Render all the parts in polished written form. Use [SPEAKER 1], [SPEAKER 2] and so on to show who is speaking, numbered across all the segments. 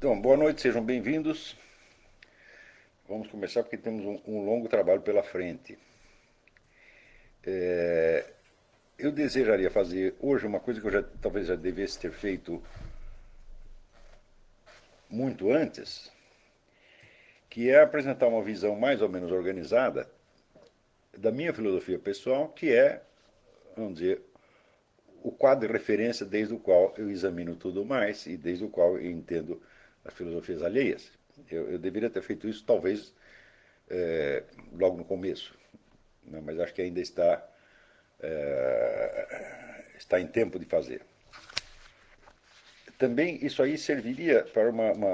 [SPEAKER 1] Então, boa noite, sejam bem-vindos. Vamos começar porque temos um longo trabalho pela frente. Eu desejaria fazer hoje uma coisa que talvez já devesse ter feito muito antes, que é apresentar uma visão mais ou menos organizada da minha filosofia pessoal, que é, vamos dizer, o quadro de referência desde o qual eu examino tudo mais e desde o qual eu entendo as filosofias alheias. Eu deveria ter feito isso talvez logo no começo, né? Mas acho que ainda está em tempo de fazer. Também isso aí serviria para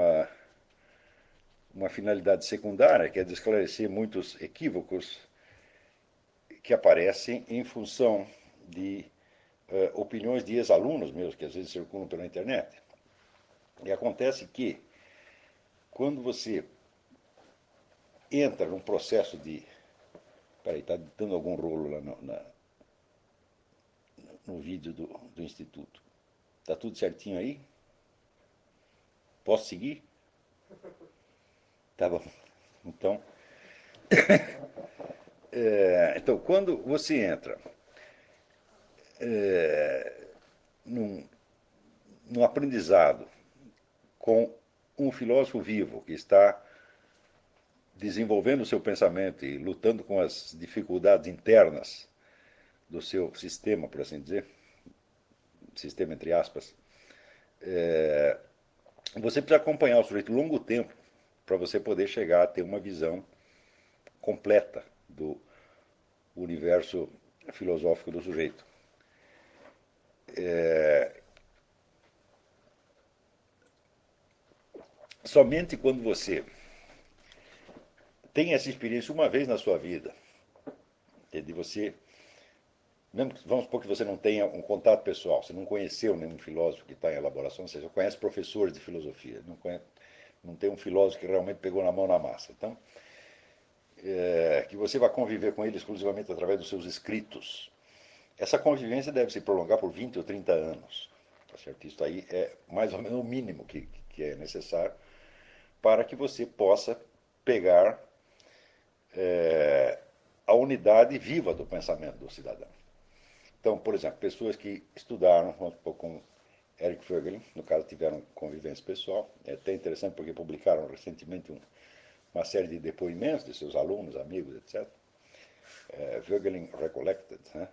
[SPEAKER 1] uma finalidade secundária, que é de esclarecer muitos equívocos que aparecem em função de opiniões de ex-alunos meus, que às vezes circulam pela internet. E acontece que, quando você entra num processo de. Peraí, está dando algum rolo lá no vídeo do Instituto. Está tudo certinho aí? Posso seguir? Tá bom. Então, então quando você entra num, num aprendizado com um filósofo vivo que está desenvolvendo o seu pensamento e lutando com as dificuldades internas do seu sistema, por assim dizer, sistema entre aspas, você precisa acompanhar o sujeito longo tempo para você poder chegar a ter uma visão completa do universo filosófico do sujeito. Somente quando você tem essa experiência uma vez na sua vida, de você, mesmo que, vamos supor que você não tenha um contato pessoal, você não conheceu nenhum filósofo que está em elaboração, você só conhece professores de filosofia, não tem um filósofo que realmente pegou na mão na massa. Então, que você vai conviver com ele exclusivamente através dos seus escritos. Essa convivência deve se prolongar por 20 ou 30 anos. Tá certo? Isso aí é mais ou menos o mínimo que é necessário para que você possa pegar a unidade viva do pensamento do cidadão. Então, por exemplo, pessoas que estudaram, vamos supor, com Eric Voegelin, no caso tiveram convivência pessoal, é até interessante porque publicaram recentemente uma série de depoimentos de seus alunos, amigos, etc. Voegelin Recollected, né?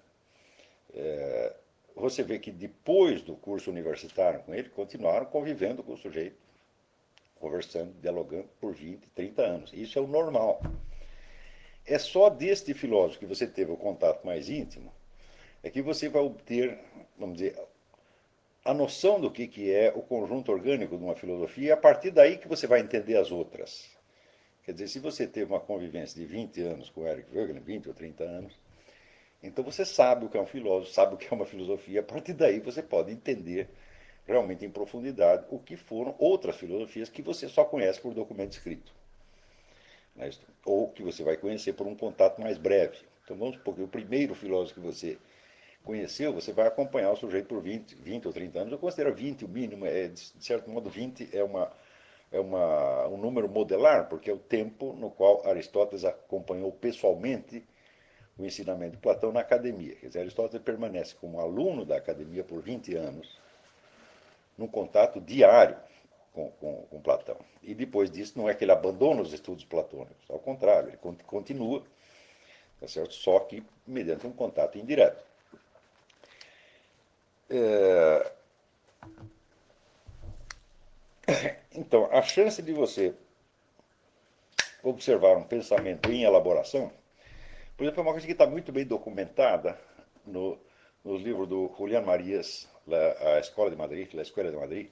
[SPEAKER 1] Você vê que depois do curso universitário com ele, continuaram convivendo com o sujeito, conversando, dialogando por 20, 30 anos. Isso é o normal. É só deste filósofo que você teve o contato mais íntimo é que você vai obter, vamos dizer, a noção do que é o conjunto orgânico de uma filosofia, e a partir daí que você vai entender as outras. Quer dizer, se você teve uma convivência de 20 anos com Eric Voegelin, 20 ou 30 anos, então você sabe o que é um filósofo, sabe o que é uma filosofia, a partir daí você pode entender realmente em profundidade o que foram outras filosofias que você só conhece por documento escrito, né? Ou que você vai conhecer por um contato mais breve. Então vamos supor que o primeiro filósofo que você conheceu, você vai acompanhar o sujeito por 20 ou 30 anos. Eu considero 20 o mínimo, de certo modo 20 um número modelar, porque é o tempo no qual Aristóteles acompanhou pessoalmente o ensinamento de Platão na academia. Quer dizer, Aristóteles permanece como aluno da academia por 20 anos, num contato diário com Platão. E depois disso, não é que ele abandona os estudos platônicos, ao contrário, ele continua, tá certo? Só que mediante um contato indireto. Então, a chance de você observar um pensamento em elaboração, por exemplo, é uma coisa que está muito bem documentada nos livros do Julián Marías, a Escola de Madrid, La Escuela de Madrid,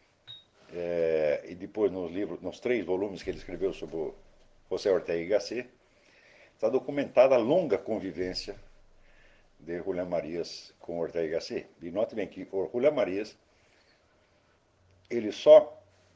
[SPEAKER 1] e depois nos 3 volumes que ele escreveu sobre o José Ortega y Gasset, está documentada a longa convivência de Julián Marías com Ortega y Gasset. E note bem que o Julián Marías ele só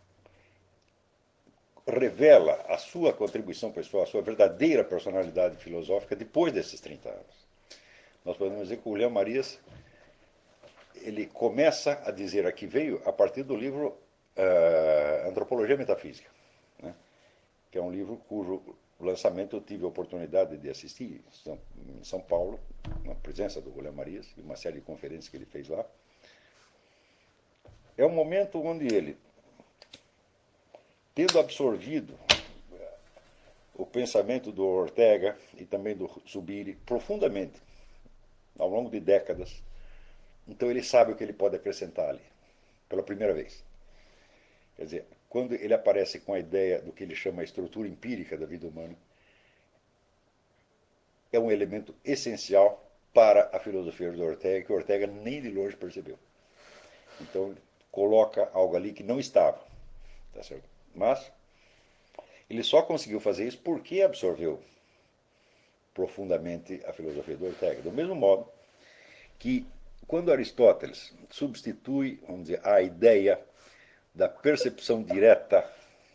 [SPEAKER 1] revela a sua contribuição pessoal, a sua verdadeira personalidade filosófica depois desses 30 anos. Nós podemos dizer que o Julián Marías ele começa a dizer a que veio a partir do livro Antropologia Metafísica, né? Que é um livro cujo lançamento eu tive a oportunidade de assistir em São Paulo, na presença do William Marias, e uma série de conferências que ele fez lá. É um momento onde ele, tendo absorvido o pensamento do Ortega e também do Zubiri profundamente, ao longo de décadas, então ele sabe o que ele pode acrescentar ali, pela primeira vez. Quer dizer, quando ele aparece com a ideia do que ele chama a estrutura empírica da vida humana, é um elemento essencial para a filosofia do Ortega, que o Ortega nem de longe percebeu. Então, coloca algo ali que não estava. Tá certo? Mas ele só conseguiu fazer isso porque absorveu profundamente a filosofia do Ortega. Do mesmo modo que, quando Aristóteles substitui, vamos dizer, a ideia da percepção direta,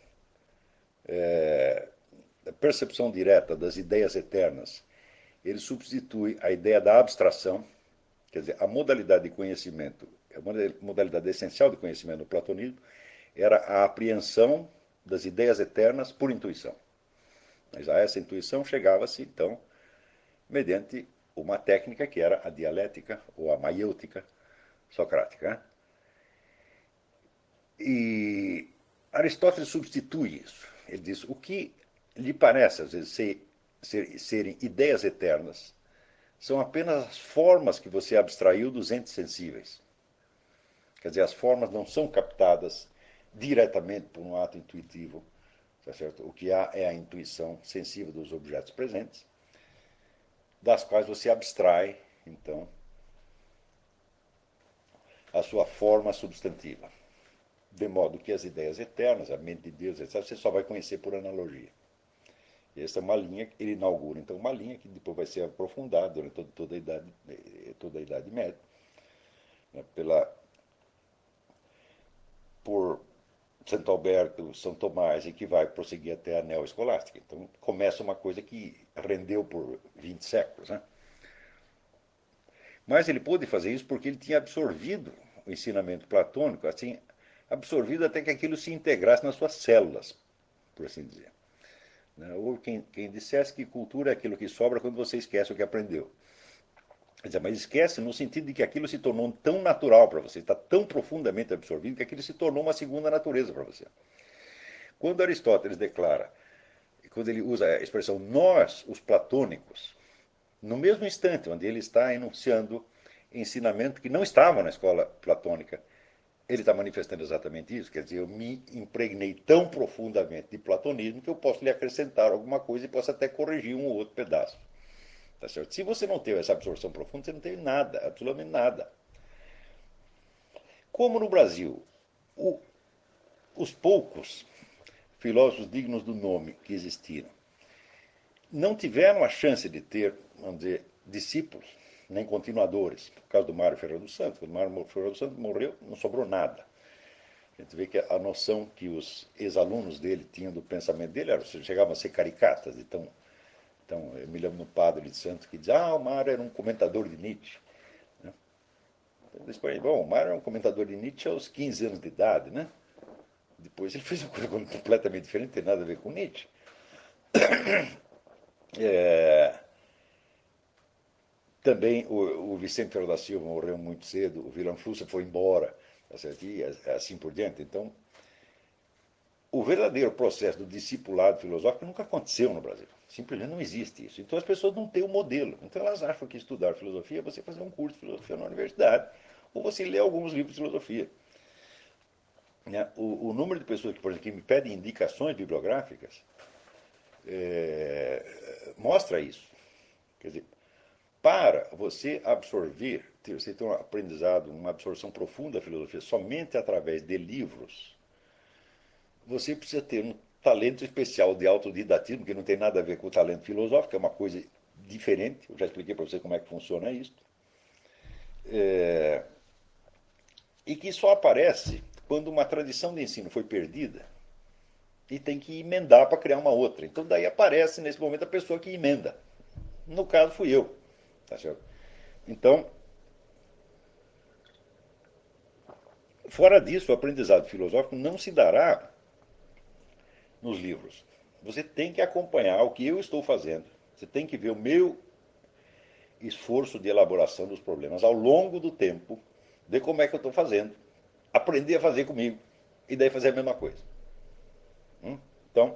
[SPEAKER 1] da percepção direta das ideias eternas, ele substitui a ideia da abstração, quer dizer, a modalidade de conhecimento, a modalidade essencial de conhecimento no platonismo era a apreensão das ideias eternas por intuição. Mas a essa intuição chegava-se, então, mediante uma técnica que era a dialética ou a maiêutica socrática. Né? E Aristóteles substitui isso. Ele diz: o que lhe parece, às vezes, serem ideias eternas são apenas as formas que você abstraiu dos entes sensíveis. Quer dizer, as formas não são captadas diretamente por um ato intuitivo. Tá certo? O que há é a intuição sensível dos objetos presentes, das quais você abstrai, então, a sua forma substantiva. De modo que as ideias eternas, a mente de Deus, etc., você só vai conhecer por analogia. E essa é uma linha que ele inaugura, então, uma linha que depois vai ser aprofundada durante toda a Idade Média, né, por Santo Alberto, São Tomás, e que vai prosseguir até a neoescolástica. Então, começa uma coisa que rendeu por 20 séculos. Né? Mas ele pôde fazer isso porque ele tinha absorvido o ensinamento platônico, assim, absorvido até que aquilo se integrasse nas suas células, por assim dizer. Ou quem dissesse que cultura é aquilo que sobra quando você esquece o que aprendeu. Quer dizer, mas esquece no sentido de que aquilo se tornou tão natural para você, está tão profundamente absorvido que aquilo se tornou uma segunda natureza para você. Quando Aristóteles declara, quando ele usa a expressão nós, os platônicos, no mesmo instante onde ele está enunciando ensinamento que não estava na escola platônica, ele está manifestando exatamente isso. Quer dizer, eu me impregnei tão profundamente de platonismo que eu posso lhe acrescentar alguma coisa e posso até corrigir um ou outro pedaço. Tá certo? Se você não teve essa absorção profunda, você não teve nada, absolutamente nada. Como no Brasil, os poucos filósofos dignos do nome que existiram não tiveram a chance de ter, vamos dizer, discípulos, nem continuadores. Por causa do Mário Ferreira dos Santos. Quando o Mário Ferreira dos Santos morreu, não sobrou nada. A gente vê que a noção que os ex-alunos dele tinham do pensamento dele era, chegavam a ser caricatas. Então, eu me lembro no padre de Santos que dizia: o Mário era um comentador de Nietzsche. Né? Eu disse para ele: bom, o Mário era um comentador de Nietzsche aos 15 anos de idade, né? Depois ele fez uma coisa completamente diferente, não tem nada a ver com Nietzsche. Também o Vicente Ferro da Silva morreu muito cedo, o Vilão Fussa foi embora, e assim por diante. Então, o verdadeiro processo do discipulado filosófico nunca aconteceu no Brasil. Simplesmente não existe isso. Então as pessoas não têm o modelo. Então elas acham que estudar filosofia é você fazer um curso de filosofia na universidade ou você ler alguns livros de filosofia. O número de pessoas que, por exemplo, que me pedem indicações bibliográficas mostra isso. Quer dizer, para você absorver, você ter um aprendizado, uma absorção profunda da filosofia somente através de livros, você precisa ter um talento especial de autodidatismo, que não tem nada a ver com o talento filosófico, é uma coisa diferente. Eu já expliquei para você como é que funciona isso. E que só aparece quando uma tradição de ensino foi perdida e tem que emendar para criar uma outra. Então daí aparece nesse momento a pessoa que emenda. No caso fui eu. Tá certo? Então, Fora disso, o aprendizado filosófico não se dará nos livros. Você tem que acompanhar o que eu estou fazendo. Você tem que ver o meu esforço de elaboração dos problemas ao longo do tempo, ver como é que eu estou fazendo, aprender a fazer comigo e daí fazer a mesma coisa. Então,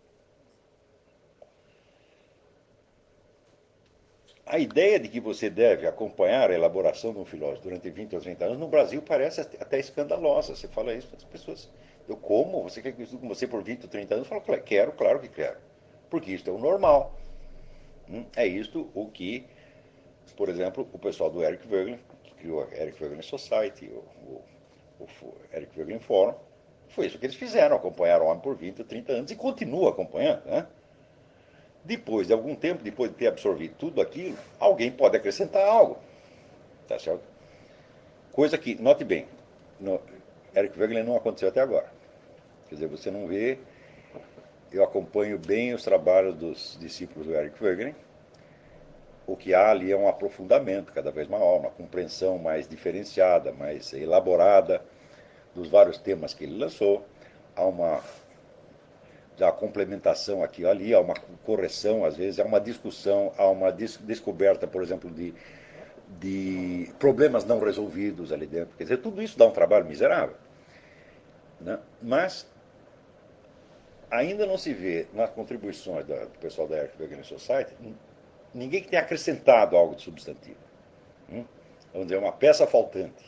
[SPEAKER 1] a ideia de que você deve acompanhar a elaboração de um filósofo durante 20 ou 30 anos, no Brasil parece até escandalosa. Você fala isso para as pessoas. Eu como? Você quer que eu estude com você por 20 ou 30 anos? Eu falo, quero, claro que quero. Porque isso é o normal. É isto o que, por exemplo, o pessoal do Eric Voegelin, que criou a Eric Voegelin Society, o Eric Voegelin Forum, foi isso que eles fizeram, acompanharam o homem por 20 ou 30 anos e continuam acompanhando. Né? Depois de algum tempo, depois de ter absorvido tudo aquilo, alguém pode acrescentar algo. Tá certo? Coisa que, note bem, no Eric Voegelin não aconteceu até agora. Quer dizer, você não vê. Eu acompanho bem os trabalhos dos discípulos do Eric Voegelin. O que há ali é um aprofundamento cada vez maior, uma compreensão mais diferenciada, mais elaborada dos vários temas que ele lançou. Há uma já complementação aqui e ali, há uma correção, às vezes, há uma discussão, há uma descoberta, por exemplo, de problemas não resolvidos ali dentro. Quer dizer, tudo isso dá um trabalho miserável. Né? Mas ainda não se vê nas contribuições do pessoal da Eric Voegelin Society ninguém que tenha acrescentado algo de substantivo. Vamos dizer, uma peça faltante.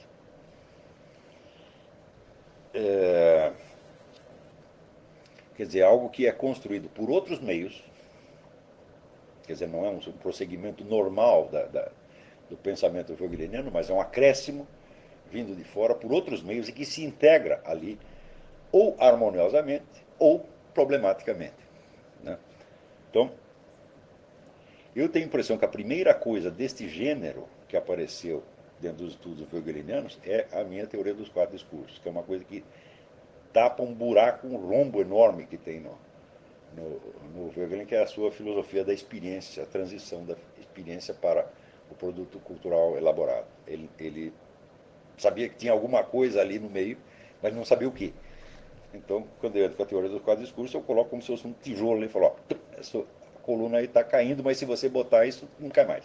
[SPEAKER 1] Quer dizer, algo que é construído por outros meios, quer dizer, não é um prosseguimento normal do pensamento voegeliniano, mas é um acréscimo vindo de fora por outros meios e que se integra ali, ou harmoniosamente, ou problematicamente. Né? Então, eu tenho a impressão que a primeira coisa deste gênero que apareceu dentro dos estudos voegelinianos é a minha teoria dos quatro discursos, que é uma coisa que tapa um buraco, um rombo enorme que tem no Voegelin, que é a sua filosofia da experiência, a transição da experiência para o produto cultural elaborado. Ele sabia que tinha alguma coisa ali no meio, mas não sabia o que. Então, quando eu entro com a teoria dos quatro discursos, eu coloco como se fosse um tijolo ali e falo, ó, essa coluna aí está caindo, mas se você botar isso, não cai mais.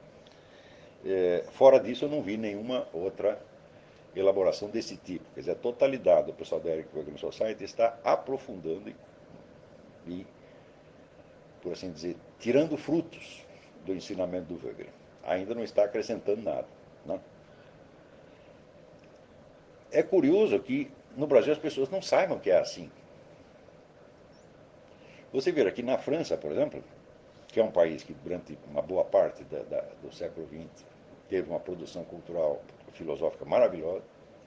[SPEAKER 1] Fora disso, eu não vi nenhuma outra elaboração desse tipo. Quer dizer, a totalidade do pessoal da Eric Voegelin Society está aprofundando e, por assim dizer, tirando frutos do ensinamento do Voegelin. Ainda não está acrescentando nada. Né? É curioso que no Brasil as pessoas não saibam que é assim. Você vê aqui na França, por exemplo, que é um país que durante uma boa parte do século XX teve uma produção cultural filosófica maravilhosa.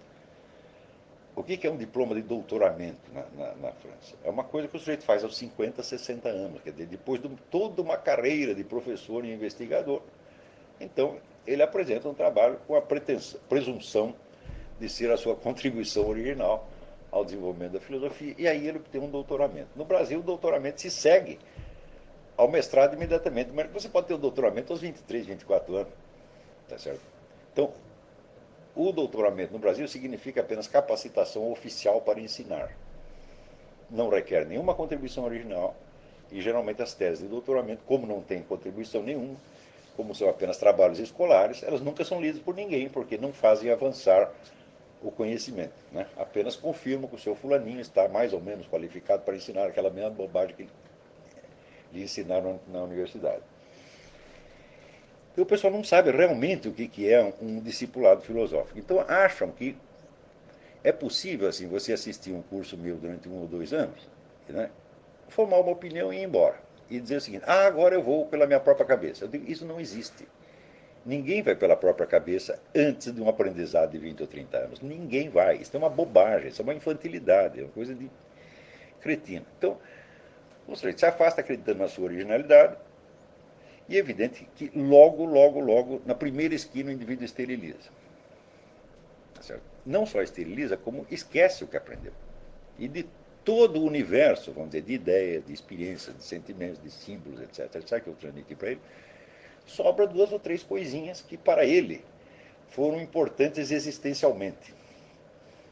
[SPEAKER 1] O que é um diploma de doutoramento na França? É uma coisa que o sujeito faz aos 50, 60 anos, quer dizer, depois de toda uma carreira de professor e investigador. Então, ele apresenta um trabalho com a presunção de ser a sua contribuição original ao desenvolvimento da filosofia, e aí ele tem um doutoramento. No Brasil, o doutoramento se segue ao mestrado imediatamente, mas você pode ter o doutoramento aos 23, 24 anos. Tá certo? Então, o doutoramento no Brasil significa apenas capacitação oficial para ensinar. Não requer nenhuma contribuição original e geralmente as teses de doutoramento, como não tem contribuição nenhuma, como são apenas trabalhos escolares, elas nunca são lidas por ninguém, porque não fazem avançar o conhecimento. Né? Apenas confirmam que o seu fulaninho está mais ou menos qualificado para ensinar aquela mesma bobagem que lhe ensinaram na universidade. E o pessoal não sabe realmente o que é um discipulado filosófico. Então acham que é possível assim você assistir um curso meu durante 1 ou 2 anos, né, formar uma opinião e ir embora. E dizer o seguinte, agora eu vou pela minha própria cabeça. Eu digo, isso não existe. Ninguém vai pela própria cabeça antes de um aprendizado de 20 ou 30 anos. Ninguém vai. Isso é uma bobagem, isso é uma infantilidade, é uma coisa de cretina. Então, o sujeito se afasta acreditando na sua originalidade, e é evidente que logo, logo, logo, na primeira esquina, o indivíduo esteriliza. Certo? Não só esteriliza, como esquece o que aprendeu. E de todo o universo, vamos dizer, de ideias, de experiências, de sentimentos, de símbolos, etc., etc., que eu transmiti para ele, sobra 2 ou 3 coisinhas que para ele foram importantes existencialmente.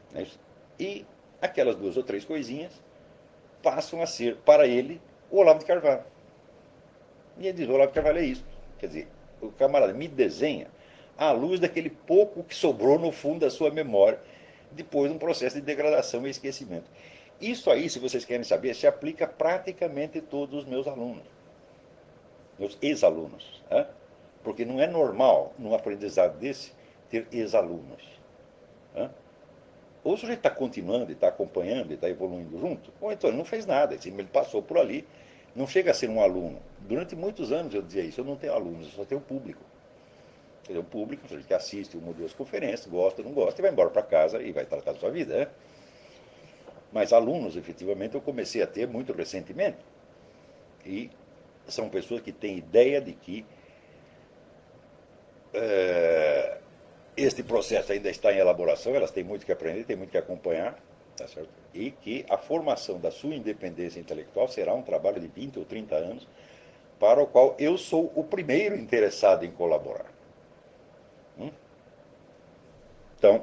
[SPEAKER 1] Né? E aquelas duas ou três coisinhas passam a ser, para ele, o Olavo de Carvalho. E ele diz, o Olavo de Carvalho é isso. Quer dizer, o camarada me desenha à luz daquele pouco que sobrou no fundo da sua memória, depois de um processo de degradação e esquecimento. Isso aí, se vocês querem saber, se aplica praticamente a todos os meus alunos, meus ex-alunos. Né? Porque não é normal, num aprendizado desse, ter ex-alunos. Né? Ou o sujeito está continuando, está acompanhando, está evoluindo junto, ou então ele não fez nada, ele passou por ali, não chega a ser um aluno. Durante muitos anos eu dizia isso, eu não tenho alunos, eu só tenho público. O público, a gente que assiste uma ou duas conferências, gosta, não gosta, e vai embora para casa e vai tratar da sua vida. Né? Mas alunos, efetivamente, eu comecei a ter muito recentemente. E são pessoas que têm ideia de que este processo ainda está em elaboração, elas têm muito que aprender, têm muito que acompanhar, tá certo? E que a formação da sua independência intelectual será um trabalho de 20 ou 30 anos, para o qual eu sou o primeiro interessado em colaborar. Então,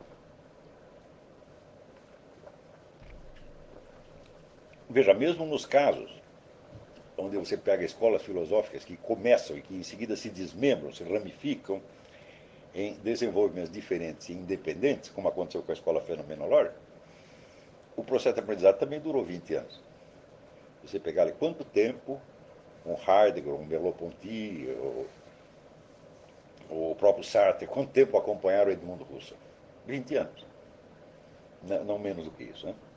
[SPEAKER 1] veja, mesmo nos casos onde você pega escolas filosóficas que começam e que em seguida se desmembram, se ramificam em desenvolvimentos diferentes e independentes, como aconteceu com a escola fenomenológica, o processo de aprendizado também durou 20 anos. Você pegar ali quanto tempo um Heidegger, um Merleau-Ponty, o próprio Sartre, quanto tempo acompanharam o Edmundo Husserl? 20 anos. Não menos do que isso. Né?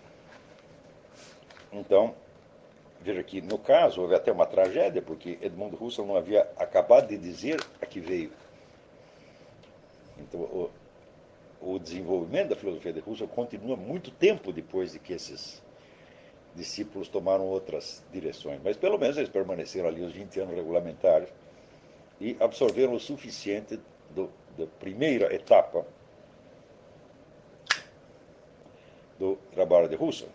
[SPEAKER 1] Então, veja que, no caso, houve até uma tragédia, porque Edmundo Husserl não havia acabado de dizer a que veio. Então, o desenvolvimento da filosofia de Husserl continua muito tempo depois de que esses discípulos tomaram outras direções. Mas, pelo menos, eles permaneceram ali os 20 anos regulamentares e absorveram o suficiente da primeira etapa do trabalho de Husserl.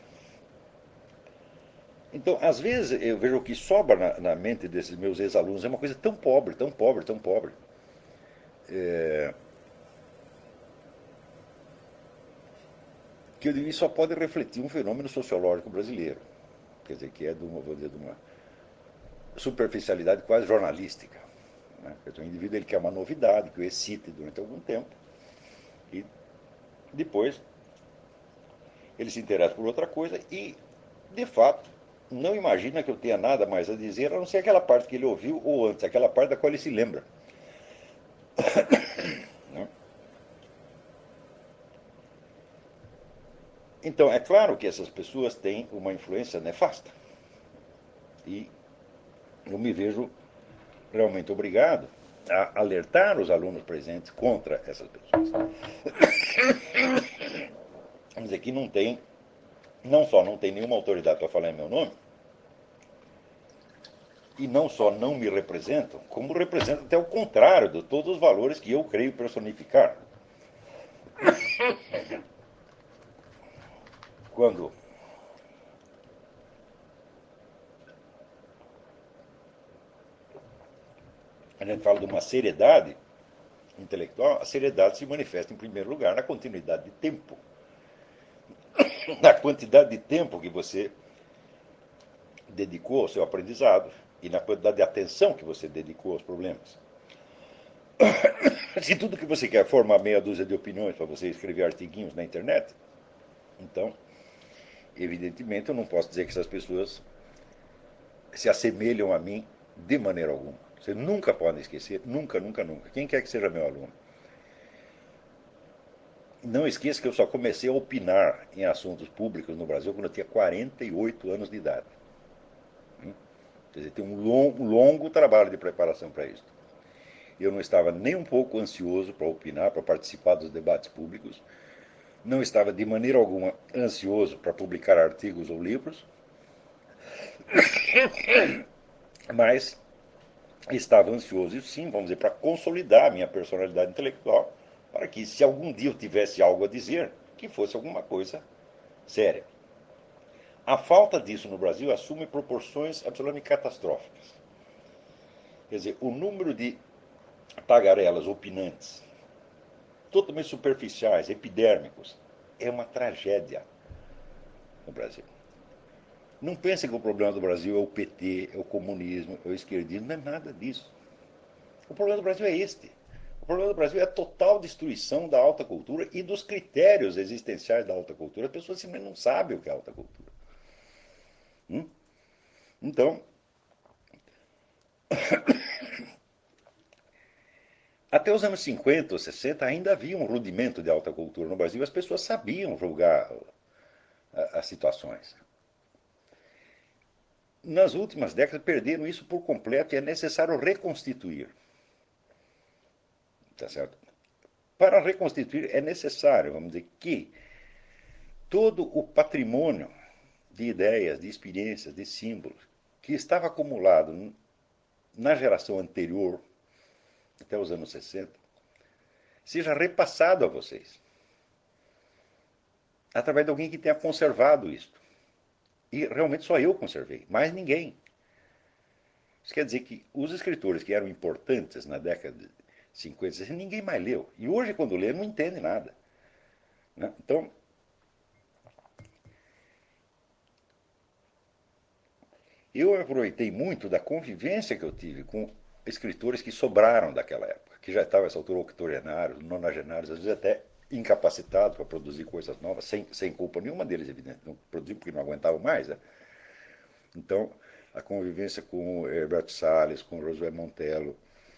[SPEAKER 1] Então, às vezes, eu vejo o que sobra na mente desses meus ex-alunos é uma coisa tão pobre, tão pobre, tão pobre. Que eu diria só pode refletir um fenômeno sociológico brasileiro. Quer dizer, que é de uma, vou dizer, de uma superficialidade quase jornalística. Né? Quer dizer, o indivíduo ele quer uma novidade, que o excite durante algum tempo, e depois ele se interessa por outra coisa e, de fato, não imagina que eu tenha nada mais a dizer, a não ser aquela parte que ele ouviu ou antes, aquela parte da qual ele se lembra. Né? Então, é claro que essas pessoas têm uma influência nefasta. E eu me vejo realmente obrigado a alertar os alunos presentes contra essas pessoas. Vamos dizer que não só não tem nenhuma autoridade para falar em meu nome, e não só não me representam, como representam até o contrário de todos os valores que eu creio personificar. Quando a gente fala de uma seriedade intelectual, a seriedade se manifesta, em primeiro lugar, na continuidade de tempo. Na quantidade de tempo que você dedicou ao seu aprendizado e na quantidade de atenção que você dedicou aos problemas. Se tudo que você quer é formar meia dúzia de opiniões para você escrever artiguinhos na internet, então, evidentemente, eu não posso dizer que essas pessoas se assemelham a mim de maneira alguma. Você nunca pode esquecer, nunca, nunca, nunca. Quem quer que seja meu aluno. Não esqueça que eu só comecei a opinar em assuntos públicos no Brasil quando eu tinha 48 anos de idade. Quer dizer, tem um longo trabalho de preparação para isso. Eu não estava nem um pouco ansioso para opinar, para participar dos debates públicos. Não estava de maneira alguma ansioso para publicar artigos ou livros, mas estava ansioso, e sim, vamos dizer, para consolidar a minha personalidade intelectual, para que, se algum dia eu tivesse algo a dizer, que fosse alguma coisa séria. A falta disso no Brasil assume proporções absolutamente catastróficas. Quer dizer, o número de tagarelas opinantes, totalmente superficiais, epidérmicos, é uma tragédia no Brasil. Não pensem que o problema do Brasil é o PT, é o comunismo, é o esquerdismo, não é nada disso. O problema do Brasil é este. O problema do Brasil é a total destruição da alta cultura e dos critérios existenciais da alta cultura. As pessoas simplesmente não sabem o que é alta cultura. Então, até os anos 50 ou 60 ainda havia um rudimento de alta cultura no Brasil. As pessoas sabiam julgar as situações. Nas últimas décadas perderam isso por completo e é necessário reconstituir. Tá certo? Para reconstituir é necessário, vamos dizer, que todo o patrimônio de ideias, de experiências, de símbolos que estava acumulado na geração anterior, até os anos 60, seja repassado a vocês. Através de alguém que tenha conservado isso. E realmente só eu conservei, mais ninguém. Isso quer dizer que os escritores que eram importantes na década de 50, 60, ninguém mais leu. E hoje, quando lê, não entende nada. Né? Então, eu aproveitei muito da convivência que eu tive com escritores que sobraram daquela época, que já estavam, essa altura, octogenários, nonagenários, às vezes até incapacitados para produzir coisas novas, sem culpa nenhuma deles, evidente. Não produziam porque não aguentavam mais. Né? Então, a convivência com Herberto Salles, com Josué Montello,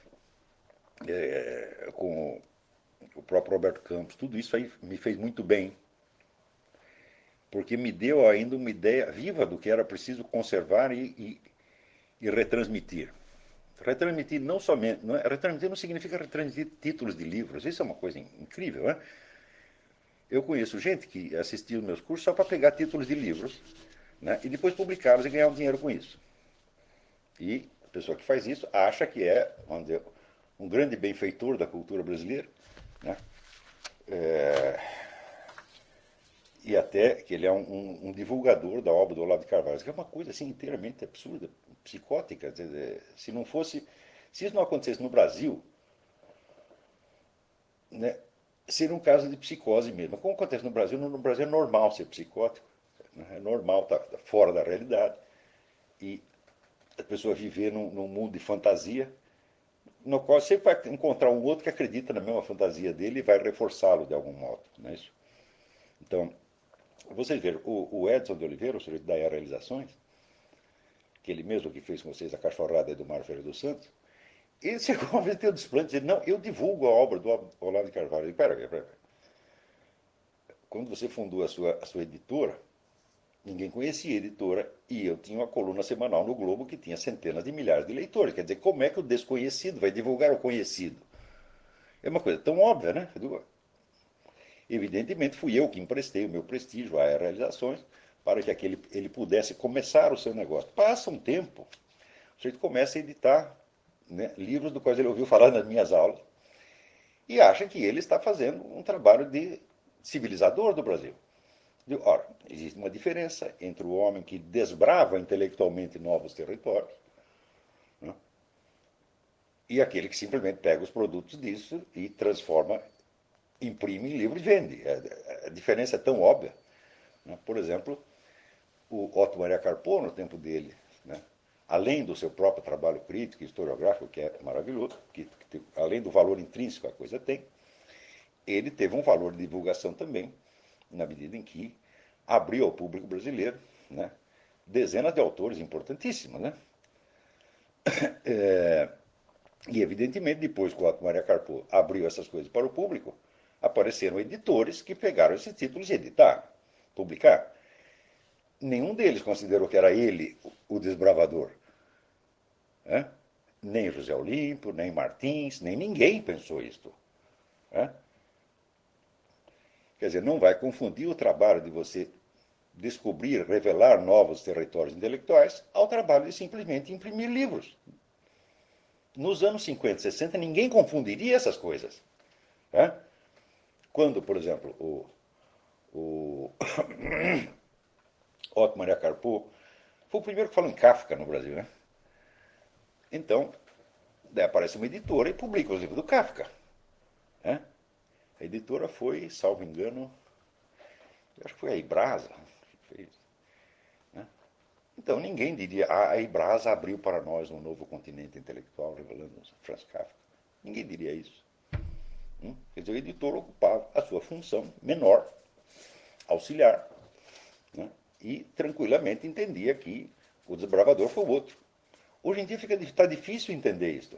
[SPEAKER 1] com o próprio Roberto Campos, tudo isso aí me fez muito bem, porque me deu ainda uma ideia viva do que era preciso conservar e retransmitir. Retransmitir não somente. Não é, retransmitir não significa retransmitir títulos de livros, isso é uma coisa incrível. Né? Eu conheço gente que assistia os meus cursos só para pegar títulos de livros, né, e depois publicá-los e ganhar um dinheiro com isso. E a pessoa que faz isso acha que é, vamos dizer, um grande benfeitor da cultura brasileira, né? E até que ele é um divulgador da obra do Olavo de Carvalho, que é uma coisa assim inteiramente absurda, psicótica. Se não fosse, se isso não acontecesse no Brasil, né, seria um caso de psicose mesmo. Como acontece no Brasil é normal ser psicótico, né? É normal estar fora da realidade e a pessoa viver num mundo de fantasia, no qual você vai encontrar um outro que acredita na mesma fantasia dele e vai reforçá-lo de algum modo. Não é isso? Então, vocês viram, o Edson de Oliveira, o sujeito da Realizações, que ele mesmo que fez com vocês a Cachorrada do Mar Ferreira dos Santos, ele chegou uma vez a ter o desplante de dizer, não, eu divulgo a obra do Olavo de Carvalho. Eu disse, pera. Quando você fundou a sua editora, ninguém conhecia a editora e eu tinha uma coluna semanal no Globo que tinha centenas de milhares de leitores. Quer dizer, como é que o desconhecido vai divulgar o conhecido? É uma coisa tão óbvia, né? Evidentemente, fui eu que emprestei o meu prestígio à Realizações para que ele pudesse começar o seu negócio. Passa um tempo, o sujeito começa a editar, né, livros do quais ele ouviu falar nas minhas aulas e acha que ele está fazendo um trabalho de civilizador do Brasil. Ora, existe uma diferença entre o homem que desbrava intelectualmente novos territórios, né, e aquele que simplesmente pega os produtos disso e transforma, imprime em livro e vende. A diferença é tão óbvia. Né? Por exemplo, o Otto Maria Carpo, no tempo dele, né, além do seu próprio trabalho crítico e historiográfico, que é maravilhoso, além do valor intrínseco que a coisa tem, ele teve um valor de divulgação também, na medida em que abriu ao público brasileiro, né, dezenas de autores importantíssimos. Né? E, evidentemente, depois que o Otto Maria Carpo abriu essas coisas para o público, apareceram editores que pegaram esses títulos e editaram, publicaram. Nenhum deles considerou que era ele o desbravador. Né? Nem José Olímpio, nem Martins, nem ninguém pensou isto. Né? Quer dizer, não vai confundir o trabalho de você descobrir, revelar novos territórios intelectuais ao trabalho de simplesmente imprimir livros. Nos anos 50, 60, ninguém confundiria essas coisas. Né? Quando, por exemplo, o Otto Maria Carpo foi o primeiro que falou em Kafka no Brasil. Né? Então, daí aparece uma editora e publica os livros do Kafka. Né? A editora foi, salvo engano, Eu acho que foi a Ibrasa que fez, né? Então ninguém diria, a Ibrasa abriu para nós um novo continente intelectual, revelando Franz Kafka. Ninguém diria isso. Quer dizer, o editor ocupava a sua função menor, auxiliar, né? E tranquilamente entendia que o desbravador foi o outro. Hoje em dia está difícil entender isso.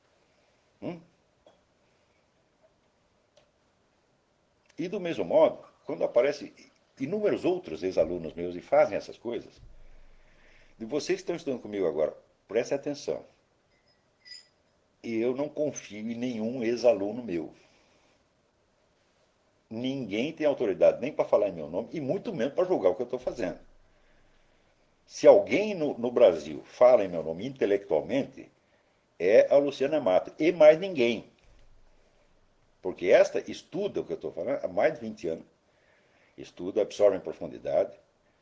[SPEAKER 1] E do mesmo modo, quando aparecem inúmeros outros ex-alunos meus e fazem essas coisas, de vocês que estão estudando comigo agora, prestem atenção. Eu não confio em nenhum ex-aluno meu. Ninguém tem autoridade nem para falar em meu nome e muito menos para julgar o que eu estou fazendo. Se alguém no Brasil fala em meu nome intelectualmente, é a Luciana Mato. E mais ninguém. Porque esta estuda o que eu estou falando há mais de 20 anos. Estuda, absorve em profundidade,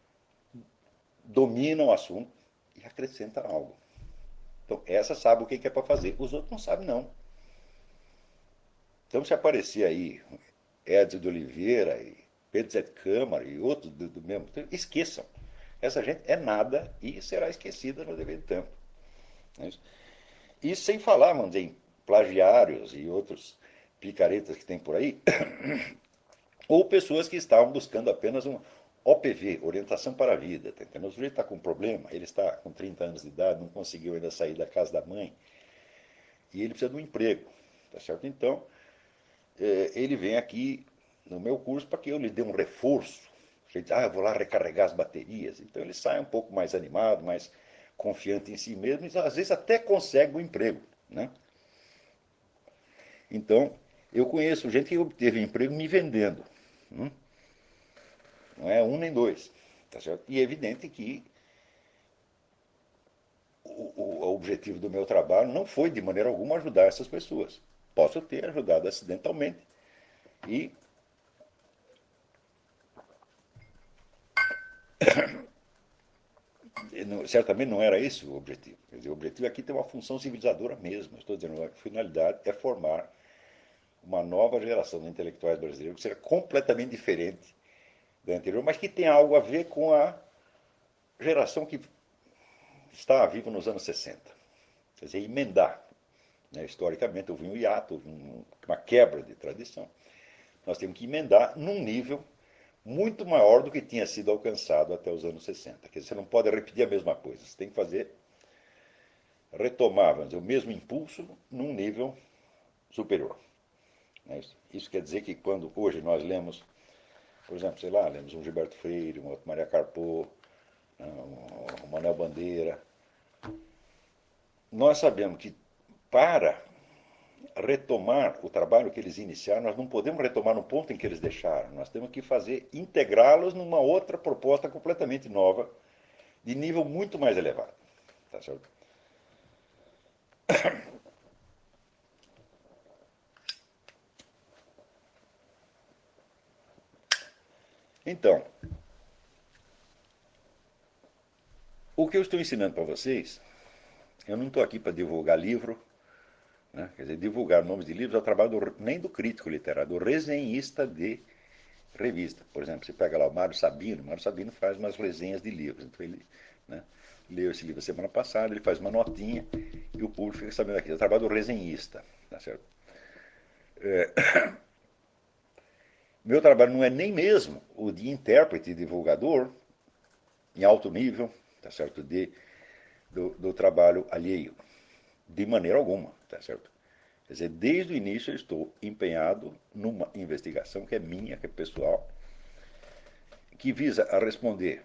[SPEAKER 1] domina o assunto e acrescenta algo. Então, essa sabe o que é para fazer. Os outros não sabem, não. Então, se aparecer aí Edson de Oliveira e Pedro Zé de Câmara e outros do mesmo tempo, esqueçam. Essa gente é nada e será esquecida no devido tempo. E sem falar, vamos dizer, em plagiários e outros picaretas que tem por aí, ou pessoas que estavam buscando apenas um OPV, orientação para a vida. Tá entendendo? O sujeito está com um problema, ele está com 30 anos de idade, não conseguiu ainda sair da casa da mãe, e ele precisa de um emprego. Tá certo? Então, ele vem aqui no meu curso para que eu lhe dê um reforço. Eu vou lá recarregar as baterias. Então ele sai um pouco mais animado, mais confiante em si mesmo, e às vezes até consegue um emprego. Né? Então, eu conheço gente que obteve emprego me vendendo. Não é um nem dois. Tá certo? E é evidente que o objetivo do meu trabalho não foi, de maneira alguma, ajudar essas pessoas. Posso ter ajudado acidentalmente. E certamente não era esse o objetivo. Quer dizer, o objetivo aqui tem uma função civilizadora mesmo. Estou dizendo, a finalidade é formar uma nova geração de intelectuais brasileiros que seja completamente diferente da anterior, mas que tenha algo a ver com a geração que estava viva nos anos 60. Quer dizer, emendar. Né? Historicamente, houve um hiato, houve uma quebra de tradição. Nós temos que emendar num nível muito maior do que tinha sido alcançado até os anos 60. Quer dizer, você não pode repetir a mesma coisa, você tem que fazer, retomar, vamos dizer, o mesmo impulso num nível superior. Isso quer dizer que quando hoje nós lemos, por exemplo, sei lá, lemos um Gilberto Freire, um outro Maria Carpô, um Manuel Bandeira, nós sabemos que para retomar o trabalho que eles iniciaram, nós não podemos retomar no ponto em que eles deixaram. Nós temos que fazer, integrá-los numa outra proposta completamente nova, de nível muito mais elevado. Tá certo? Então, o que eu estou ensinando para vocês, eu não estou aqui para divulgar livro, né? Quer dizer, divulgar nomes de livros é o trabalho nem do crítico literário, do resenhista de revista. Por exemplo, você pega lá o Mário Sabino faz umas resenhas de livros. Então ele, né, leu esse livro semana passada, ele faz uma notinha e o público fica sabendo aqui. É o trabalho do resenhista. Tá certo? Meu trabalho não é nem mesmo o de intérprete e divulgador em alto nível, tá certo? Do trabalho alheio. De maneira alguma, tá certo? Quer dizer, desde o início eu estou empenhado numa investigação que é minha, que é pessoal, que visa a responder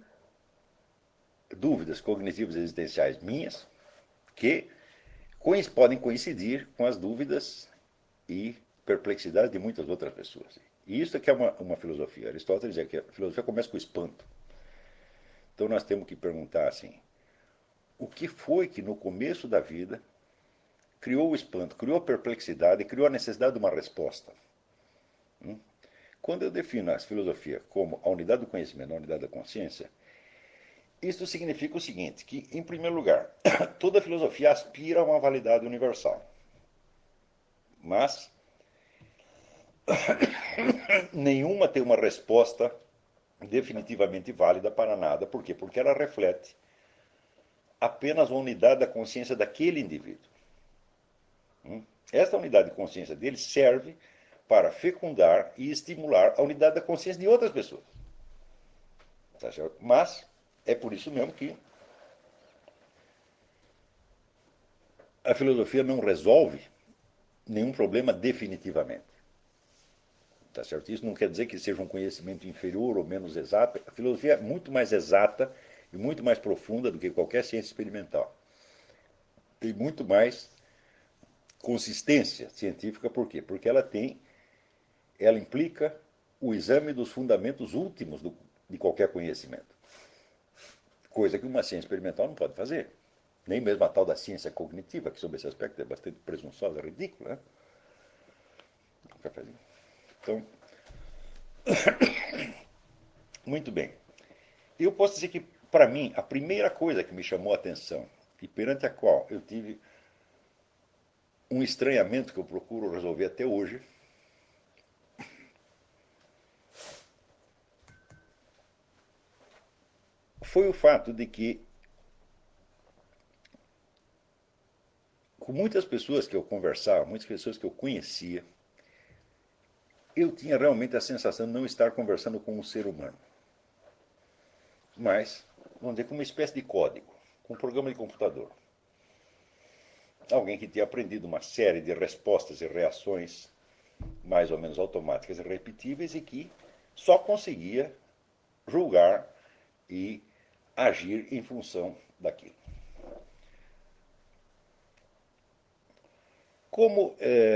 [SPEAKER 1] dúvidas cognitivas existenciais minhas, que podem coincidir com as dúvidas e perplexidades de muitas outras pessoas. E isso é que é uma filosofia. Aristóteles dizia que a filosofia começa com o espanto. Então nós temos que perguntar assim, o que foi que no começo da vida criou o espanto, criou a perplexidade, criou a necessidade de uma resposta? Quando eu defino a filosofia como a unidade do conhecimento, a unidade da consciência, isso significa o seguinte, que, em primeiro lugar, toda filosofia aspira a uma validade universal. Mas nenhuma tem uma resposta definitivamente válida para nada. Por quê? Porque ela reflete apenas uma unidade da consciência daquele indivíduo. Esta unidade de consciência dele serve para fecundar e estimular a unidade da consciência de outras pessoas. Tá certo? Mas é por isso mesmo que a filosofia não resolve nenhum problema definitivamente. Tá certo? Isso não quer dizer que seja um conhecimento inferior ou menos exato. A filosofia é muito mais exata e muito mais profunda do que qualquer ciência experimental. Tem muito mais consistência científica, por quê? Porque ela implica o exame dos fundamentos últimos de qualquer conhecimento. Coisa que uma ciência experimental não pode fazer. Nem mesmo a tal da ciência cognitiva, que sob esse aspecto é bastante presunçosa, ridícula. Né? Um cafezinho. Então, muito bem. Eu posso dizer que, para mim, a primeira coisa que me chamou a atenção e perante a qual eu tive um estranhamento que eu procuro resolver até hoje, foi o fato de que, com muitas pessoas que eu conversava, muitas pessoas que eu conhecia, eu tinha realmente a sensação de não estar conversando com um ser humano, mas, vamos dizer, com uma espécie de código, com um programa de computador. Alguém que tinha aprendido uma série de respostas e reações mais ou menos automáticas e repetíveis e que só conseguia julgar e agir em função daquilo. Como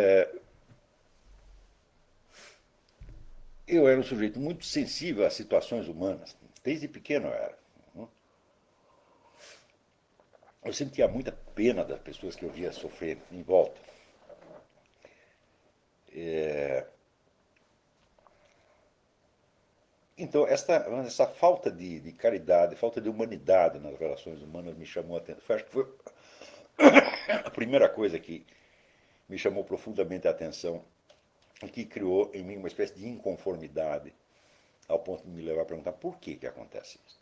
[SPEAKER 1] eu era um sujeito muito sensível às situações humanas, desde pequeno eu era. Eu sentia muita pena das pessoas que eu via sofrer em volta. Então, essa falta de caridade, falta de humanidade nas relações humanas me chamou a atenção. Acho que foi a primeira coisa que me chamou profundamente a atenção e que criou em mim uma espécie de inconformidade, ao ponto de me levar a perguntar por que acontece isso.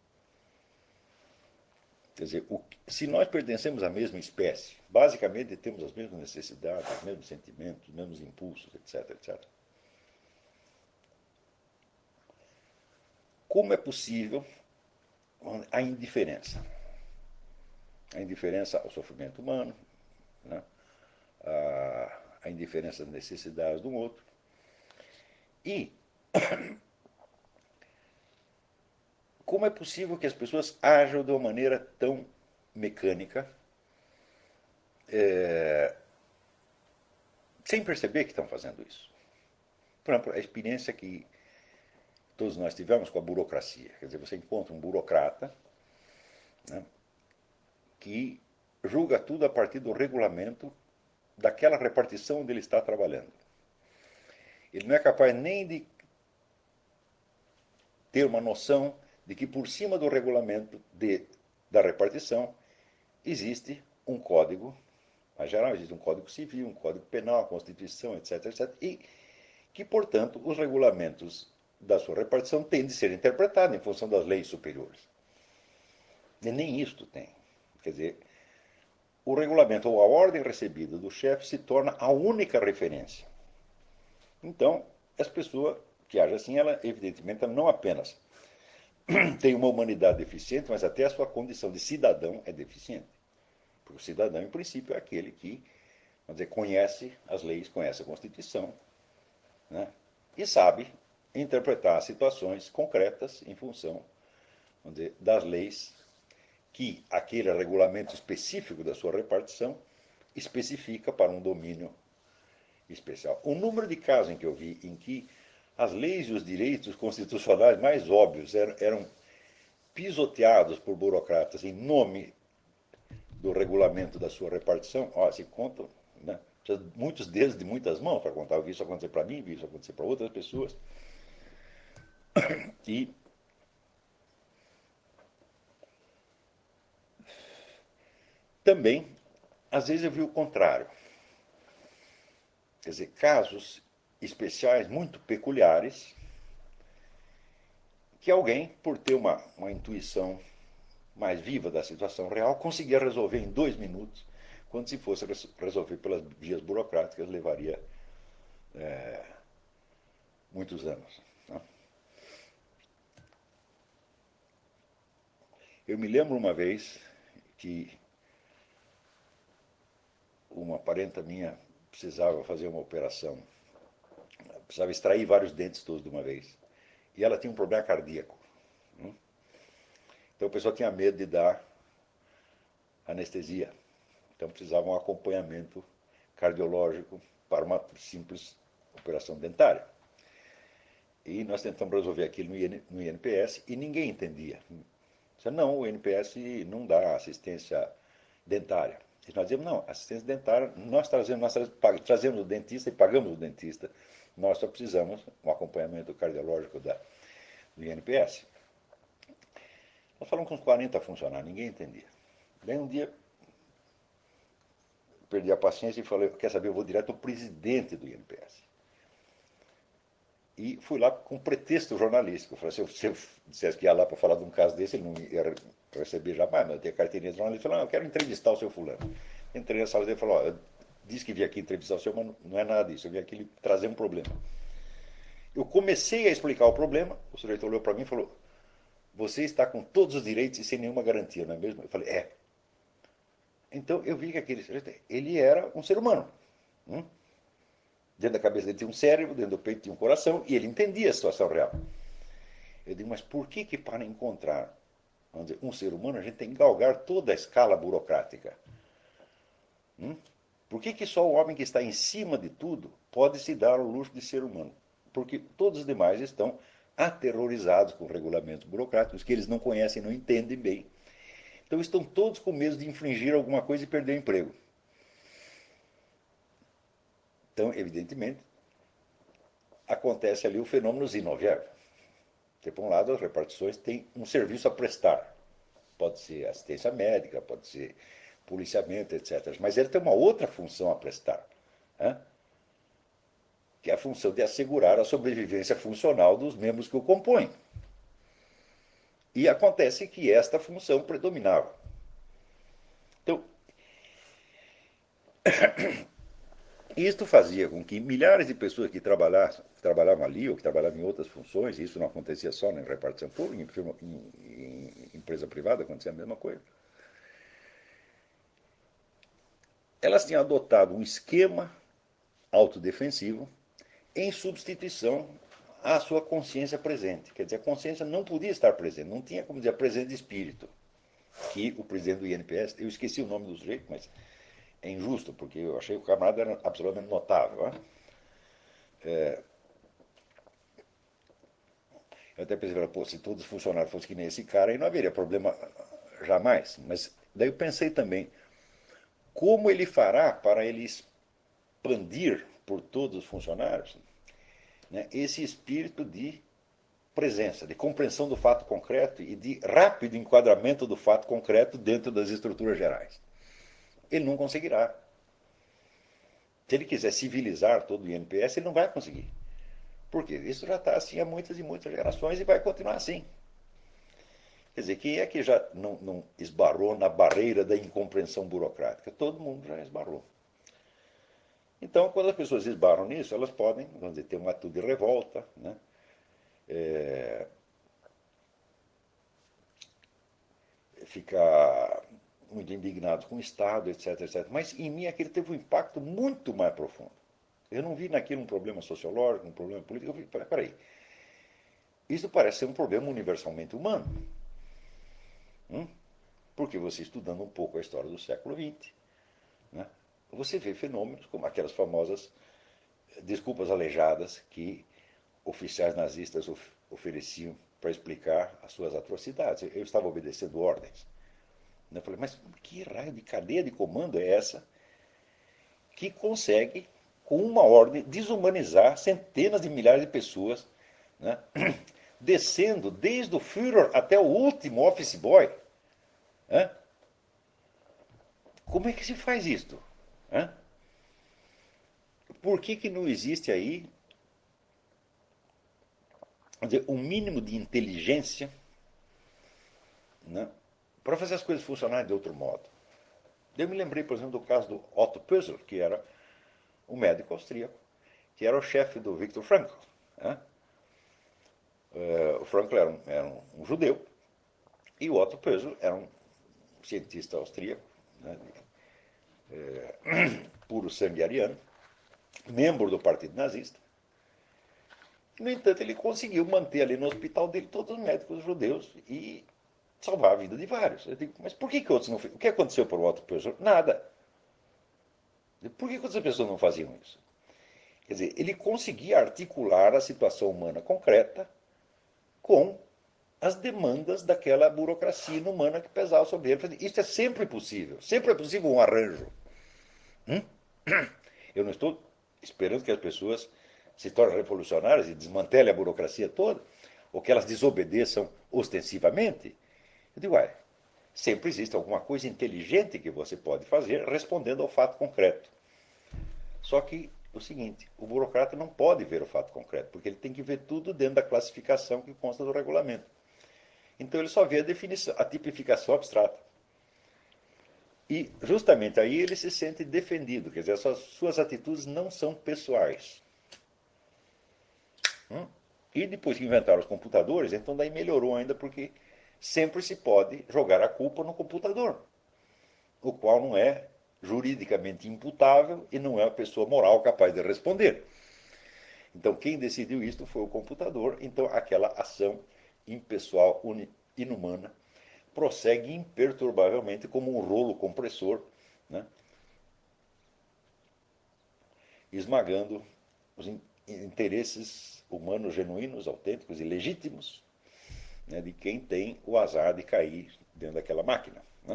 [SPEAKER 1] Quer dizer, se nós pertencemos à mesma espécie, basicamente temos as mesmas necessidades, os mesmos sentimentos, os mesmos impulsos, etc, etc. Como é possível a indiferença? A indiferença ao sofrimento humano, né? A indiferença às necessidades do outro. E como é possível que as pessoas ajam de uma maneira tão mecânica, sem perceber que estão fazendo isso? Por exemplo, a experiência que todos nós tivemos com a burocracia. Quer dizer, você encontra um burocrata, né, que julga tudo a partir do regulamento daquela repartição onde ele está trabalhando. Ele não é capaz nem de ter uma noção de que por cima do regulamento da repartição existe um código, na geral existe um código civil, um código penal, a Constituição, etc, etc, e que, portanto, os regulamentos da sua repartição têm de ser interpretados em função das leis superiores. E nem isto tem. Quer dizer, o regulamento ou a ordem recebida do chefe se torna a única referência. Então, essa pessoa que age assim, ela evidentemente não apenas tem uma humanidade deficiente, mas até a sua condição de cidadão é deficiente. Porque o cidadão, em princípio, é aquele que, vamos dizer, conhece as leis, conhece a Constituição, né? E sabe interpretar situações concretas em função, vamos dizer, das leis que aquele regulamento específico da sua repartição especifica para um domínio especial. O número de casos em que eu vi em que as leis e os direitos constitucionais mais óbvios eram pisoteados por burocratas em nome do regulamento da sua repartição, se contam, né? Muitos deles de muitas mãos para contar. Eu vi isso acontecer para mim, vi isso acontecer para outras pessoas. E também, às vezes eu vi o contrário. Quer dizer, casos especiais muito peculiares que alguém, por ter uma intuição mais viva da situação real, conseguia resolver em 2 minutos, quando se fosse resolver pelas vias burocráticas, levaria muitos anos. Né? Eu me lembro uma vez que uma parenta minha precisava fazer uma operação, precisava extrair vários dentes todos de uma vez, e ela tinha um problema cardíaco. Então o pessoal tinha medo de dar anestesia. Então precisava um acompanhamento cardiológico para uma simples operação dentária. E nós tentamos resolver aquilo no INPS e ninguém entendia. Disse, não, o INPS não dá assistência dentária. E nós dizemos, não, assistência dentária, nós trazemos o dentista e pagamos o dentista. Nós só precisamos um acompanhamento cardiológico do INPS. Nós falamos com uns 40 funcionários, ninguém entendia. Daí um dia, perdi a paciência e falei, quer saber, eu vou direto ao presidente do INPS. E fui lá com pretexto jornalístico. Falei, se eu dissesse que ia lá para falar de um caso desse, ele não ia receber jamais, mas eu tinha carteirinha de jornalista. Ele falou, não, eu quero entrevistar o seu fulano. Entrei na sala dele e falou, eu disse que vim aqui entrevistar o seu, mas não é nada disso, eu vim aqui trazer um problema. Eu comecei a explicar o problema, o sujeito olhou para mim e falou, você está com todos os direitos e sem nenhuma garantia, não é mesmo? Eu falei, é. Então eu vi que aquele sujeito, ele era um ser humano. Dentro da cabeça dele tinha um cérebro, dentro do peito tinha um coração, e ele entendia a situação real. Eu digo, mas por que para encontrar, vamos dizer, um ser humano, a gente tem que galgar toda a escala burocrática? Por que só o homem que está em cima de tudo pode se dar o luxo de ser humano? Porque todos os demais estão aterrorizados com regulamentos burocráticos que eles não conhecem, não entendem bem. Então estão todos com medo de infringir alguma coisa e perder o emprego. Então, evidentemente, acontece ali o fenômeno Zinoviev. Porque, por um lado, as repartições têm um serviço a prestar. Pode ser assistência médica, pode ser policiamento, etc. Mas ele tem uma outra função a prestar, que é a função de assegurar a sobrevivência funcional dos membros que o compõem. E acontece que esta função predominava. Então, isto fazia com que milhares de pessoas que trabalhavam ali ou que trabalhavam em outras funções, e isso não acontecia só na repartição pública, em empresa privada acontecia a mesma coisa, elas tinham adotado um esquema autodefensivo em substituição à sua consciência presente. Quer dizer, a consciência não podia estar presente, não tinha como dizer presente de espírito, que o presidente do INPS, eu esqueci o nome do sujeito, mas é injusto, porque eu achei que o camarada era absolutamente notável. Eu até pensei, pô, se todos os funcionários fossem que nem esse cara, aí não haveria problema jamais. Mas daí eu pensei também, como ele fará para ele expandir por todos os funcionários, né, esse espírito de presença, de compreensão do fato concreto e de rápido enquadramento do fato concreto dentro das estruturas gerais. Ele não conseguirá. Se ele quiser civilizar todo o INPS, ele não vai conseguir. Porque isso já está assim há muitas e muitas gerações e vai continuar assim. Quer dizer, quem é que já não esbarrou na barreira da incompreensão burocrática? Todo mundo já esbarrou. Então, quando as pessoas esbarram nisso, elas podem, vamos dizer, ter uma atitude de revolta, né? Ficar muito indignados com o Estado, etc, etc. Mas em mim aquilo teve um impacto muito mais profundo. Eu não vi naquilo um problema sociológico, um problema político. Eu falei, peraí, isso parece ser um problema universalmente humano. Porque você, estudando um pouco a história do século XX, né, você vê fenômenos como aquelas famosas desculpas aleijadas que oficiais nazistas ofereciam para explicar as suas atrocidades. Eu estava obedecendo ordens. Eu falei, mas que raio de cadeia de comando é essa que consegue, com uma ordem, desumanizar centenas de milhares de pessoas, né, descendo desde o Führer até o último office boy? Como é que se faz isto? Por que não existe aí quer dizer, um mínimo de inteligência, né, para fazer as coisas funcionarem de outro modo. Eu me lembrei, por exemplo, do caso do Otto Pösel, que era um médico austríaco, que era o chefe do Viktor Frankl. Né? O Frankl era um judeu e o Otto Pösel era um cientista austríaco, né, puro sangue ariano, membro do Partido Nazista. No entanto, ele conseguiu manter ali no hospital dele todos os médicos judeus e salvar a vida de vários. Eu digo, mas por que outros não fizeram? O que aconteceu por Otto Pösel? Nada. Por que outras pessoas não faziam isso? Quer dizer, ele conseguia articular a situação humana concreta com as demandas daquela burocracia inumana que pesava sobre ele. Isso é sempre é possível um arranjo. Eu não estou esperando que as pessoas se tornem revolucionárias e desmantelem a burocracia toda, ou que elas desobedeçam ostensivamente. Eu digo, sempre existe alguma coisa inteligente que você pode fazer respondendo ao fato concreto. Só que o seguinte, o burocrata não pode ver o fato concreto, porque ele tem que ver tudo dentro da classificação que consta do regulamento. Então ele só vê a definição, a tipificação abstrata. E justamente aí ele se sente defendido, quer dizer, as suas atitudes não são pessoais. E depois que inventaram os computadores, então daí melhorou ainda, porque sempre se pode jogar a culpa no computador, o qual não é juridicamente imputável e não é a pessoa moral capaz de responder. Então quem decidiu isso foi o computador, então aquela ação impessoal, inumana, prossegue imperturbavelmente como um rolo compressor, né, esmagando os interesses humanos genuínos, autênticos e legítimos, né, de quem tem o azar de cair dentro daquela máquina. Né?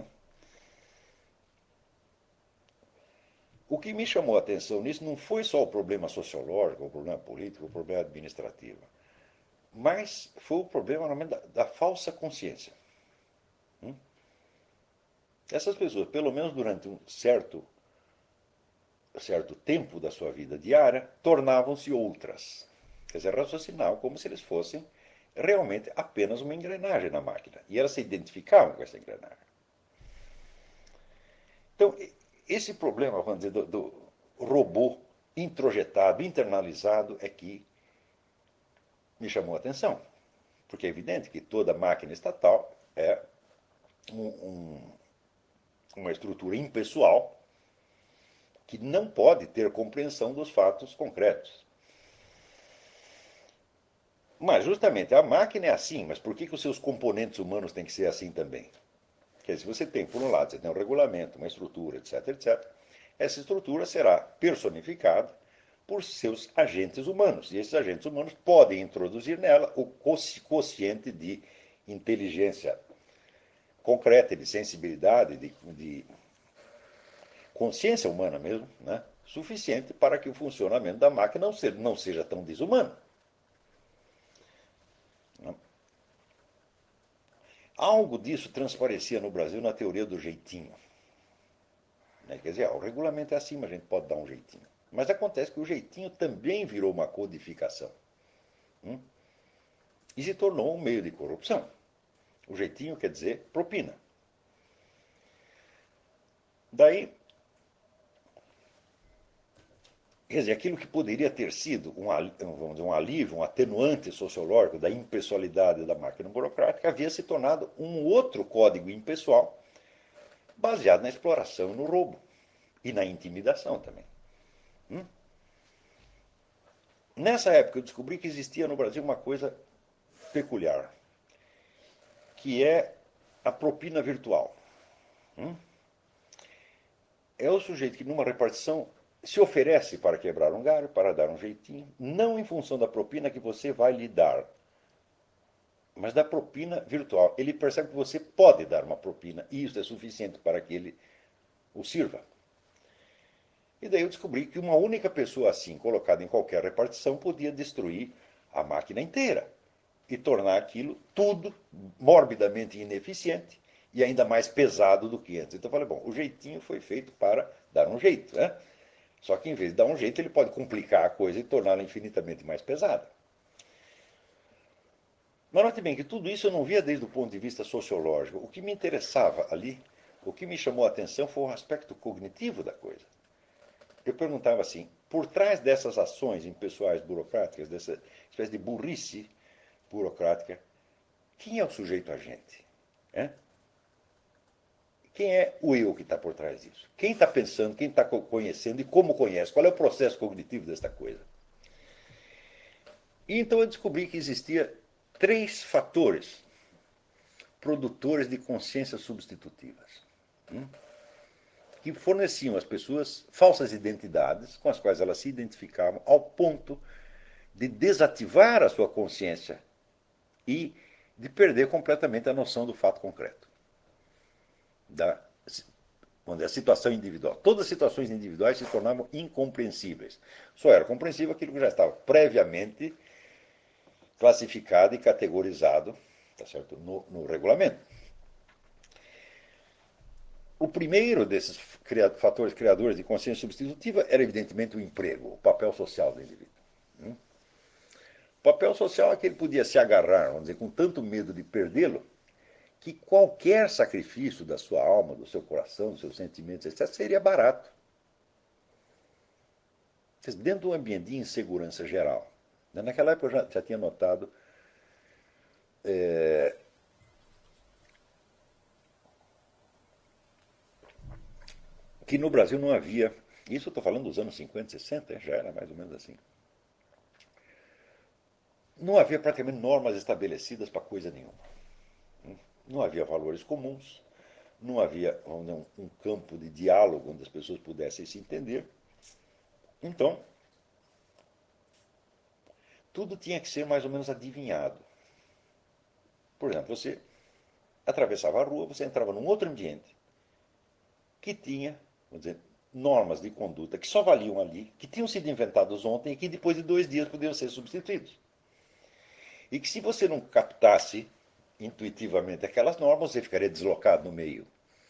[SPEAKER 1] O que me chamou a atenção nisso não foi só o problema sociológico, o problema político, o problema administrativo, mas foi o problema da falsa consciência. Essas pessoas, pelo menos durante um certo tempo da sua vida diária, tornavam-se outras. Quer dizer, raciocinavam como se eles fossem realmente apenas uma engrenagem na máquina. E elas se identificavam com essa engrenagem. Então, esse problema, vamos dizer, do robô introjetado, internalizado, é que me chamou a atenção. Porque é evidente que toda máquina estatal é uma estrutura impessoal que não pode ter compreensão dos fatos concretos. Mas justamente a máquina é assim, mas por que os seus componentes humanos têm que ser assim também? Quer dizer, você tem, por um lado, você tem um regulamento, uma estrutura, etc, etc. Essa estrutura será personificada por seus agentes humanos. E esses agentes humanos podem introduzir nela o quociente de inteligência concreta, de sensibilidade, de consciência humana mesmo, né, suficiente para que o funcionamento da máquina não seja tão desumano. Algo disso transparecia no Brasil na teoria do jeitinho. Quer dizer, o regulamento é assim, mas a gente pode dar um jeitinho. Mas acontece que o jeitinho também virou uma codificação. E se tornou um meio de corrupção. O jeitinho quer dizer propina. Daí, quer dizer, aquilo que poderia ter sido um alívio, um atenuante sociológico da impessoalidade da máquina burocrática, havia se tornado um outro código impessoal, baseado na exploração e no roubo. E na intimidação também. Nessa época eu descobri que existia no Brasil uma coisa peculiar, que é a propina virtual. É o sujeito que numa repartição se oferece para quebrar um galho, para dar um jeitinho, não em função da propina que você vai lhe dar, mas da propina virtual. Ele percebe que você pode dar uma propina e isso é suficiente para que ele o sirva. E daí eu descobri que uma única pessoa assim, colocada em qualquer repartição, podia destruir a máquina inteira e tornar aquilo tudo morbidamente ineficiente e ainda mais pesado do que antes. Então eu falei, bom, o jeitinho foi feito para dar um jeito, né? Só que em vez de dar um jeito, ele pode complicar a coisa e torná-la infinitamente mais pesada. Mas note bem que tudo isso eu não via desde o ponto de vista sociológico. O que me interessava ali, o que me chamou a atenção foi o aspecto cognitivo da coisa. Eu perguntava assim, por trás dessas ações impessoais burocráticas, dessa espécie de burrice burocrática, quem é o sujeito agente? É? Quem é o eu que está por trás disso? Quem está pensando, quem está conhecendo e como conhece? Qual é o processo cognitivo desta coisa? E então eu descobri que existia três fatores produtores de consciências substitutivas, que forneciam às pessoas falsas identidades com as quais elas se identificavam ao ponto de desativar a sua consciência e de perder completamente a noção do fato concreto, da a situação individual. Todas as situações individuais se tornavam incompreensíveis. Só era compreensível aquilo que já estava previamente classificado e categorizado, tá certo, no regulamento. O primeiro desses fatores criadores de consciência substitutiva era, evidentemente, o emprego, o papel social do indivíduo. O papel social é que ele podia se agarrar, vamos dizer, com tanto medo de perdê-lo, que qualquer sacrifício da sua alma, do seu coração, dos seus sentimentos, etc., seria barato. Dentro de um ambiente de insegurança geral. Naquela época eu já tinha notado que no Brasil não havia, isso eu estou falando dos anos 50, 60, já era mais ou menos assim, não havia praticamente normas estabelecidas para coisa nenhuma. Não havia valores comuns, não havia um campo de diálogo onde as pessoas pudessem se entender. Então, tudo tinha que ser mais ou menos adivinhado. Por exemplo, você atravessava a rua, você entrava num outro ambiente que tinha, vamos dizer, normas de conduta que só valiam ali, que tinham sido inventados ontem e que depois de 2 dias podiam ser substituídos. E que se você não captasse intuitivamente aquelas normas, você ficaria deslocado no meio.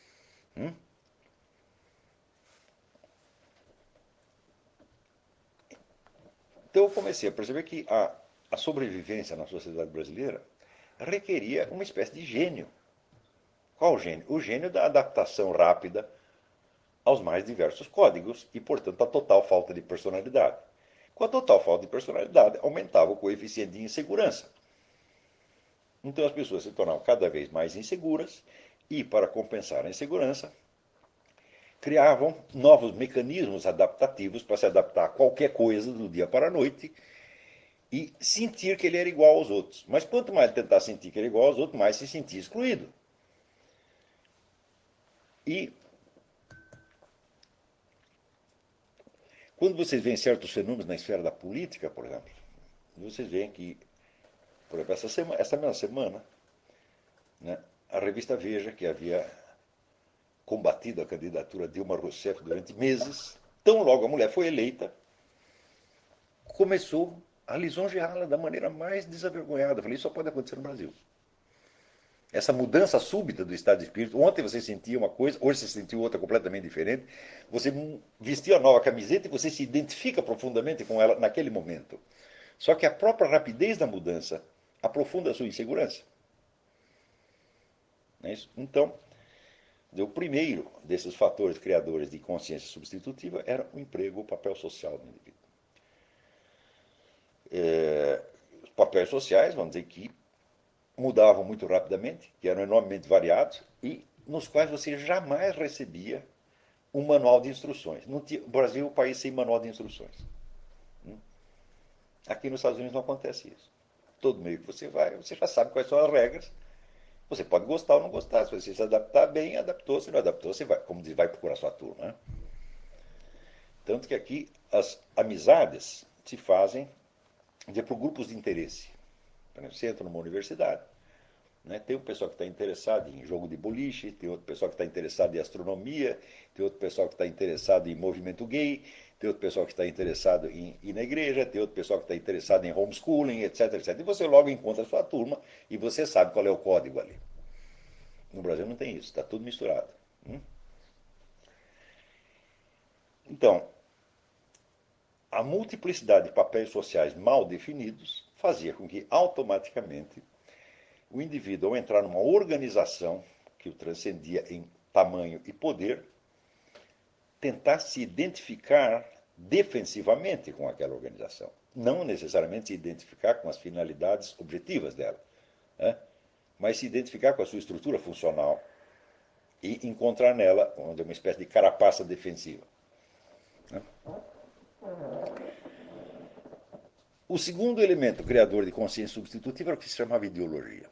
[SPEAKER 1] Então eu comecei a perceber que a sobrevivência na sociedade brasileira requeria uma espécie de gênio. Qual o gênio? O gênio da adaptação rápida aos mais diversos códigos e, portanto, a total falta de personalidade. Com a total falta de personalidade, aumentava o coeficiente de insegurança. Então as pessoas se tornavam cada vez mais inseguras e, para compensar a insegurança, criavam novos mecanismos adaptativos para se adaptar a qualquer coisa do dia para a noite e sentir que ele era igual aos outros. Mas quanto mais ele tentar sentir que ele era igual aos outros, mais se sentia excluído. E quando vocês veem certos fenômenos na esfera da política, por exemplo, vocês veem que, por exemplo, essa mesma semana, né, a revista Veja, que havia combatido a candidatura de Dilma Rousseff durante meses, tão logo a mulher foi eleita, começou a lisonjeá-la da maneira mais desavergonhada. Eu falei, isso só pode acontecer no Brasil. Essa mudança súbita do estado de espírito. Ontem você sentia uma coisa, hoje você sentiu outra completamente diferente. Você vestiu a nova camiseta e você se identifica profundamente com ela naquele momento. Só que a própria rapidez da mudança aprofunda a sua insegurança. Não é isso? Então, o primeiro desses fatores criadores de consciência substitutiva era o emprego, o papel social do indivíduo. Os papéis sociais, vamos dizer que mudavam muito rapidamente, que eram enormemente variados e nos quais você jamais recebia um manual de instruções. O Brasil é um país sem manual de instruções. Aqui nos Estados Unidos não acontece isso. Todo meio que você vai, você já sabe quais são as regras. Você pode gostar ou não gostar. Se você se adaptar bem, adaptou. Se não adaptou, você vai, como diz, vai procurar sua turma. Né? Tanto que aqui as amizades se fazem por grupos de interesse. Você entra numa universidade, né? Tem um pessoal que está interessado em jogo de boliche, tem outro pessoal que está interessado em astronomia, tem outro pessoal que está interessado em movimento gay, tem outro pessoal que está interessado em ir na igreja, tem outro pessoal que está interessado em homeschooling, etc, etc. E você logo encontra a sua turma e você sabe qual é o código ali. No Brasil não tem isso, está tudo misturado. Então, a multiplicidade de papéis sociais mal definidos fazia com que automaticamente o indivíduo, ao entrar numa organização que o transcendia em tamanho e poder, tentar se identificar defensivamente com aquela organização, não necessariamente se identificar com as finalidades objetivas dela, né? Mas se identificar com a sua estrutura funcional e encontrar nela uma espécie de carapaça defensiva, né? O segundo elemento criador de consciência substitutiva era o que se chamava ideologia.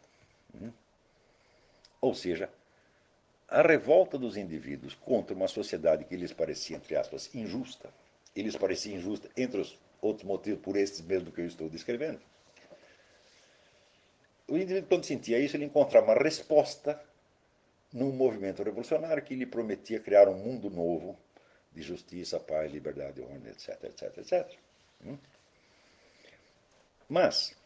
[SPEAKER 1] Ou seja, a revolta dos indivíduos contra uma sociedade que lhes parecia, entre aspas, injusta, e lhes parecia injusta, entre os outros motivos, por estes mesmo que eu estou descrevendo. O indivíduo, quando sentia isso, ele encontrava uma resposta num movimento revolucionário que lhe prometia criar um mundo novo de justiça, paz, liberdade, ordem, etc, etc, etc. Mas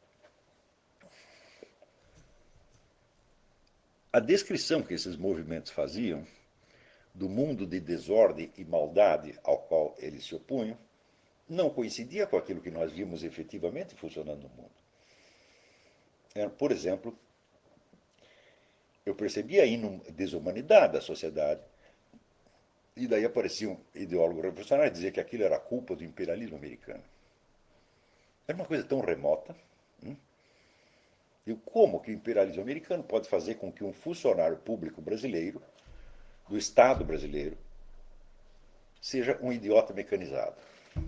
[SPEAKER 1] a descrição que esses movimentos faziam do mundo de desordem e maldade ao qual eles se opunham não coincidia com aquilo que nós vimos efetivamente funcionando no mundo. Por exemplo, eu percebia a desumanidade da sociedade, e daí aparecia um ideólogo revolucionário dizer que aquilo era culpa do imperialismo americano. Era uma coisa tão remota. E como que o imperialismo americano pode fazer com que um funcionário público brasileiro, do Estado brasileiro, seja um idiota mecanizado?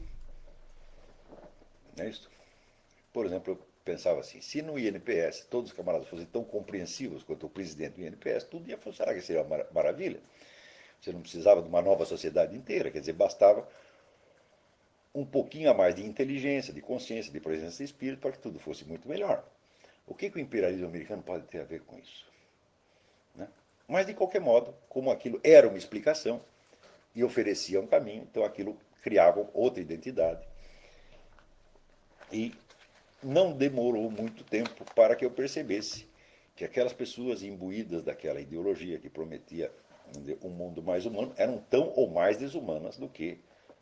[SPEAKER 1] Não é isso? Por exemplo, eu pensava assim, se no INPS todos os camaradas fossem tão compreensivos quanto o presidente do INPS, tudo ia funcionar, que seria uma maravilha. Você não precisava de uma nova sociedade inteira, quer dizer, bastava um pouquinho a mais de inteligência, de consciência, de presença de espírito para que tudo fosse muito melhor. O que o imperialismo americano pode ter a ver com isso? Né? Mas, de qualquer modo, como aquilo era uma explicação e oferecia um caminho, então aquilo criava outra identidade. E não demorou muito tempo para que eu percebesse que aquelas pessoas imbuídas daquela ideologia que prometia um mundo mais humano eram tão ou mais desumanas do que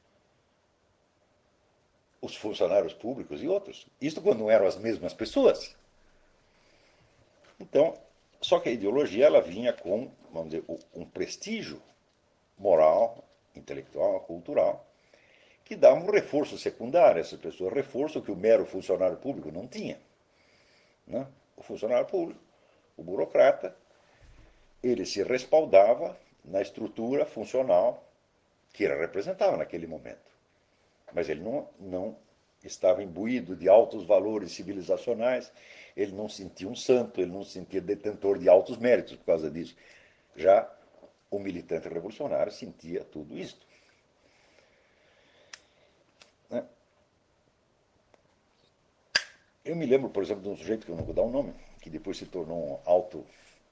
[SPEAKER 1] os funcionários públicos e outros. Isto quando não eram as mesmas pessoas. Então, só que a ideologia ela vinha com, vamos dizer, um prestígio moral, intelectual, cultural, que dava um reforço secundário a essas pessoas, reforço que o mero funcionário público não tinha. Né? O funcionário público, o burocrata, ele se respaldava na estrutura funcional que ele representava naquele momento. Mas ele não estava imbuído de altos valores civilizacionais, ele não sentia um santo, ele não se sentia detentor de altos méritos por causa disso. Já o militante revolucionário sentia tudo isso. Eu me lembro, por exemplo, de um sujeito que eu não vou dar o nome, que depois se tornou um alto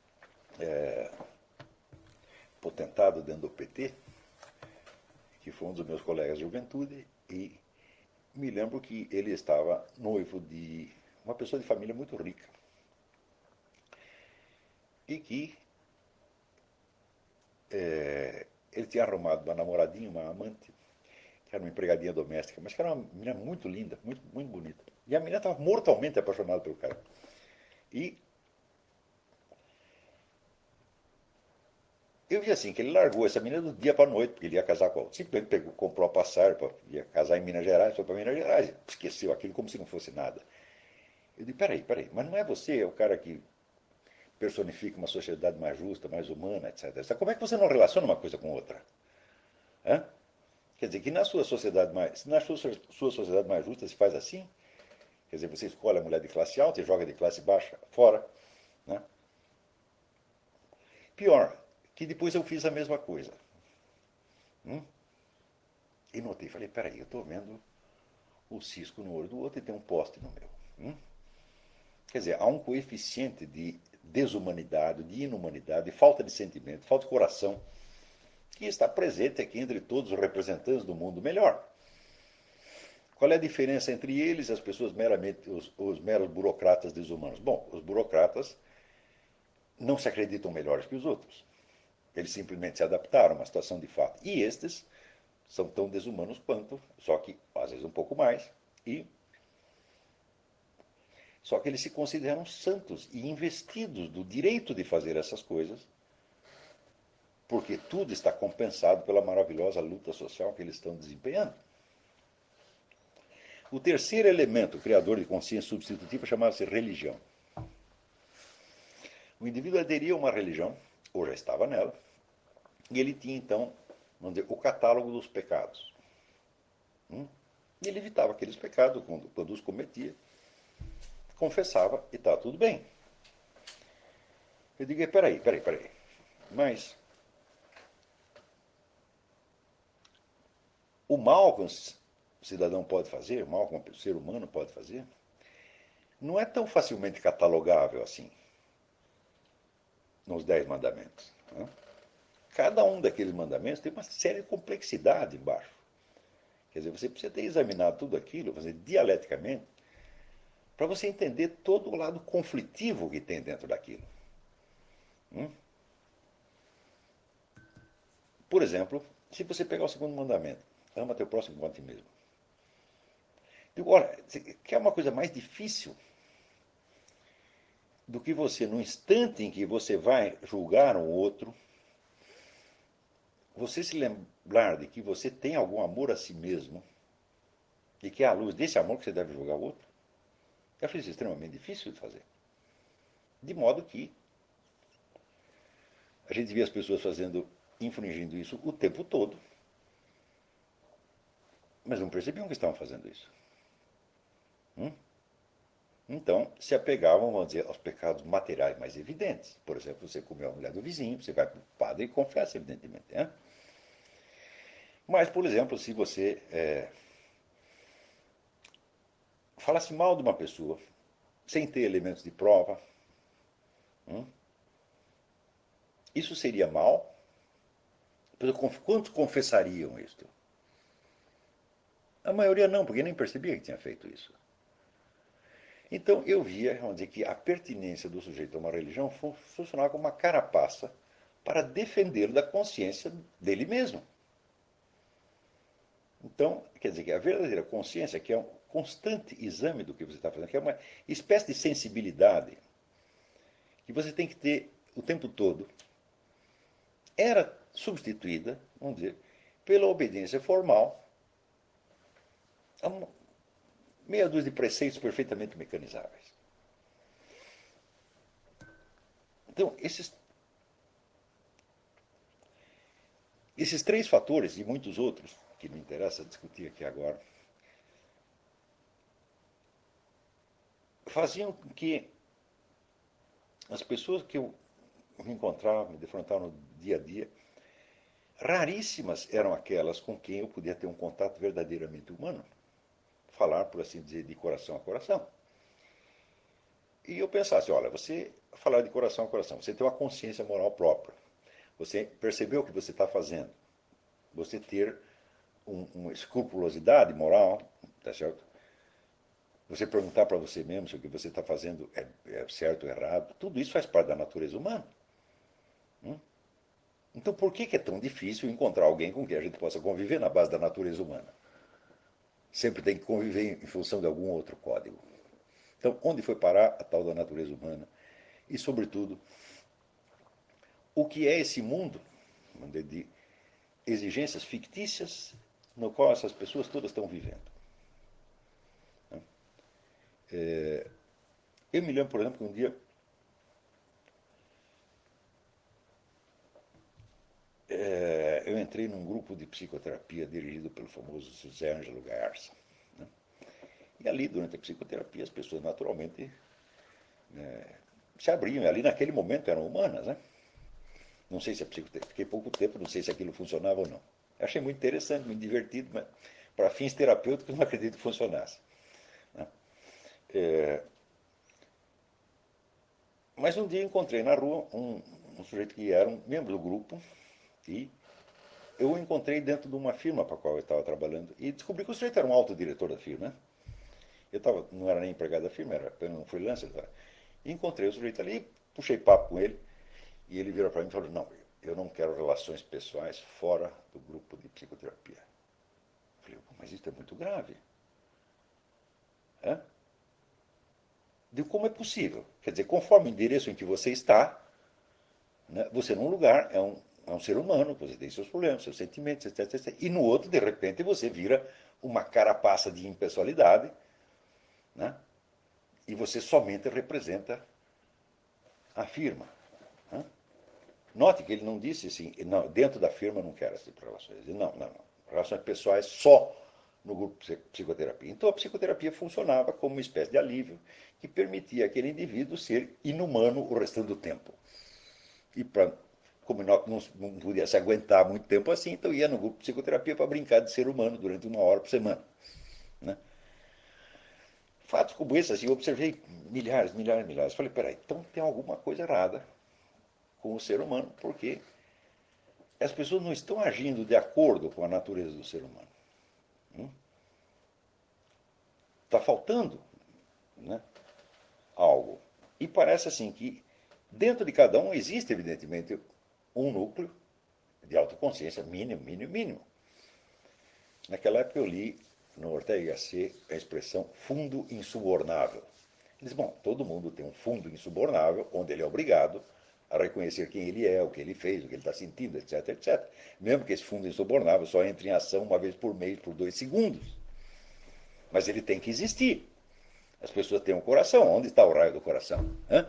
[SPEAKER 1] potentado dentro do PT, que foi um dos meus colegas de juventude, e me lembro que ele estava noivo de uma pessoa de família muito rica. E que ele tinha arrumado uma namoradinha, uma amante, que era uma empregadinha doméstica, mas que era uma menina muito linda, muito, muito bonita. E a menina estava mortalmente apaixonada pelo cara. E eu vi assim, que ele largou essa menina do dia para a noite, porque ele ia casar com ela. Simplesmente pegou, comprou a passagem, ia casar em Minas Gerais, foi para Minas Gerais, esqueceu aquilo como se não fosse nada. Eu disse, peraí, mas não é você, é o cara que personifica uma sociedade mais justa, mais humana, etc. Como é que você não relaciona uma coisa com outra? Hã? Quer dizer, que na sua sociedade sua sociedade mais justa se faz assim, quer dizer, você escolhe a mulher de classe alta e joga de classe baixa fora. Né? Pior, que depois eu fiz a mesma coisa. E notei, falei, peraí, eu estou vendo o cisco no olho do outro e tem um poste no meu. Quer dizer, há um coeficiente de desumanidade, de inumanidade, de falta de sentimento, falta de coração, que está presente aqui entre todos os representantes do mundo melhor. Qual é a diferença entre eles e as pessoas meramente, os meros burocratas desumanos? Bom, os burocratas não se acreditam melhores que os outros. Eles simplesmente se adaptaram a uma situação de fato. E estes são tão desumanos quanto, só que às vezes um pouco mais, e Só que eles se consideram santos e investidos do direito de fazer essas coisas, porque tudo está compensado pela maravilhosa luta social que eles estão desempenhando. O terceiro elemento criador de consciência substitutiva chamava-se religião. O indivíduo aderia a uma religião, ou já estava nela, e ele tinha então, vamos dizer, o catálogo dos pecados. E ele evitava aqueles pecados quando os cometia, confessava e estava tudo bem. Eu digo, peraí. Mas o mal que um cidadão pode fazer, o mal que um ser humano pode fazer, não é tão facilmente catalogável assim nos 10 mandamentos. Né? Cada um daqueles mandamentos tem uma série de complexidade embaixo. Quer dizer, você precisa ter examinado tudo aquilo, fazer dialeticamente, para você entender todo o lado conflitivo que tem dentro daquilo. Por exemplo, se você pegar o segundo mandamento, ama teu próximo como a ti mesmo. Digo, olha, quer uma coisa mais difícil do que você, no instante em que você vai julgar um outro, você se lembrar de que você tem algum amor a si mesmo e que é à luz desse amor que você deve julgar o outro? Eu acho isso extremamente difícil de fazer. De modo que a gente vê as pessoas infringindo isso o tempo todo, mas não percebiam que estavam fazendo isso. Então, se apegavam, vamos dizer, aos pecados materiais mais evidentes. Por exemplo, você comeu a mulher do vizinho, você vai para o padre e confessa, evidentemente. Né? Mas, por exemplo, se você falasse mal de uma pessoa, sem ter elementos de prova, isso seria mal? Quantos confessariam isto? A maioria não, porque nem percebia que tinha feito isso. Então eu via, vamos dizer, que a pertinência do sujeito a uma religião funcionava como uma carapaça para defendê-lo da consciência dele mesmo. Então, quer dizer que a verdadeira consciência, que é um constante exame do que você está fazendo, que é uma espécie de sensibilidade que você tem que ter o tempo todo, era substituída, vamos dizer, pela obediência formal a meia dúzia de preceitos perfeitamente mecanizáveis. Então, esses três fatores e muitos outros, que me interessa discutir aqui agora, faziam com que as pessoas que eu me encontrava, me defrontava no dia a dia, raríssimas eram aquelas com quem eu podia ter um contato verdadeiramente humano, falar, por assim dizer, de coração a coração. E eu pensasse, olha, você falar de coração a coração, você tem uma consciência moral própria, você percebeu o que você está fazendo, você ter uma escrupulosidade moral, tá certo? Você perguntar para você mesmo se o que você está fazendo é certo ou errado, tudo isso faz parte da natureza humana. Então por que é tão difícil encontrar alguém com quem a gente possa conviver na base da natureza humana? Sempre tem que conviver em função de algum outro código. Então, onde foi parar a tal da natureza humana? E, sobretudo, o que é esse mundo de exigências fictícias no qual essas pessoas todas estão vivendo? Eu me lembro, por exemplo, que um dia eu entrei num grupo de psicoterapia dirigido pelo famoso José Ângelo Gaarza. Né? E ali, durante a psicoterapia, as pessoas naturalmente se abriam. E ali, naquele momento, eram humanas. Né? Não sei se a psicoterapia, fiquei pouco tempo, não sei se aquilo funcionava ou não. Eu achei muito interessante, muito divertido, mas para fins terapêuticos não acredito que funcionasse. Né? Mas um dia encontrei na rua um sujeito que era um membro do grupo e eu o encontrei dentro de uma firma para a qual eu estava trabalhando e descobri que o sujeito era um autodiretor da firma. Né? Não era nem empregado da firma, era apenas um freelancer. E encontrei o sujeito ali, puxei papo com ele e ele virou para mim e falou, não, eu não quero relações pessoais fora do grupo de psicoterapia. Eu falei, mas isso é muito grave. É? de como é possível. Quer dizer, conforme o endereço em que você está, né, você num lugar é um ser humano, você tem seus problemas, seus sentimentos, etc, etc. E no outro, de repente, você vira uma carapaça de impessoalidade, né, e você somente representa a firma. Né? Note que ele não disse assim, não, dentro da firma eu não quero esse tipo de relações. Ele, não, não, não. Relações pessoais só no grupo de psicoterapia. Então a psicoterapia funcionava como uma espécie de alívio que permitia aquele indivíduo ser inumano o restante do tempo. E como não podia se aguentar muito tempo assim, então ia no grupo de psicoterapia para brincar de ser humano durante 1 hora por semana. Né? Fatos como esse, assim, eu observei milhares, milhares, milhares. Falei, peraí, então tem alguma coisa errada com o ser humano, porque as pessoas não estão agindo de acordo com a natureza do ser humano. Está faltando, né, algo. E parece assim que dentro de cada um existe, evidentemente, um núcleo de autoconsciência mínimo, mínimo, mínimo. Naquela época eu li no Ortega y Gasset a expressão fundo insubornável. Ele diz, bom, todo mundo tem um fundo insubornável onde ele é obrigado a reconhecer quem ele é, o que ele fez, o que ele está sentindo, etc, etc. Mesmo que esse fundo insubornável só entre em ação uma vez por mês, por 2 segundos. Mas ele tem que existir. As pessoas têm um coração. Onde está o raio do coração? Hã?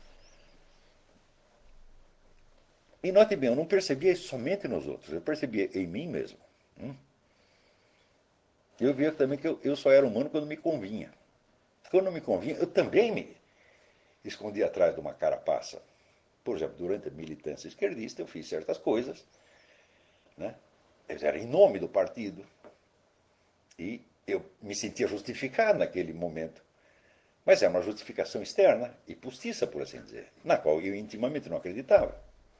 [SPEAKER 1] E note bem, eu não percebia isso somente nos outros, eu percebia em mim mesmo. Eu via também que eu só era humano quando me convinha. Quando não me convinha, eu também me escondia atrás de uma carapaça. Por exemplo, durante a militância esquerdista, eu fiz certas coisas, né? Era em nome do partido. E eu me sentia justificado naquele momento. Mas é uma justificação externa e postiça, por assim dizer, na qual eu intimamente não acreditava.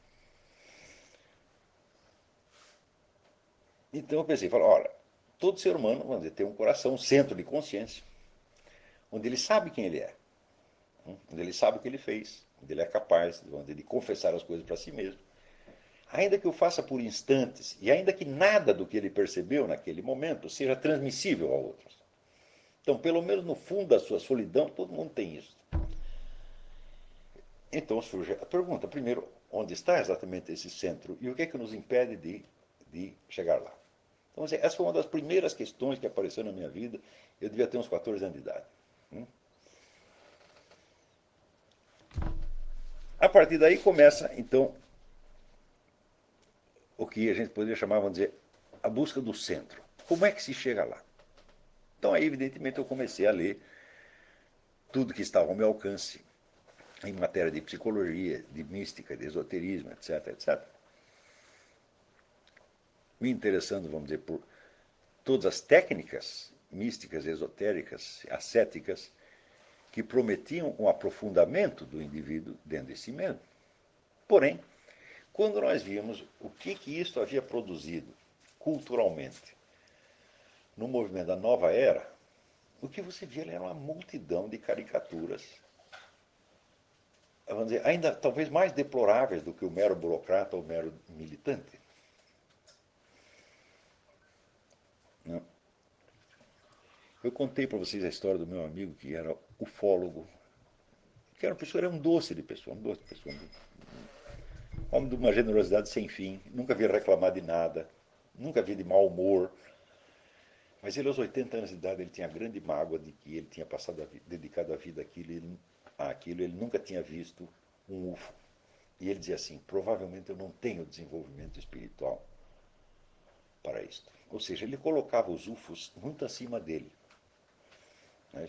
[SPEAKER 1] Então eu pensei, olha, todo ser humano, vamos dizer, tem um coração, um centro de consciência, onde ele sabe quem ele é, onde ele sabe o que ele fez, onde ele é capaz de confessar as coisas para si mesmo. Ainda que o faça por instantes, e ainda que nada do que ele percebeu naquele momento seja transmissível a outros. Então, pelo menos no fundo da sua solidão, todo mundo tem isso. Então surge a pergunta, primeiro, onde está exatamente esse centro e o que é que nos impede de chegar lá? Então, essa foi uma das primeiras questões que apareceu na minha vida. Eu devia ter uns 14 anos de idade. A partir daí começa, então, o que a gente poderia chamar, vamos dizer, a busca do centro. Como é que se chega lá? Então, aí, evidentemente, eu comecei a ler tudo que estava ao meu alcance em matéria de psicologia, de mística, de esoterismo, etc, etc. Me interessando, vamos dizer, por todas as técnicas místicas, esotéricas, ascéticas, que prometiam um aprofundamento do indivíduo dentro de si mesmo. Porém, quando nós vimos o que isso havia produzido culturalmente no movimento da nova era, o que você via era uma multidão de caricaturas, vamos dizer, ainda talvez mais deploráveis do que o mero burocrata ou o mero militante. Não. Eu contei para vocês a história do meu amigo que era ufólogo, que era uma pessoa, era um doce de pessoa, um doce de pessoa, um homem de uma generosidade sem fim, nunca havia reclamar de nada, nunca havia de mau humor. Mas ele, aos 80 anos de idade, ele tinha a grande mágoa de que ele tinha dedicado a vida àquilo, ele nunca tinha visto um UFO. E ele dizia assim, provavelmente eu não tenho desenvolvimento espiritual para isto. Ou seja, ele colocava os UFOs muito acima dele. Né?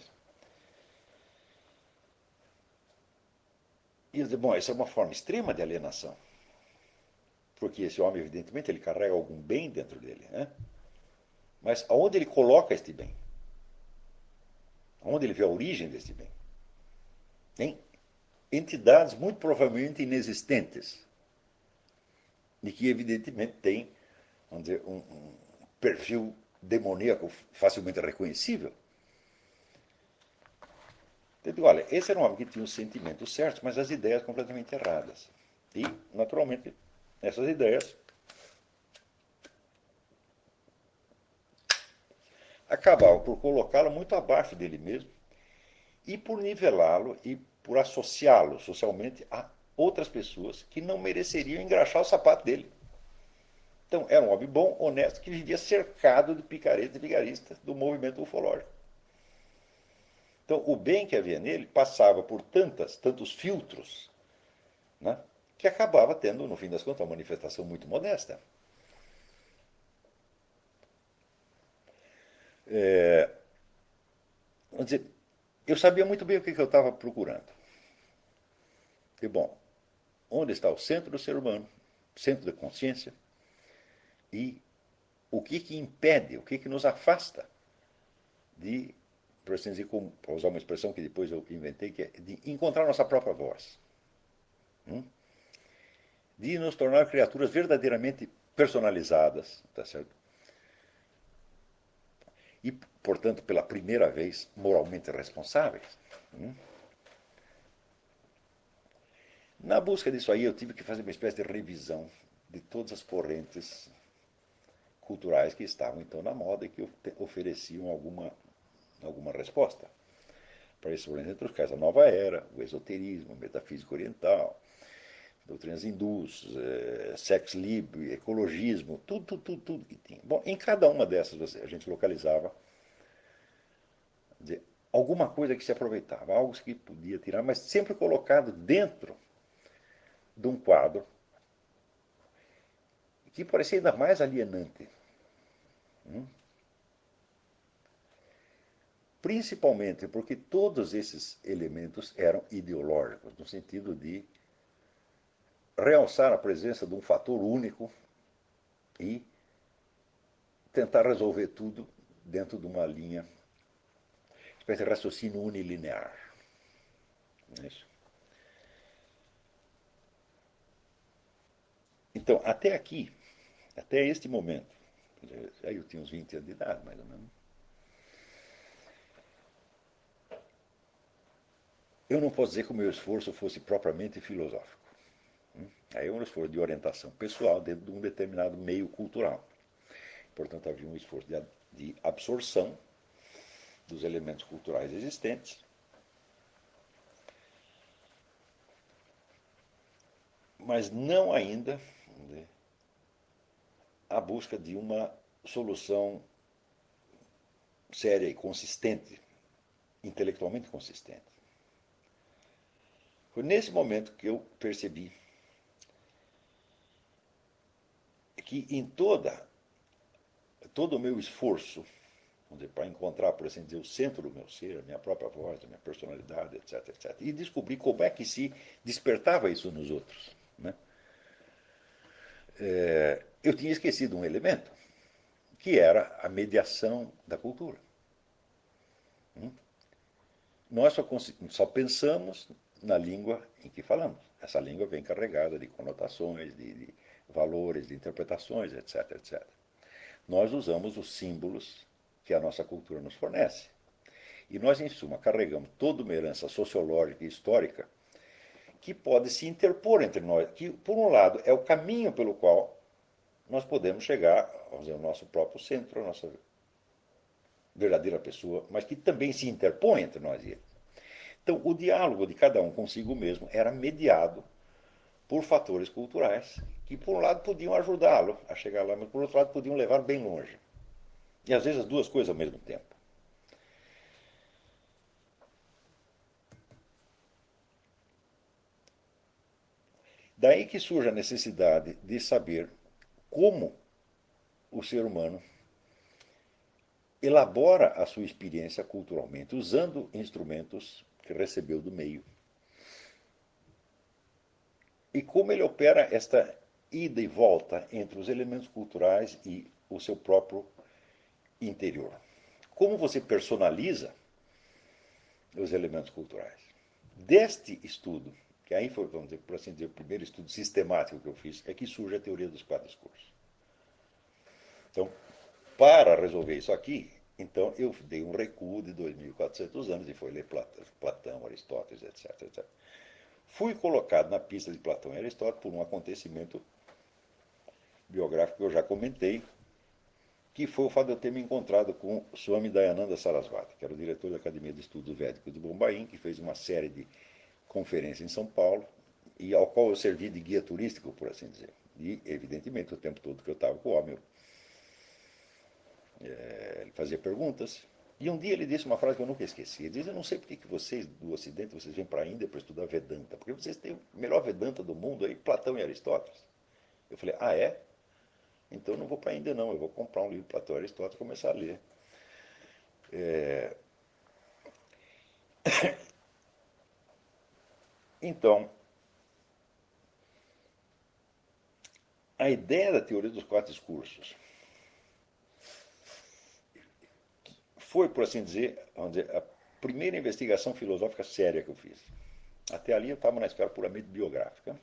[SPEAKER 1] E eu disse, bom, essa é uma forma extrema de alienação. Porque esse homem, evidentemente, ele carrega algum bem dentro dele. Né? Mas aonde ele coloca este bem? Aonde ele vê a origem deste bem? Em entidades muito provavelmente inexistentes. E que, evidentemente, têm, vamos dizer, um perfil demoníaco facilmente reconhecível. Eu digo, olha, esse era um homem que tinha os sentimentos certos, mas as ideias completamente erradas. E, naturalmente, essas ideias acabavam por colocá-lo muito abaixo dele mesmo e por nivelá-lo e por associá-lo socialmente a outras pessoas que não mereceriam engraxar o sapato dele. Então, era um homem bom, honesto, que vivia cercado de picaretas e vigaristas do movimento ufológico. Então, o bem que havia nele passava por tantos filtros, né, que acabava tendo, no fim das contas, uma manifestação muito modesta. Vamos dizer, eu sabia muito bem o que eu estava procurando. E, bom, onde está o centro do ser humano, centro da consciência, e o que impede, o que nos afasta de, por assim dizer, para usar uma expressão que depois eu inventei, que é de encontrar nossa própria voz. De nos tornar criaturas verdadeiramente personalizadas, tá certo? E, portanto, pela primeira vez, moralmente responsáveis. Na busca disso aí, eu tive que fazer uma espécie de revisão de todas as correntes culturais que estavam então na moda e que ofereciam alguma resposta para esses problemas, entre os quais a nova era, o esoterismo, a metafísica oriental, doutrinas hindus, sex lib, ecologismo, tudo que tinha. Bom, em cada uma dessas a gente localizava dizer, alguma coisa que se aproveitava, algo que podia tirar, mas sempre colocado dentro de um quadro que parecia ainda mais alienante. Principalmente porque todos esses elementos eram ideológicos, no sentido de realçar a presença de um fator único e tentar resolver tudo dentro de uma linha, espécie de raciocínio unilinear. Isso. Então, até aqui, até este momento, aí eu tinha uns 20 anos de idade, mais ou menos, eu não posso dizer que o meu esforço fosse propriamente filosófico. Aí é um esforço de orientação pessoal dentro de um determinado meio cultural. Portanto, havia um esforço de absorção dos elementos culturais existentes, mas não ainda a busca de uma solução séria e consistente, intelectualmente consistente. Foi nesse momento que eu percebi que em todo o meu esforço para encontrar, por assim dizer, o centro do meu ser, a minha própria voz, a minha personalidade, etc, etc, e descobrir como é que se despertava isso nos outros, né? Eu tinha esquecido um elemento, que era a mediação da cultura. Nós só pensamos na língua em que falamos. Essa língua vem carregada de conotações, de valores, de interpretações, etc, etc. Nós usamos os símbolos que a nossa cultura nos fornece. E nós, em suma, carregamos toda uma herança sociológica e histórica que pode se interpor entre nós, que, por um lado, é o caminho pelo qual nós podemos chegar ao nosso próprio centro, a nossa verdadeira pessoa, mas que também se interpõe entre nós e ele. Então, o diálogo de cada um consigo mesmo era mediado por fatores culturais que, por um lado, podiam ajudá-lo a chegar lá, mas, por outro lado, podiam levar bem longe. E, às vezes, as duas coisas ao mesmo tempo. Daí que surge a necessidade de saber como o ser humano elabora a sua experiência culturalmente, usando instrumentos que recebeu do meio. E como ele opera esta ida e volta entre os elementos culturais e o seu próprio interior. Como você personaliza os elementos culturais. Deste estudo, que aí foi, vamos dizer, por assim dizer, o primeiro estudo sistemático que eu fiz, é que surge a teoria dos quatro discursos. Então, para resolver isso aqui, então eu dei um recuo de 2.400 anos e fui ler Platão, Aristóteles, etc, etc. Fui colocado na pista de Platão e Aristóteles por um acontecimento biográfico que eu já comentei, que foi o fato de eu ter me encontrado com Swami Dayananda Sarasvati, que era o diretor da Academia de Estudos Védicos de Bombaim, que fez uma série de conferências em São Paulo, e ao qual eu servi de guia turístico, por assim dizer. E, evidentemente, o tempo todo que eu estava com o homem, ele fazia perguntas. E um dia ele disse uma frase que eu nunca esqueci. Ele disse: eu não sei por que vocês do Ocidente vocês vêm para a Índia para estudar Vedanta, porque vocês têm o melhor Vedanta do mundo aí, Platão e Aristóteles. Eu falei: ah, é? Então eu não vou para a Índia, não. Eu vou comprar um livro de Platão e Aristóteles e começar a ler. Então, a ideia da teoria dos quatro discursos foi, por assim dizer, vamos dizer, a primeira investigação filosófica séria que eu fiz. Até ali eu estava na esfera puramente biográfica.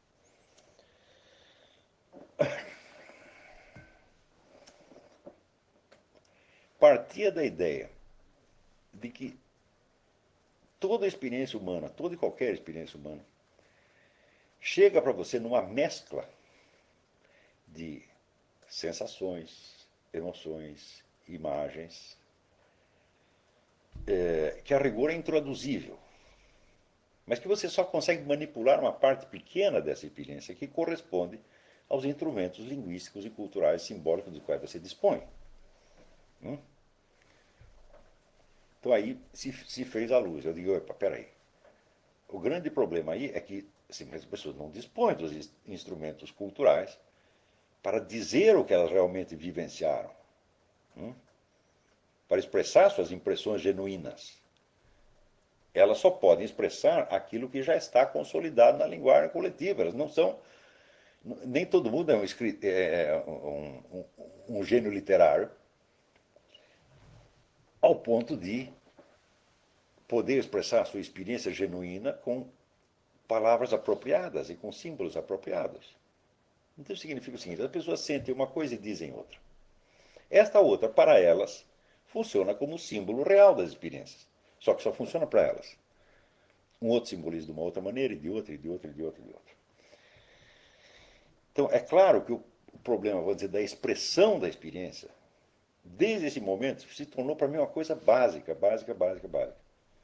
[SPEAKER 1] Partia da ideia de que toda experiência humana, toda e qualquer experiência humana, chega para você numa mescla de sensações, emoções, imagens, que a rigor é intraduzível, mas que você só consegue manipular uma parte pequena dessa experiência que corresponde aos instrumentos linguísticos e culturais simbólicos dos quais você dispõe. Então aí se fez a luz. Eu digo: opa, peraí. O grande problema aí é que as pessoas não dispõem dos instrumentos culturais para dizer o que elas realmente vivenciaram, para expressar suas impressões genuínas. Elas só podem expressar aquilo que já está consolidado na linguagem coletiva. Elas não são. Nem todo mundo é um gênio literário ao ponto de poder expressar a sua experiência genuína com palavras apropriadas e com símbolos apropriados. Então significa o seguinte: as pessoas sentem uma coisa e dizem outra. Esta outra, para elas, funciona como símbolo real das experiências. Só que só funciona para elas. Um outro simboliza de uma outra maneira, e de outra, e de outra, e de outra, e de outra. Então, é claro que o problema, vou dizer, da expressão da experiência, desde esse momento, se tornou para mim uma coisa básica, básica, básica, básica.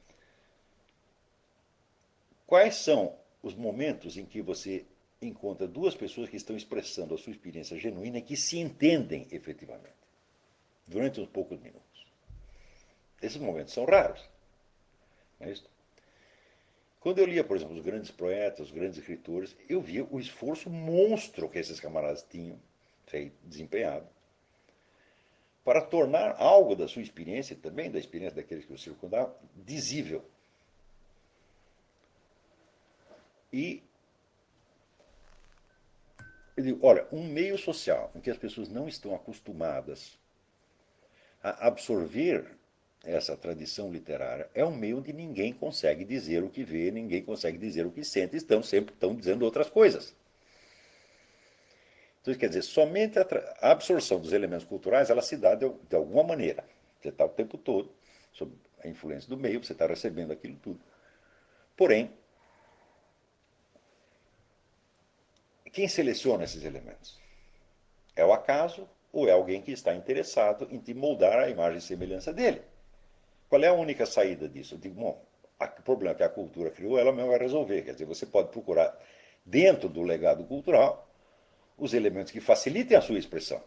[SPEAKER 1] Quais são os momentos em que você encontra duas pessoas que estão expressando a sua experiência genuína e que se entendem efetivamente, durante uns poucos minutos? Esses momentos são raros. Não é isso? Quando eu lia, por exemplo, os grandes poetas, os grandes escritores, eu via o esforço monstro que esses camaradas tinham desempenhado para tornar algo da sua experiência, também da experiência daqueles que o circundavam, dizível. E eu digo: olha, um meio social em que as pessoas não estão acostumadas a absorver essa tradição literária é um meio onde ninguém consegue dizer o que vê, ninguém consegue dizer o que sente, sempre estão dizendo outras coisas. Então, quer dizer, somente a absorção dos elementos culturais ela se dá de alguma maneira. Você está o tempo todo sob a influência do meio, você está recebendo aquilo tudo. Porém, quem seleciona esses elementos? É o acaso ou é alguém que está interessado em te moldar a imagem e semelhança dele? Qual é a única saída disso? Eu digo: bom, o problema que a cultura criou, ela mesma vai resolver. Quer dizer, você pode procurar dentro do legado cultural os elementos que facilitem a sua expressão.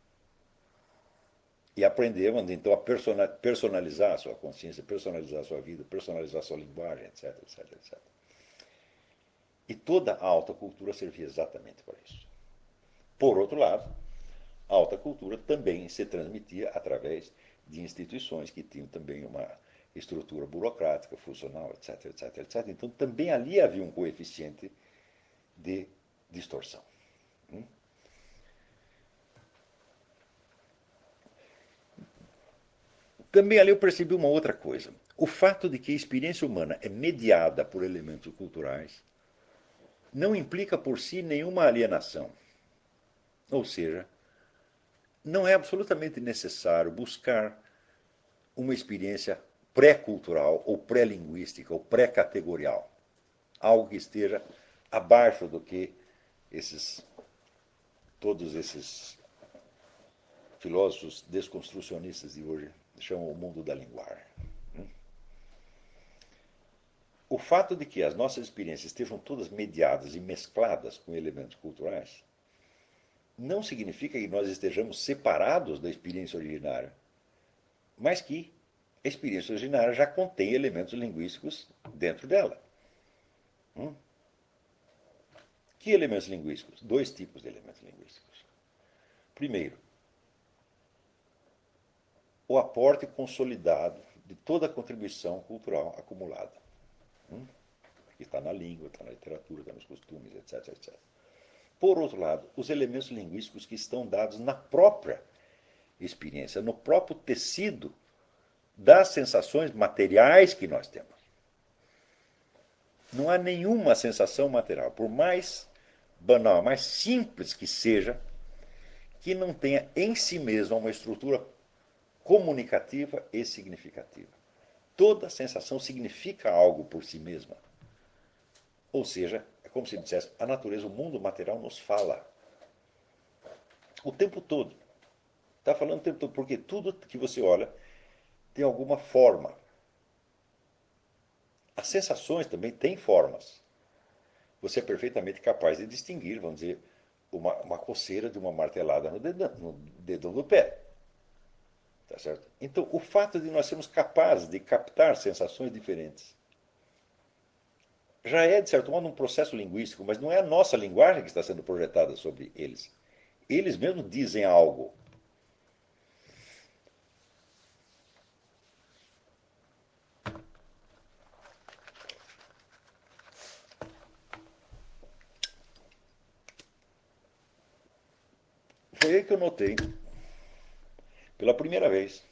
[SPEAKER 1] E aprender, então, a personalizar a sua consciência, personalizar a sua vida, personalizar a sua linguagem, etc, etc, etc. E toda a alta cultura servia exatamente para isso. Por outro lado, a alta cultura também se transmitia através de instituições que tinham também uma estrutura burocrática, funcional, etc, etc, etc. Então também ali havia um coeficiente de distorção. Também ali eu percebi uma outra coisa. O fato de que a experiência humana é mediada por elementos culturais não implica por si nenhuma alienação. Ou seja, não é absolutamente necessário buscar uma experiência pré-cultural ou pré-linguística ou pré-categorial. Algo que esteja abaixo do que todos esses filósofos desconstrucionistas de hoje chamam o mundo da linguagem. O fato de que as nossas experiências estejam todas mediadas e mescladas com elementos culturais não significa que nós estejamos separados da experiência originária, mas que a experiência originária já contém elementos linguísticos dentro dela. Que elementos linguísticos? Dois tipos de elementos linguísticos. Primeiro, o aporte consolidado de toda a contribuição cultural acumulada. Que está na língua, está na literatura, está nos costumes, etc, etc. Por outro lado, os elementos linguísticos que estão dados na própria experiência, no próprio tecido das sensações materiais que nós temos. Não há nenhuma sensação material, por mais banal, mais simples que seja, que não tenha em si mesma uma estrutura comunicativa e significativa. Toda sensação significa algo por si mesma. Ou seja, é como se dissesse, a natureza, o mundo material nos fala. O tempo todo. Está falando o tempo todo, porque tudo que você olha tem alguma forma. As sensações também têm formas. Você é perfeitamente capaz de distinguir, vamos dizer, uma coceira de uma martelada no dedão do pé. Tá certo? Então, o fato de nós sermos capazes de captar sensações diferentes já é, de certo modo, um processo linguístico, mas não é a nossa linguagem que está sendo projetada sobre eles. Eles mesmos dizem algo. Foi aí que eu notei, pela primeira vez,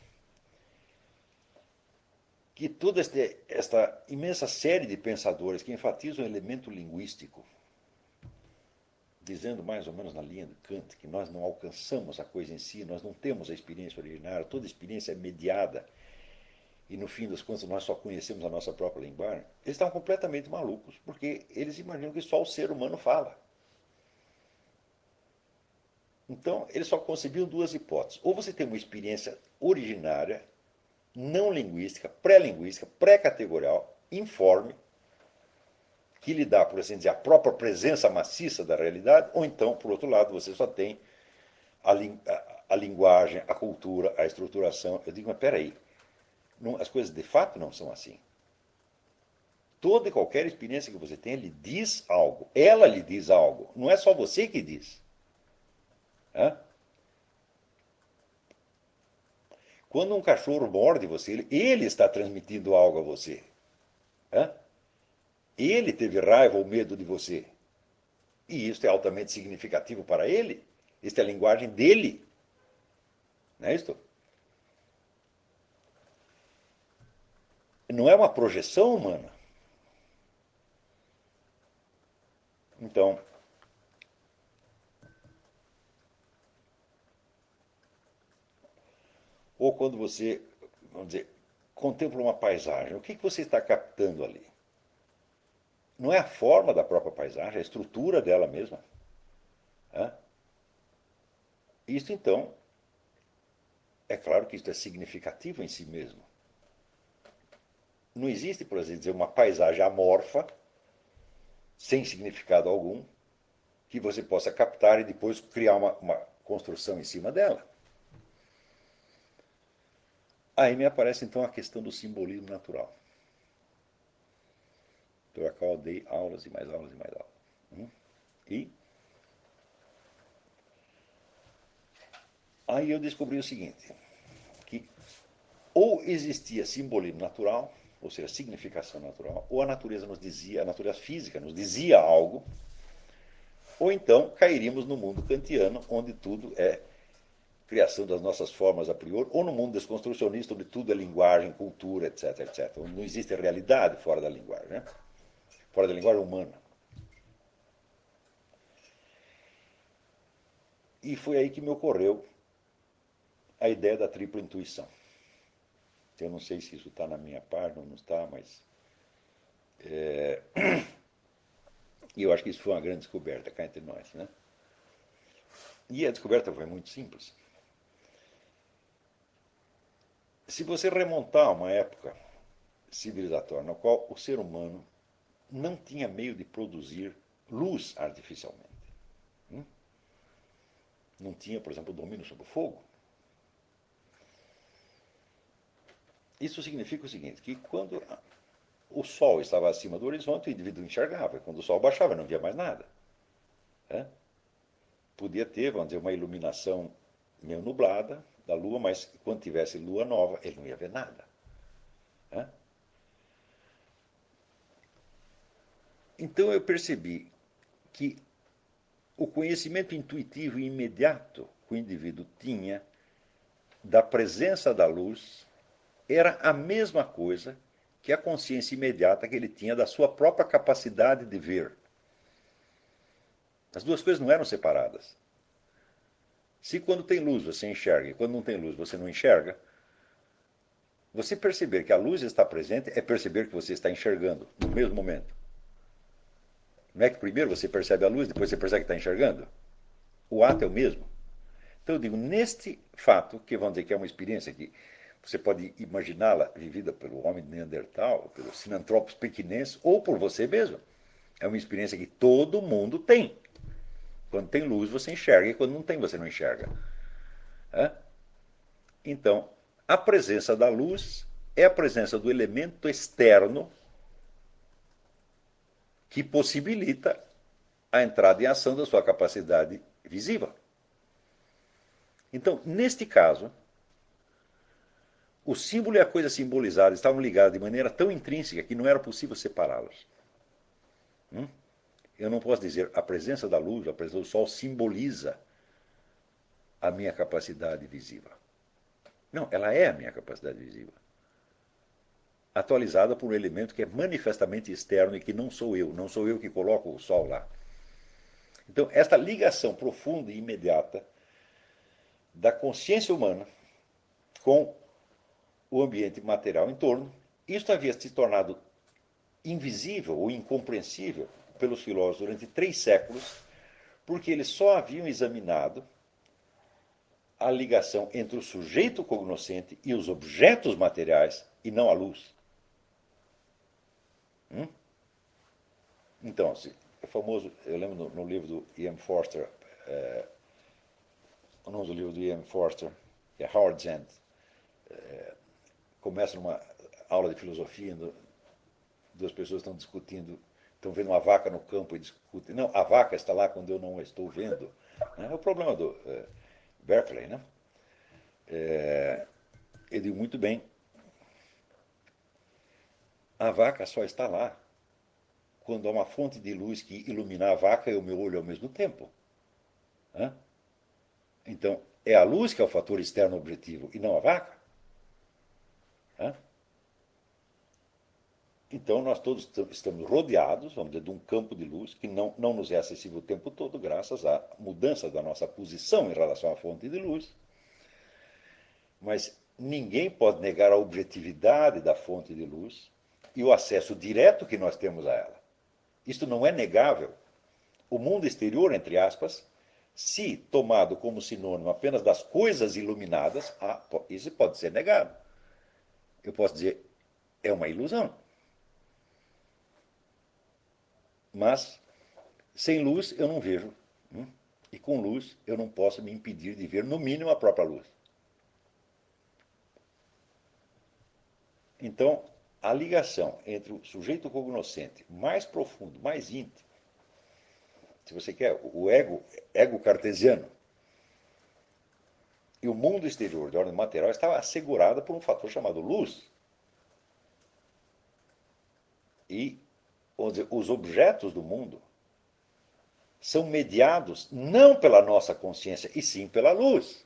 [SPEAKER 1] que toda esta imensa série de pensadores que enfatizam o elemento linguístico, dizendo mais ou menos na linha de Kant que nós não alcançamos a coisa em si, nós não temos a experiência originária, toda experiência é mediada e no fim das contas nós só conhecemos a nossa própria linguagem, eles estão completamente malucos, porque eles imaginam que só o ser humano fala. Então, eles só concebiam duas hipóteses. Ou você tem uma experiência originária, não linguística, pré-linguística, pré-categorial, informe, que lhe dá, por assim dizer, a própria presença maciça da realidade, ou então, por outro lado, você só tem a linguagem, a cultura, a estruturação. Eu digo, mas peraí, as coisas de fato não são assim. Toda e qualquer experiência que você tem, lhe diz algo, ela lhe diz algo, não é só você que diz. Hã? Quando um cachorro morde você, ele está transmitindo algo a você. Hã? Ele teve raiva ou medo de você. E isso é altamente significativo para ele. Esta é a linguagem dele. Não é isso? Não é uma projeção humana. Então, ou quando você, vamos dizer, contempla uma paisagem, o que você está captando ali? Não é a forma da própria paisagem, é a estrutura dela mesma. Hã? Isso, então, é claro que isso é significativo em si mesmo. Não existe, por assim dizer, uma paisagem amorfa, sem significado algum, que você possa captar e depois criar uma construção em cima dela. Aí me aparece então a questão do simbolismo natural. Pela qual eu dei aulas e mais aulas e mais aulas. E aí eu descobri o seguinte, que ou existia simbolismo natural, ou seja, significação natural, ou a natureza nos dizia, a natureza física nos dizia algo, ou então cairíamos no mundo kantiano, onde tudo é criação das nossas formas a priori, ou no mundo desconstrucionista, onde tudo é linguagem, cultura, etc, etc. Onde não existe realidade fora da linguagem, né? Fora da linguagem humana. E foi aí que me ocorreu a ideia da tripla intuição. Eu não sei se isso está na minha página ou não está, mas... E eu acho que isso foi uma grande descoberta cá entre nós, né? E a descoberta foi muito simples. Se você remontar a uma época civilizatória na qual o ser humano não tinha meio de produzir luz artificialmente. Não tinha, por exemplo, domínio sobre o fogo. Isso significa o seguinte, que quando o sol estava acima do horizonte, o indivíduo enxergava. Quando o sol baixava, não via mais nada. Podia ter, vamos dizer, uma iluminação meio nublada da lua, mas quando tivesse lua nova, ele não ia ver nada. Então eu percebi que o conhecimento intuitivo e imediato que o indivíduo tinha da presença da luz era a mesma coisa que a consciência imediata que ele tinha da sua própria capacidade de ver. As duas coisas não eram separadas. Se quando tem luz você enxerga e quando não tem luz você não enxerga, você perceber que a luz está presente é perceber que você está enxergando no mesmo momento. Não é que primeiro você percebe a luz, depois você percebe que está enxergando? O ato é o mesmo. Então eu digo, neste fato, que vamos dizer que é uma experiência que você pode imaginá-la vivida pelo homem de Neandertal, pelos sinantropos pequinenses, ou por você mesmo. É uma experiência que todo mundo tem. Quando tem luz, você enxerga, e quando não tem, você não enxerga. Então, a presença da luz é a presença do elemento externo que possibilita a entrada em ação da sua capacidade visível. Então, neste caso, o símbolo e a coisa simbolizada estavam ligados de maneira tão intrínseca que não era possível separá-los. Eu não posso dizer a presença da luz, a presença do sol simboliza a minha capacidade visível. Não, ela é a minha capacidade visível. Atualizada por um elemento que é manifestamente externo e que não sou eu que coloco o sol lá. Então, esta ligação profunda e imediata da consciência humana com o ambiente material em torno, isso havia se tornado invisível ou incompreensível pelos filósofos durante 3 séculos, porque eles só haviam examinado a ligação entre o sujeito cognoscente e os objetos materiais e não a luz. Então, é famoso, eu lembro no livro do Ian Forster, o nome do livro do Ian Forster é Howard Zant, começa numa aula de filosofia, duas pessoas estão discutindo, estão vendo uma vaca no campo e discutem. Não, a vaca está lá quando eu não a estou vendo. É o problema do Berkeley, né? Ele diz muito bem, a vaca só está lá quando há uma fonte de luz que ilumina a vaca e o meu olho ao mesmo tempo. Então, é a luz que é o fator externo objetivo e não a vaca. Então, nós todos estamos rodeados, vamos dizer, de um campo de luz que não nos é acessível o tempo todo, graças à mudança da nossa posição em relação à fonte de luz. Mas ninguém pode negar a objetividade da fonte de luz e o acesso direto que nós temos a ela. Isto não é negável. O mundo exterior, entre aspas, se tomado como sinônimo apenas das coisas iluminadas, isso pode ser negado. Eu posso dizer, é uma ilusão. Mas, sem luz, eu não vejo. E com luz, eu não posso me impedir de ver, no mínimo, a própria luz. Então, a ligação entre o sujeito cognoscente mais profundo, mais íntimo, se você quer, o ego cartesiano, e o mundo exterior de ordem material estava assegurada por um fator chamado luz. E, vamos dizer, os objetos do mundo são mediados não pela nossa consciência, e sim pela luz.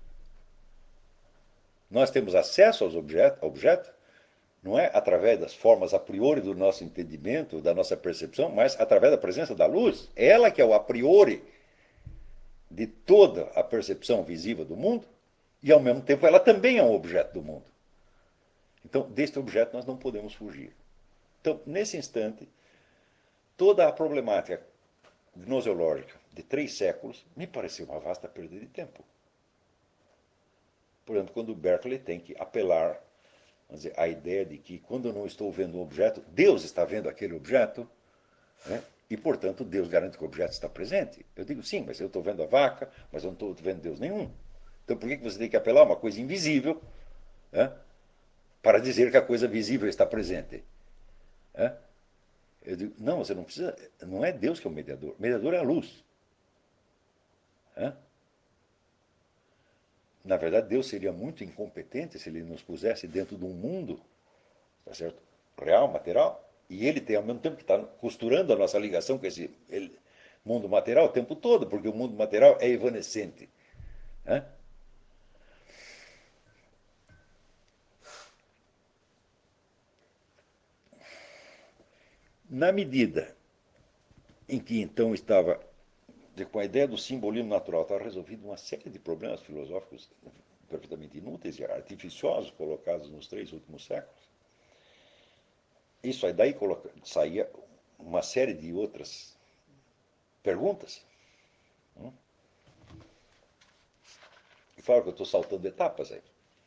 [SPEAKER 1] Nós temos acesso aos objetos, não é através das formas a priori do nosso entendimento, da nossa percepção, mas através da presença da luz. Ela que é o a priori de toda a percepção visível do mundo, e ao mesmo tempo ela também é um objeto do mundo. Então, deste objeto nós não podemos fugir. Então, nesse instante, toda a problemática gnoseológica de 3 séculos me pareceu uma vasta perda de tempo. Por exemplo, quando Berkeley tem que apelar, vamos dizer, à ideia de que quando eu não estou vendo um objeto, Deus está vendo aquele objeto, né? E, portanto, Deus garante que o objeto está presente. Eu digo, sim, mas eu estou vendo a vaca, mas eu não estou vendo Deus nenhum. Então, por que você tem que apelar a uma coisa invisível, né, para dizer que a coisa visível está presente? Né? Eu digo, não, você não precisa. Não é Deus que é o mediador. O mediador é a luz. Né? Na verdade, Deus seria muito incompetente se ele nos pusesse dentro de um mundo, tá certo? Real, material, e ele tem ao mesmo tempo que está costurando a nossa ligação com esse mundo material o tempo todo, porque o mundo material é evanescente. Né? Na medida em que então estava, com a ideia do simbolismo natural, estava resolvido uma série de problemas filosóficos perfeitamente inúteis e artificiosos colocados nos 3 últimos séculos. Isso aí daí saía uma série de outras perguntas. E claro que eu estou saltando etapas aí.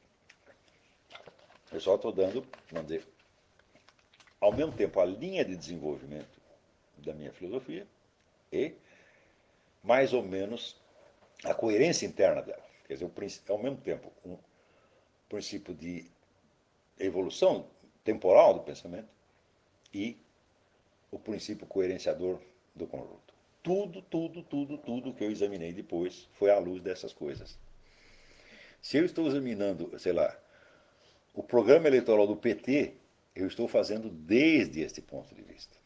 [SPEAKER 1] Eu só estou dando, vamos dizer, ao mesmo tempo a linha de desenvolvimento da minha filosofia e, mais ou menos, a coerência interna dela. Quer dizer, ao mesmo tempo, um princípio de evolução temporal do pensamento e o princípio coerenciador do conjunto. Tudo que eu examinei depois foi à luz dessas coisas. Se eu estou examinando, sei lá, o programa eleitoral do PT, eu estou fazendo desde este ponto de vista.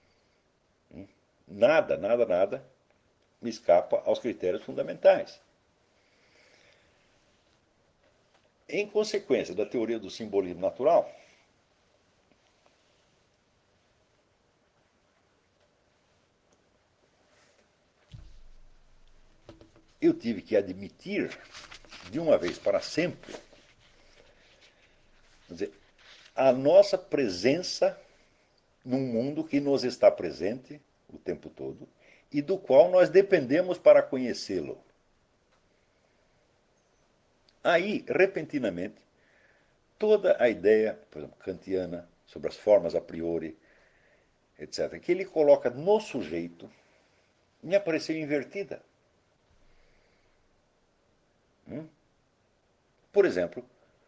[SPEAKER 1] Nada me escapa aos critérios fundamentais. Em consequência da teoria do simbolismo natural, eu tive que admitir, de uma vez para sempre, quer dizer, a nossa presença num mundo que nos está presente o tempo todo e do qual nós dependemos para conhecê-lo. Aí, repentinamente, toda a ideia, por exemplo, kantiana, sobre as formas a priori, etc., que ele coloca no sujeito, me apareceu invertida. Por exemplo,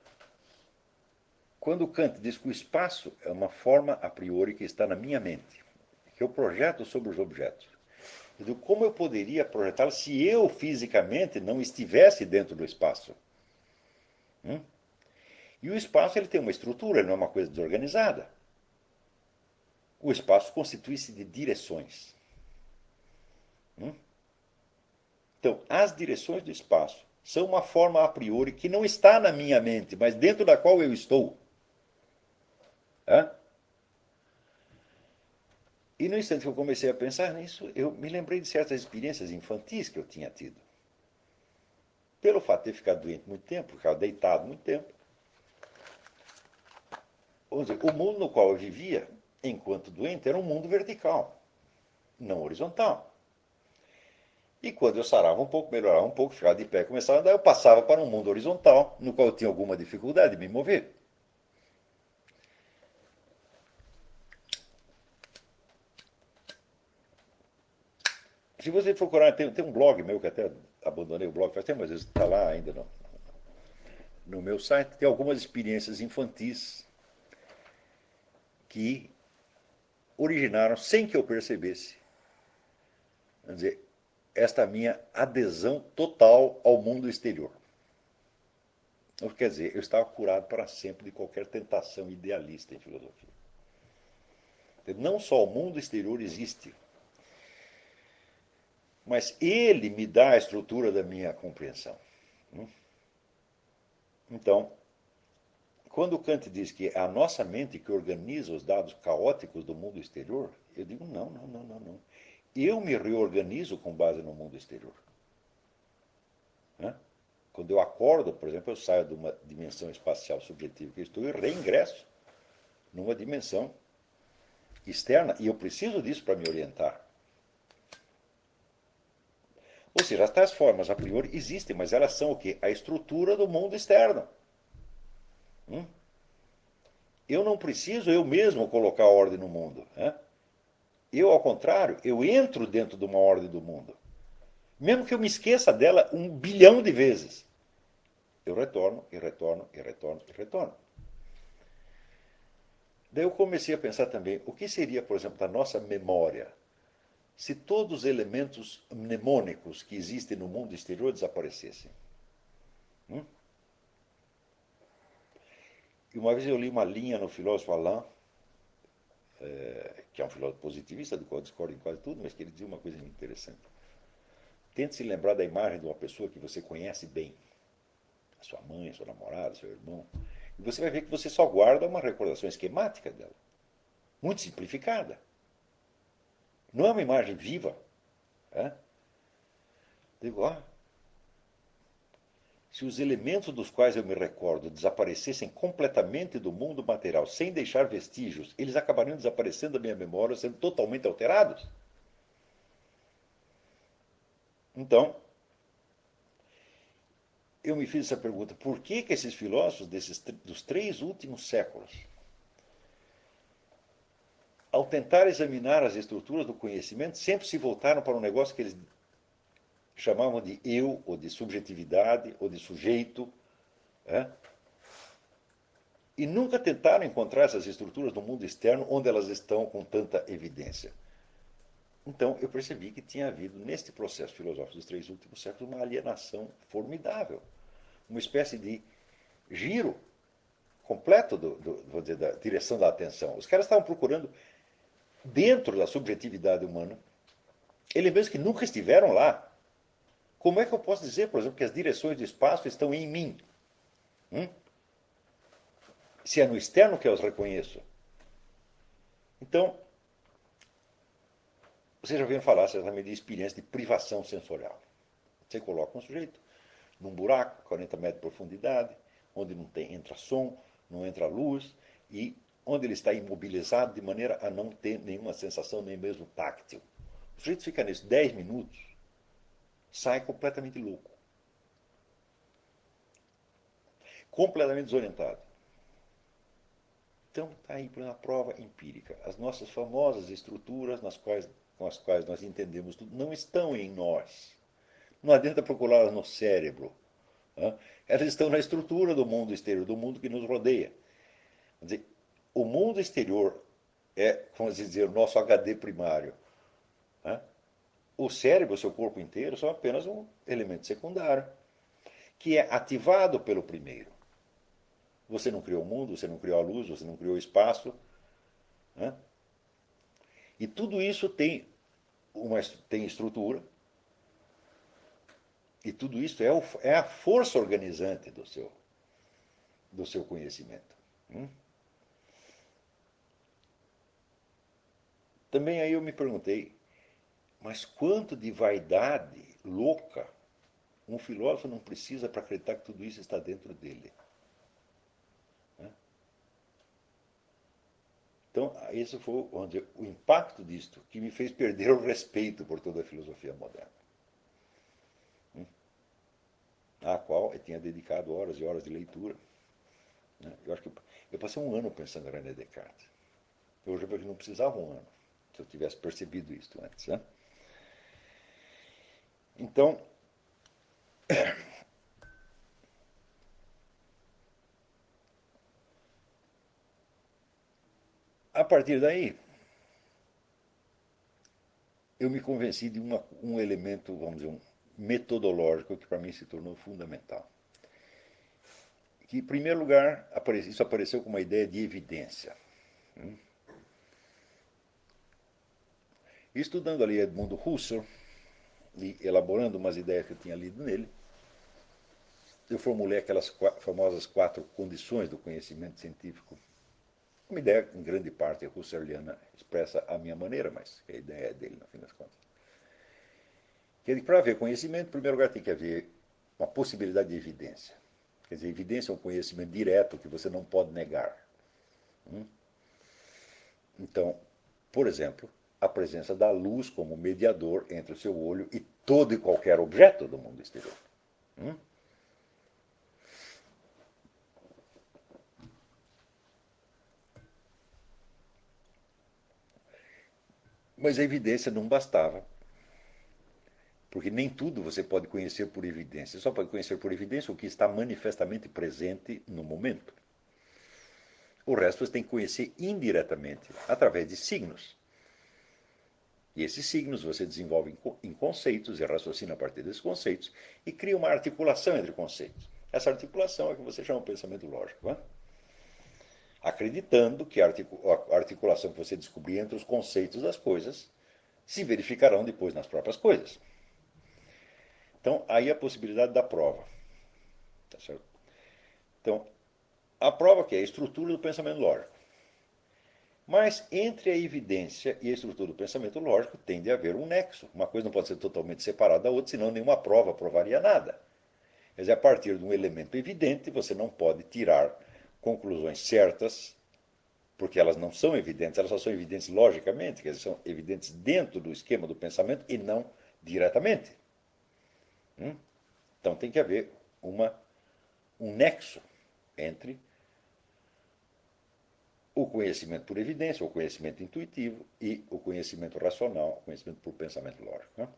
[SPEAKER 1] quando Kant diz que o espaço é uma forma a priori que está na minha mente, que eu projeto sobre os objetos, eu digo, como eu poderia projetá-lo se eu fisicamente não estivesse dentro do espaço? E o espaço ele tem uma estrutura, ele não é uma coisa desorganizada. O espaço constitui-se de direções. Então, as direções do espaço são uma forma a priori que não está na minha mente, mas dentro da qual eu estou. E no instante que eu comecei a pensar nisso, eu me lembrei de certas experiências infantis que eu tinha tido. Pelo fato de ter ficado doente muito tempo, ficar deitado muito tempo. Vamos dizer, o mundo no qual eu vivia, enquanto doente, era um mundo vertical, não horizontal. E quando eu sarava um pouco, melhorava um pouco, ficava de pé, começava a andar, eu passava para um mundo horizontal, no qual eu tinha alguma dificuldade de me mover. Se você procurar, tem um blog meu que até abandonei o blog faz tempo, mas está lá ainda no meu site, tem algumas experiências infantis que originaram, sem que eu percebesse, vamos dizer, esta minha adesão total ao mundo exterior. Então, quer dizer, eu estava curado para sempre de qualquer tentação idealista em filosofia. Não só o mundo exterior existe, mas ele me dá a estrutura da minha compreensão. Então, quando Kant diz que é a nossa mente que organiza os dados caóticos do mundo exterior, eu digo não. Eu me reorganizo com base no mundo exterior. Né? Quando eu acordo, por exemplo, eu saio de uma dimensão espacial subjetiva que eu estou e reingresso numa dimensão externa, e eu preciso disso para me orientar. Ou seja, as tais formas a priori existem, mas elas são o quê? A estrutura do mundo externo. Hum? Eu não preciso eu mesmo colocar ordem no mundo. Né? Eu, ao contrário, eu entro dentro de uma ordem do mundo. Mesmo que eu me esqueça dela 1 bilhão de vezes. Eu retorno, e retorno, e retorno, e retorno. Daí eu comecei a pensar também, o que seria, por exemplo, da nossa memória, se todos os elementos mnemônicos que existem no mundo exterior desaparecessem? Hum? E uma vez eu li uma linha no filósofo Alain, que é um filósofo positivista, do qual eu discordo em quase tudo, mas que ele dizia uma coisa muito interessante. Tente se lembrar da imagem de uma pessoa que você conhece bem. A sua mãe, sua namorada, seu irmão. E você vai ver que você só guarda uma recordação esquemática dela. Muito simplificada. Não é uma imagem viva. É? Digo, se os elementos dos quais eu me recordo desaparecessem completamente do mundo material, sem deixar vestígios, eles acabariam desaparecendo da minha memória, sendo totalmente alterados. Então, eu me fiz essa pergunta: por que esses filósofos dos 3 últimos séculos, ao tentar examinar as estruturas do conhecimento, sempre se voltaram para um negócio que eles chamavam de eu, ou de subjetividade, ou de sujeito, e nunca tentaram encontrar essas estruturas no mundo externo onde elas estão com tanta evidência? Então eu percebi que tinha havido, neste processo filosófico dos 3 últimos séculos, uma alienação formidável, uma espécie de giro completo vou dizer, da direção da atenção. Os caras estavam procurando, dentro da subjetividade humana, elementos que nunca estiveram lá. Como é que eu posso dizer, por exemplo, que as direções do espaço estão em mim? Se é no externo que eu os reconheço. Então, vocês já ouviram falar certamente de experiência de privação sensorial. Você coloca um sujeito num buraco, 40 metros de profundidade, onde não entra som, não entra luz, e onde ele está imobilizado de maneira a não ter nenhuma sensação, nem mesmo táctil. O sujeito fica nisso 10 minutos, sai completamente louco. Completamente desorientado. Então, está aí uma prova empírica. As nossas famosas estruturas com as quais nós entendemos tudo não estão em nós. Não adianta procurá-las no cérebro. Né? Elas estão na estrutura do mundo exterior, do mundo que nos rodeia. Quer dizer, o mundo exterior é, vamos dizer, o nosso HD primário. Né? O cérebro, o seu corpo inteiro, são apenas um elemento secundário, que é ativado pelo primeiro. Você não criou o mundo, você não criou a luz, você não criou o espaço. Né? E tudo isso tem estrutura. E tudo isso é a força organizante do seu conhecimento. Também aí eu me perguntei, mas quanto de vaidade louca um filósofo não precisa para acreditar que tudo isso está dentro dele? Então, esse foi o impacto disto que me fez perder o respeito por toda a filosofia moderna, à qual eu tinha dedicado horas e horas de leitura. Eu acho que eu passei um ano pensando em René Descartes. Eu já vi que não precisava um ano, se eu tivesse percebido isso antes. Né? Então, a partir daí, eu me convenci de um elemento, vamos dizer, metodológico que para mim se tornou fundamental. Que, em primeiro lugar, isso apareceu como uma ideia de evidência. Estudando ali Edmundo Husserl e elaborando umas ideias que eu tinha lido nele, eu formulei aquelas famosas 4 condições do conhecimento científico. Uma ideia, em grande parte, husserliana, expressa à minha maneira, mas a ideia é dele, no fim das contas. Que para haver conhecimento, em primeiro lugar, tem que haver uma possibilidade de evidência. Quer dizer, evidência é um conhecimento direto que você não pode negar. Então, por exemplo, a presença da luz como mediador entre o seu olho e todo e qualquer objeto do mundo exterior. Mas a evidência não bastava, porque nem tudo você pode conhecer por evidência. Você só pode conhecer por evidência o que está manifestamente presente no momento. O resto você tem que conhecer indiretamente, através de signos. E esses signos você desenvolve em conceitos e raciocina a partir desses conceitos e cria uma articulação entre conceitos. Essa articulação é o que você chama de pensamento lógico. Né? Acreditando que a articulação que você descobrir entre os conceitos das coisas se verificarão depois nas próprias coisas. Então, aí a possibilidade da prova. Tá certo? Então, a prova que é a estrutura do pensamento lógico. Mas entre a evidência e a estrutura do pensamento lógico tem de haver um nexo. Uma coisa não pode ser totalmente separada da outra, senão nenhuma prova provaria nada. Quer dizer, a partir de um elemento evidente, você não pode tirar conclusões certas, porque elas não são evidentes, elas só são evidentes logicamente, quer dizer, são evidentes dentro do esquema do pensamento e não diretamente. Então tem que haver um nexo entre o conhecimento por evidência, o conhecimento intuitivo e o conhecimento racional, o conhecimento por pensamento lógico. Né?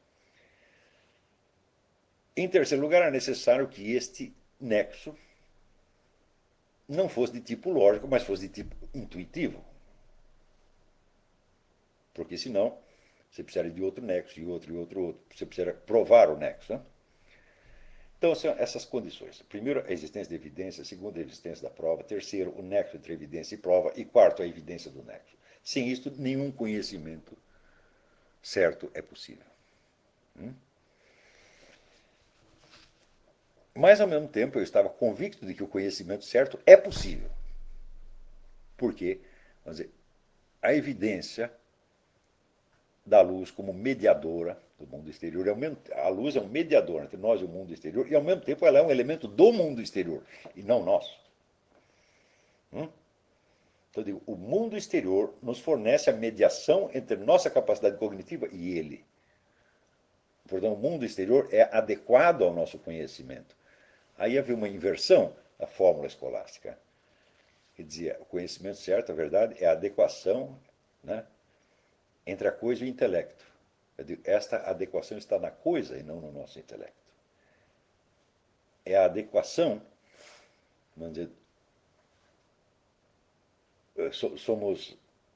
[SPEAKER 1] Em terceiro lugar, é necessário que este nexo não fosse de tipo lógico, mas fosse de tipo intuitivo. Porque senão você precisaria de outro nexo, e outro, e outro, outro. Você precisa provar o nexo. Né? Então, são essas condições. Primeiro, a existência de evidência. Segundo, a existência da prova. Terceiro, o nexo entre evidência e prova. E quarto, a evidência do nexo. Sem isto, nenhum conhecimento certo é possível. Mas, ao mesmo tempo, eu estava convicto de que o conhecimento certo é possível. Porque, vamos dizer, a evidência da luz como mediadora do mundo exterior. A luz é um mediador entre nós e o mundo exterior, e ao mesmo tempo ela é um elemento do mundo exterior, e não nosso. Então, eu digo, o mundo exterior nos fornece a mediação entre nossa capacidade cognitiva e ele. Portanto, o mundo exterior é adequado ao nosso conhecimento. Aí havia uma inversão da fórmula escolástica. Que dizia, o conhecimento certo, a verdade, é a adequação, né, entre a coisa e o intelecto. Eu digo, esta adequação está na coisa e não no nosso intelecto. É a adequação, vamos dizer, somos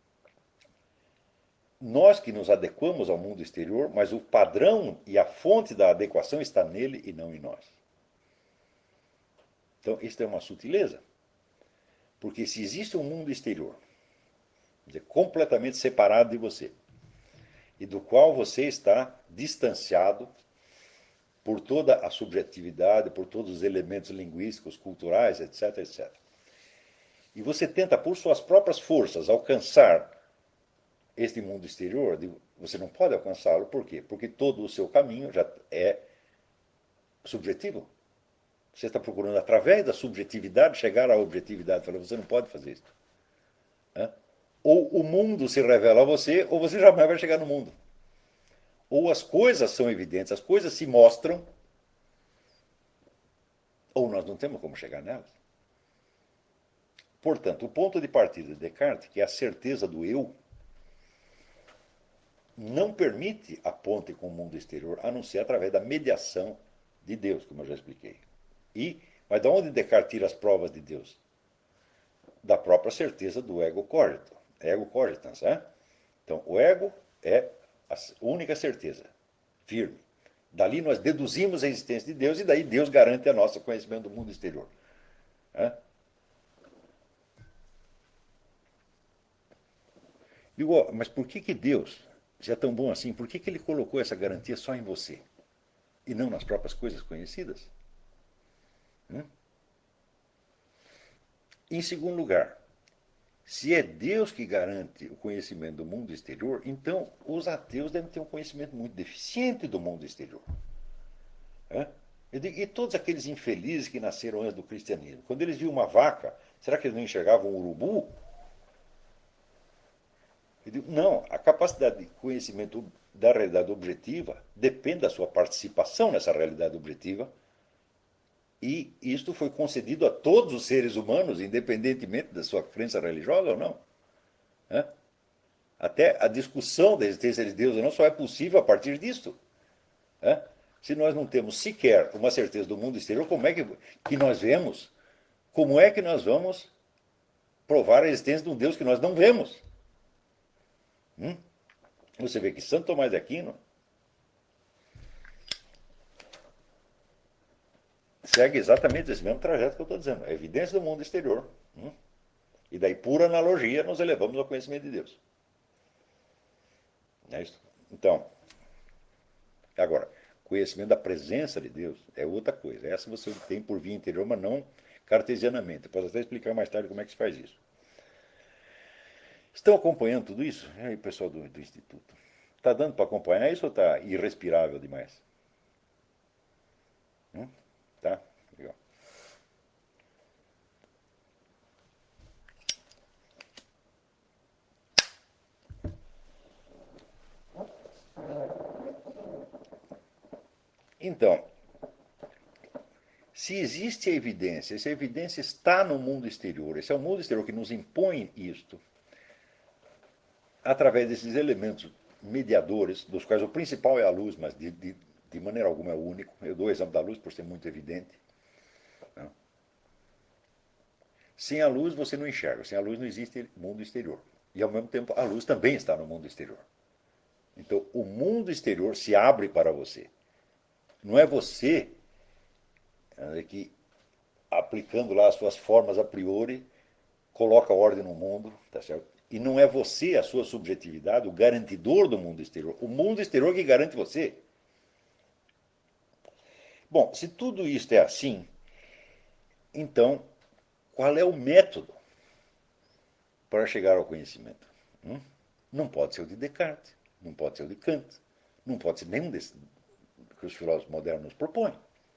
[SPEAKER 1] nós que nos adequamos ao mundo exterior, mas o padrão e a fonte da adequação está nele e não em nós. Então, isso é uma sutileza. Porque se existe um mundo exterior, dizer, completamente separado de você, e do qual você está distanciado por toda a subjetividade, por todos os elementos linguísticos, culturais, etc, etc. E você tenta, por suas próprias forças, alcançar este mundo exterior, você não pode alcançá-lo, por quê? Porque todo o seu caminho já é subjetivo. Você está procurando, através da subjetividade, chegar à objetividade. Você não pode fazer isso. Ou o mundo se revela a você, ou você jamais vai chegar no mundo. Ou as coisas são evidentes, as coisas se mostram, ou nós não temos como chegar nelas. Portanto, o ponto de partida de Descartes, que é a certeza do eu, não permite a ponte com o mundo exterior, a não ser através da mediação de Deus, como eu já expliquei. Mas de onde Descartes tira as provas de Deus? Da própria certeza do ego cogitans. Então, o ego é a única certeza, firme. Dali nós deduzimos a existência de Deus e daí Deus garante a nosso conhecimento do mundo exterior. Digo, mas por que Deus, se é tão bom assim, por que ele colocou essa garantia só em você e não nas próprias coisas conhecidas? Em segundo lugar, se é Deus que garante o conhecimento do mundo exterior, então os ateus devem ter um conhecimento muito deficiente do mundo exterior. E todos aqueles infelizes que nasceram antes do cristianismo, quando eles viam uma vaca, será que eles não enxergavam um urubu? Eu digo, não, a capacidade de conhecimento da realidade objetiva depende da sua participação nessa realidade objetiva, e isto foi concedido a todos os seres humanos, independentemente da sua crença religiosa ou não. Né? Até a discussão da existência de Deus ou não só é possível a partir disto. Né? Se nós não temos sequer uma certeza do mundo exterior, como é que nós vemos? Como é que nós vamos provar a existência de um Deus que nós não vemos? Você vê que Santo Tomás de Aquino segue exatamente esse mesmo trajeto que eu estou dizendo. A evidência do mundo exterior. E daí, por analogia, nos elevamos ao conhecimento de Deus. É isso? Então, agora, conhecimento da presença de Deus é outra coisa. Essa você tem por via interior, mas não cartesianamente. Eu posso até explicar mais tarde como é que se faz isso. Estão acompanhando tudo isso? E aí, pessoal do Instituto? Está dando para acompanhar isso ou está irrespirável demais? Tá? Legal. Então, se existe a evidência, se a evidência está no mundo exterior, esse é o mundo exterior que nos impõe isto, através desses elementos mediadores, dos quais o principal é a luz, mas de maneira alguma é o único. Eu dou o exemplo da luz por ser muito evidente. Né? Sem a luz você não enxerga, sem a luz não existe mundo exterior. E ao mesmo tempo a luz também está no mundo exterior. Então o mundo exterior se abre para você. Não é você que, aplicando lá as suas formas a priori, coloca ordem no mundo, tá certo? E não é você, a sua subjetividade, o garantidor do mundo exterior. O mundo exterior que garante você. Bom, se tudo isto é assim, então qual é o método para chegar ao conhecimento? Não pode ser o de Descartes, não pode ser o de Kant, não pode ser nenhum desses que os filósofos modernos nos propõem.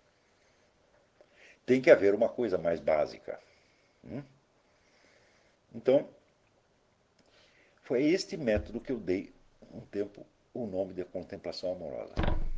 [SPEAKER 1] Tem que haver uma coisa mais básica. Então, foi este método que eu dei um tempo o nome de contemplação amorosa.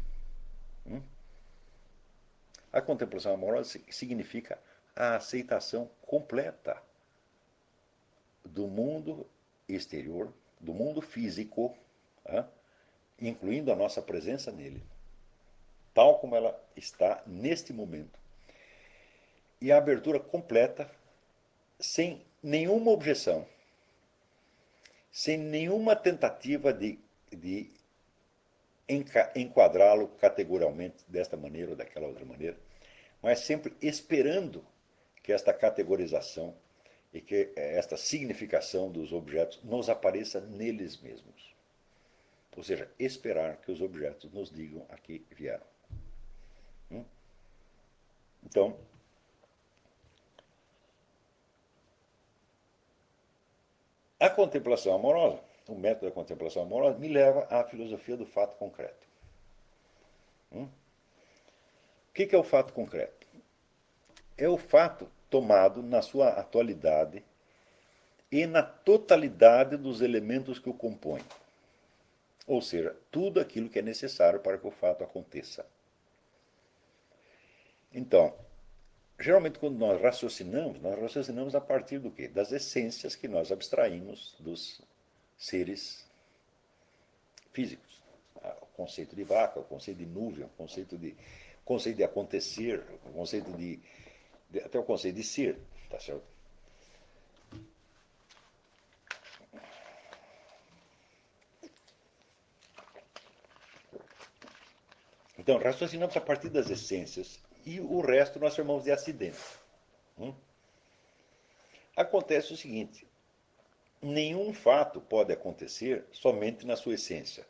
[SPEAKER 1] A contemplação amorosa significa a aceitação completa do mundo exterior, do mundo físico, incluindo a nossa presença nele, tal como ela está neste momento. E a abertura completa, sem nenhuma objeção, sem nenhuma tentativa de enquadrá-lo categorialmente desta maneira ou daquela outra maneira, mas sempre esperando que esta categorização e que esta significação dos objetos nos apareça neles mesmos. Ou seja, esperar que os objetos nos digam a que vieram. Então, a contemplação amorosa, o método da contemplação amorosa, me leva à filosofia do fato concreto. O que é o fato concreto? É o fato tomado na sua atualidade e na totalidade dos elementos que o compõem. Ou seja, tudo aquilo que é necessário para que o fato aconteça. Então, geralmente quando nós raciocinamos a partir do quê? Das essências que nós abstraímos dos seres físicos. O conceito de vaca, o conceito de nuvem, o conceito de acontecer, o conceito até o conceito de ser, tá certo? Então, raciocinamos a partir das essências e o resto nós chamamos de acidente. Acontece o seguinte: nenhum fato pode acontecer somente na sua essência.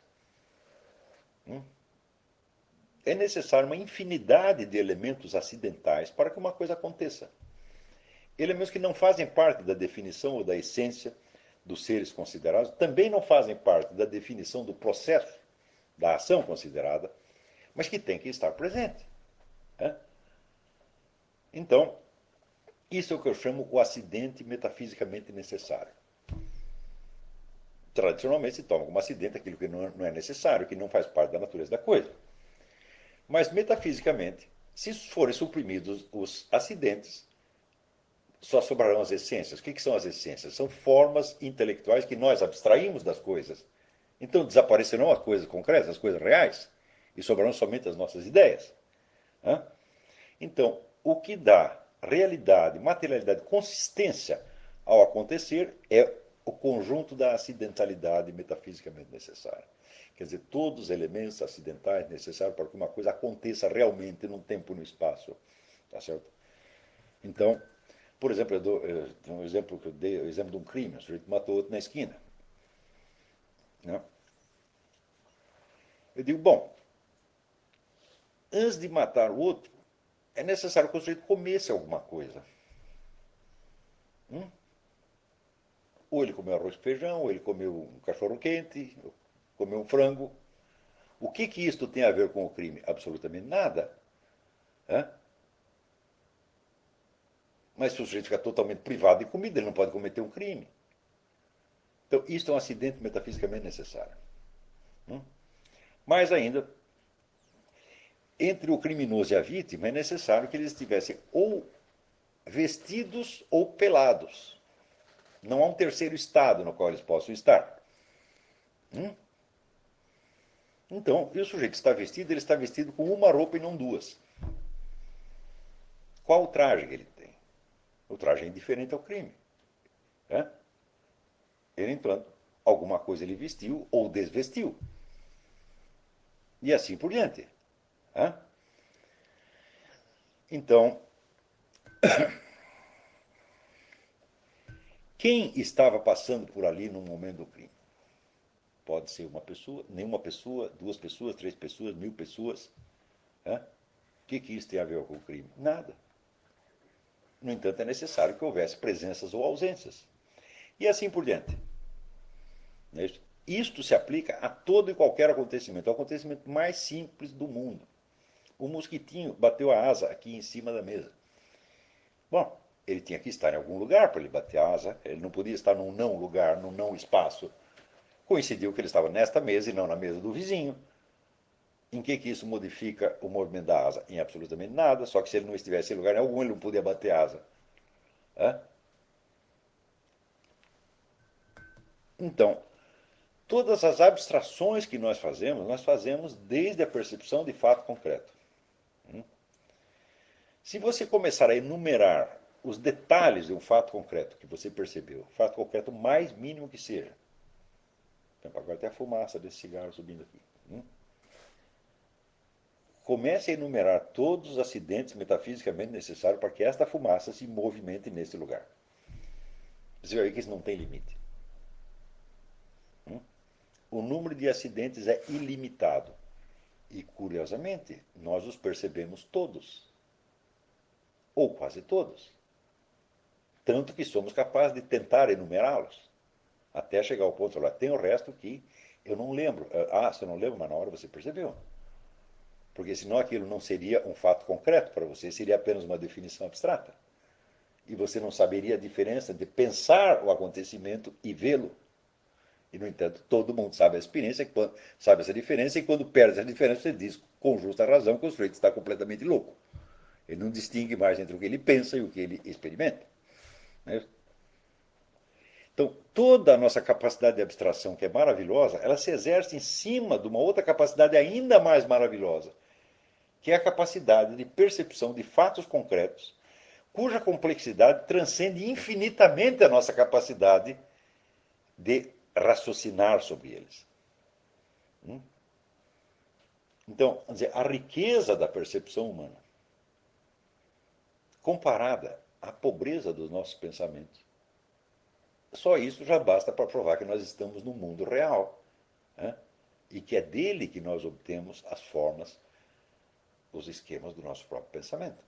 [SPEAKER 1] É necessário uma infinidade de elementos acidentais para que uma coisa aconteça. Elementos que não fazem parte da definição ou da essência dos seres considerados, também não fazem parte da definição do processo, da ação considerada, mas que tem que estar presente. Então, isso é o que eu chamo o acidente metafisicamente necessário. Tradicionalmente se toma como acidente aquilo que não é necessário, que não faz parte da natureza da coisa. Mas metafisicamente, se forem suprimidos os acidentes, só sobrarão as essências. O que são as essências? São formas intelectuais que nós abstraímos das coisas. Então desaparecerão as coisas concretas, as coisas reais, e sobrarão somente as nossas ideias. Então, o que dá realidade, materialidade, consistência ao acontecer é o conjunto da acidentalidade metafisicamente necessária. Quer dizer, todos os elementos acidentais necessários para que uma coisa aconteça realmente num tempo e no espaço. Tá certo? Então, por exemplo, eu dou um exemplo que eu dei, o exemplo de um crime, um sujeito matou outro na esquina. Né? Eu digo, bom, antes de matar o outro, é necessário que o sujeito comesse alguma coisa. Ou ele comeu arroz com feijão, ou ele comeu um cachorro quente, comeu um frango. O que isto tem a ver com o crime? Absolutamente nada. Mas se o sujeito ficar totalmente privado de comida, ele não pode cometer um crime. Então, isto é um acidente metafisicamente necessário. Mais ainda, entre o criminoso e a vítima, é necessário que eles estivessem ou vestidos ou pelados. Não há um terceiro estado no qual eles possam estar. Então, e o sujeito está vestido, ele está vestido com uma roupa e não duas. Qual o traje que ele tem? O traje é indiferente ao crime. Ele, entanto, alguma coisa ele vestiu ou desvestiu. E assim por diante. Então, quem estava passando por ali no momento do crime? Pode ser uma pessoa, nenhuma pessoa, duas pessoas, três pessoas, 1000 pessoas. O que isso tem a ver com o crime? Nada. No entanto, é necessário que houvesse presenças ou ausências. E assim por diante. Isto se aplica a todo e qualquer acontecimento, o acontecimento mais simples do mundo. O mosquitinho bateu a asa aqui em cima da mesa. Bom, ele tinha que estar em algum lugar para ele bater a asa, ele não podia estar num não lugar, num não espaço. Coincidiu que ele estava nesta mesa e não na mesa do vizinho. Em que isso modifica o movimento da asa? Em absolutamente nada, só que se ele não estivesse em lugar algum, ele não podia bater a asa. Então, todas as abstrações que nós fazemos desde a percepção de fato concreto. Se você começar a enumerar os detalhes de um fato concreto que você percebeu, fato concreto mais mínimo que seja, por exemplo, agora tem a fumaça desse cigarro subindo aqui. Comece a enumerar todos os acidentes metafisicamente necessários para que esta fumaça se movimente nesse lugar. Você vai ver que isso não tem limite. O número de acidentes é ilimitado. E, curiosamente, nós os percebemos todos. Ou quase todos. Tanto que somos capazes de tentar enumerá-los. Até chegar ao ponto de falar, tem o resto que eu não lembro. Você não lembra, mas na hora você percebeu. Porque senão aquilo não seria um fato concreto para você, seria apenas uma definição abstrata. E você não saberia a diferença de pensar o acontecimento e vê-lo. E, no entanto, todo mundo sabe a experiência, sabe essa diferença, e quando perde essa diferença, você diz com justa razão que o sujeito está completamente louco. Ele não distingue mais entre o que ele pensa e o que ele experimenta. Então, toda a nossa capacidade de abstração, que é maravilhosa, ela se exerce em cima de uma outra capacidade ainda mais maravilhosa, que é a capacidade de percepção de fatos concretos, cuja complexidade transcende infinitamente a nossa capacidade de raciocinar sobre eles. Então, quer dizer, a riqueza da percepção humana, comparada à pobreza dos nossos pensamentos, só isso já basta para provar que nós estamos no mundo real. E que é dele que nós obtemos as formas, os esquemas do nosso próprio pensamento.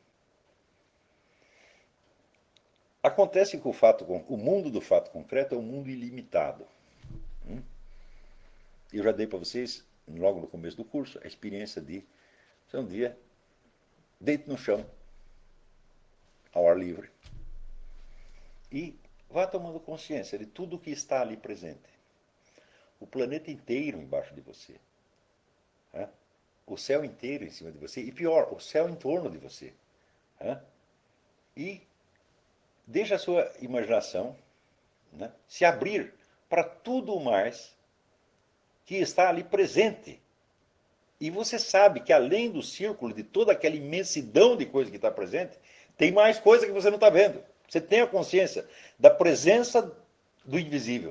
[SPEAKER 1] Acontece que o mundo do fato concreto é um mundo ilimitado. Eu já dei para vocês, logo no começo do curso, a experiência de um dia, deite no chão, ao ar livre, e vá tomando consciência de tudo que está ali presente. o planeta inteiro embaixo de você. Né? O céu inteiro em cima de você. E pior, o céu em torno de você. Né? E deixa a sua imaginação, né, se abrir para tudo mais que está ali presente. E você sabe que além do círculo, de toda aquela imensidão de coisa que está presente, tem mais coisa que você não está vendo. Você tem a consciência da presença do invisível.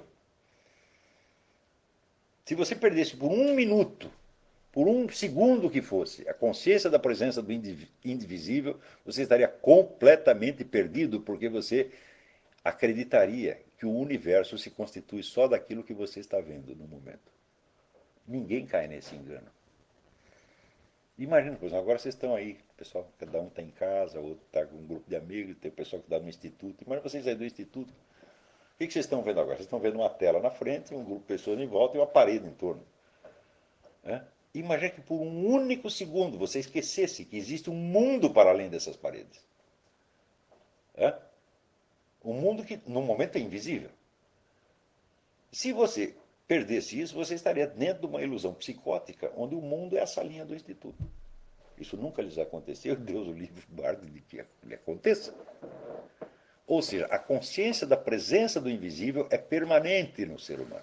[SPEAKER 1] Se você perdesse por um minuto, por um segundo que fosse, a consciência da presença do indivisível, você estaria completamente perdido, porque você acreditaria que o universo se constitui só daquilo que você está vendo no momento. Ninguém cai nesse engano. Imagina, por exemplo, agora vocês estão aí, pessoal, cada um está em casa, outro está com um grupo de amigos, tem o pessoal que está no instituto. Imagina vocês aí do instituto. O que vocês estão vendo agora? Vocês estão vendo uma tela na frente, um grupo de pessoas em volta e uma parede em torno. Né? Imagina que por um único segundo você esquecesse que existe um mundo para além dessas paredes. Né? Um mundo que, no momento, é invisível. Se você perdesse isso, você estaria dentro de uma ilusão psicótica, onde o mundo é a salinha do instituto. Isso nunca lhes aconteceu, Deus o livre guarde de que lhe aconteça. Ou seja, a consciência da presença do invisível é permanente no ser humano.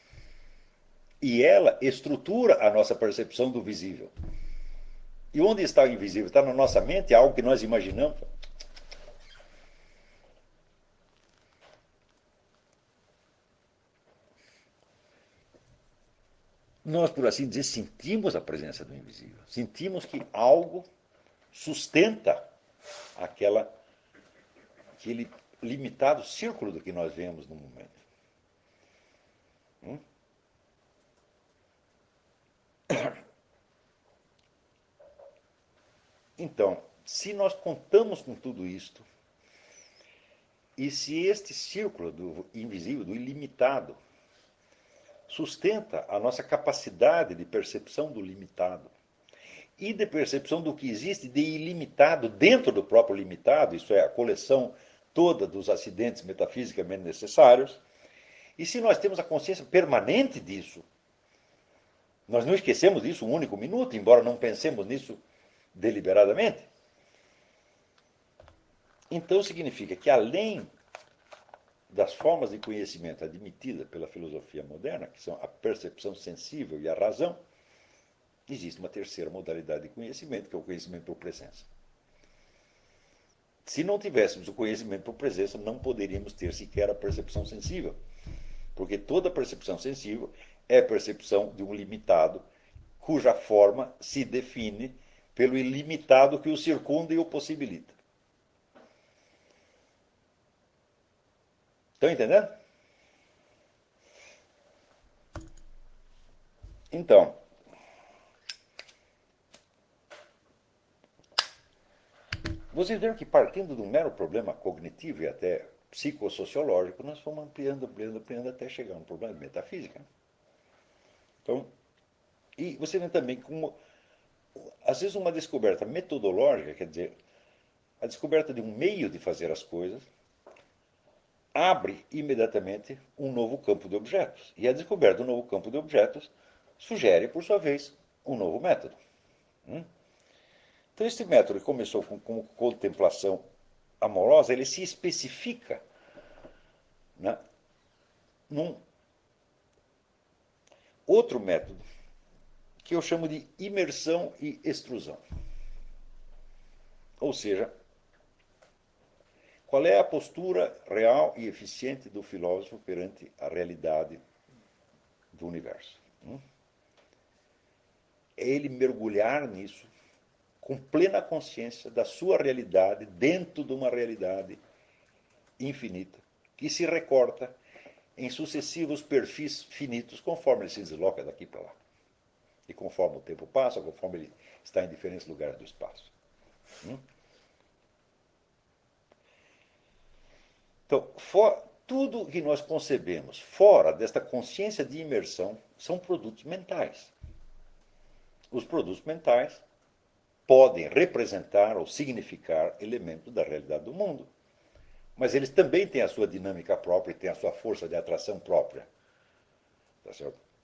[SPEAKER 1] E ela estrutura a nossa percepção do visível. E onde está o invisível? Está na nossa mente, é algo que nós imaginamos. Nós, por assim dizer, sentimos a presença do invisível. Sentimos que algo sustenta aquele limitado círculo do que nós vemos no momento. Então, se nós contamos com tudo isto, e se este círculo do invisível, do ilimitado, sustenta a nossa capacidade de percepção do limitado e de percepção do que existe de ilimitado dentro do próprio limitado, isso é, a coleção toda dos acidentes metafisicamente necessários, e se nós temos a consciência permanente disso, nós não esquecemos disso um único minuto, embora não pensemos nisso deliberadamente, então significa que além das formas de conhecimento admitidas pela filosofia moderna, que são a percepção sensível e a razão, existe uma terceira modalidade de conhecimento, que é o conhecimento por presença. Se não tivéssemos o conhecimento por presença, não poderíamos ter sequer a percepção sensível. Porque toda percepção sensível é percepção de um limitado, cuja forma se define pelo ilimitado que o circunda e o possibilita. Estão entendendo? Então, vocês viram que partindo de um mero problema cognitivo e até psicossociológico, nós fomos ampliando até chegar a um problema de metafísica. Então, e você vê também como, às vezes, uma descoberta metodológica, quer dizer, a descoberta de um meio de fazer as coisas, abre imediatamente um novo campo de objetos. E a descoberta de um novo campo de objetos sugere, por sua vez, um novo método. Então, este método que começou com contemplação amorosa, ele se especifica, né, num outro método que eu chamo de imersão e extrusão. Ou seja, qual é a postura real e eficiente do filósofo perante a realidade do universo? É ele mergulhar nisso com plena consciência da sua realidade dentro de uma realidade infinita, que se recorta em sucessivos perfis finitos, conforme ele se desloca daqui para lá. E conforme o tempo passa, conforme ele está em diferentes lugares do espaço. Então, tudo que nós concebemos fora desta consciência de imersão são produtos mentais. Os produtos mentais podem representar ou significar elementos da realidade do mundo. Mas eles também têm a sua dinâmica própria e têm a sua força de atração própria. Tá certo?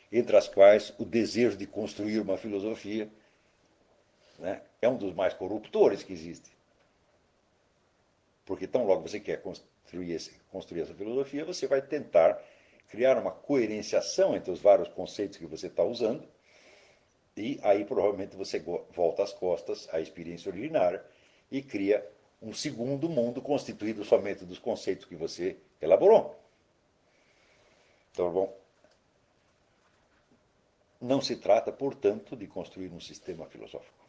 [SPEAKER 1] entre as quais o desejo de construir uma filosofia, né, é um dos mais corruptores que existe. Porque tão logo você quer construir essa filosofia, você vai tentar criar uma coerenciação entre os vários conceitos que você está usando, e aí provavelmente você volta as costas à experiência originária e cria um segundo mundo constituído somente dos conceitos que você elaborou. Então, bom, não se trata, portanto, de construir um sistema filosófico,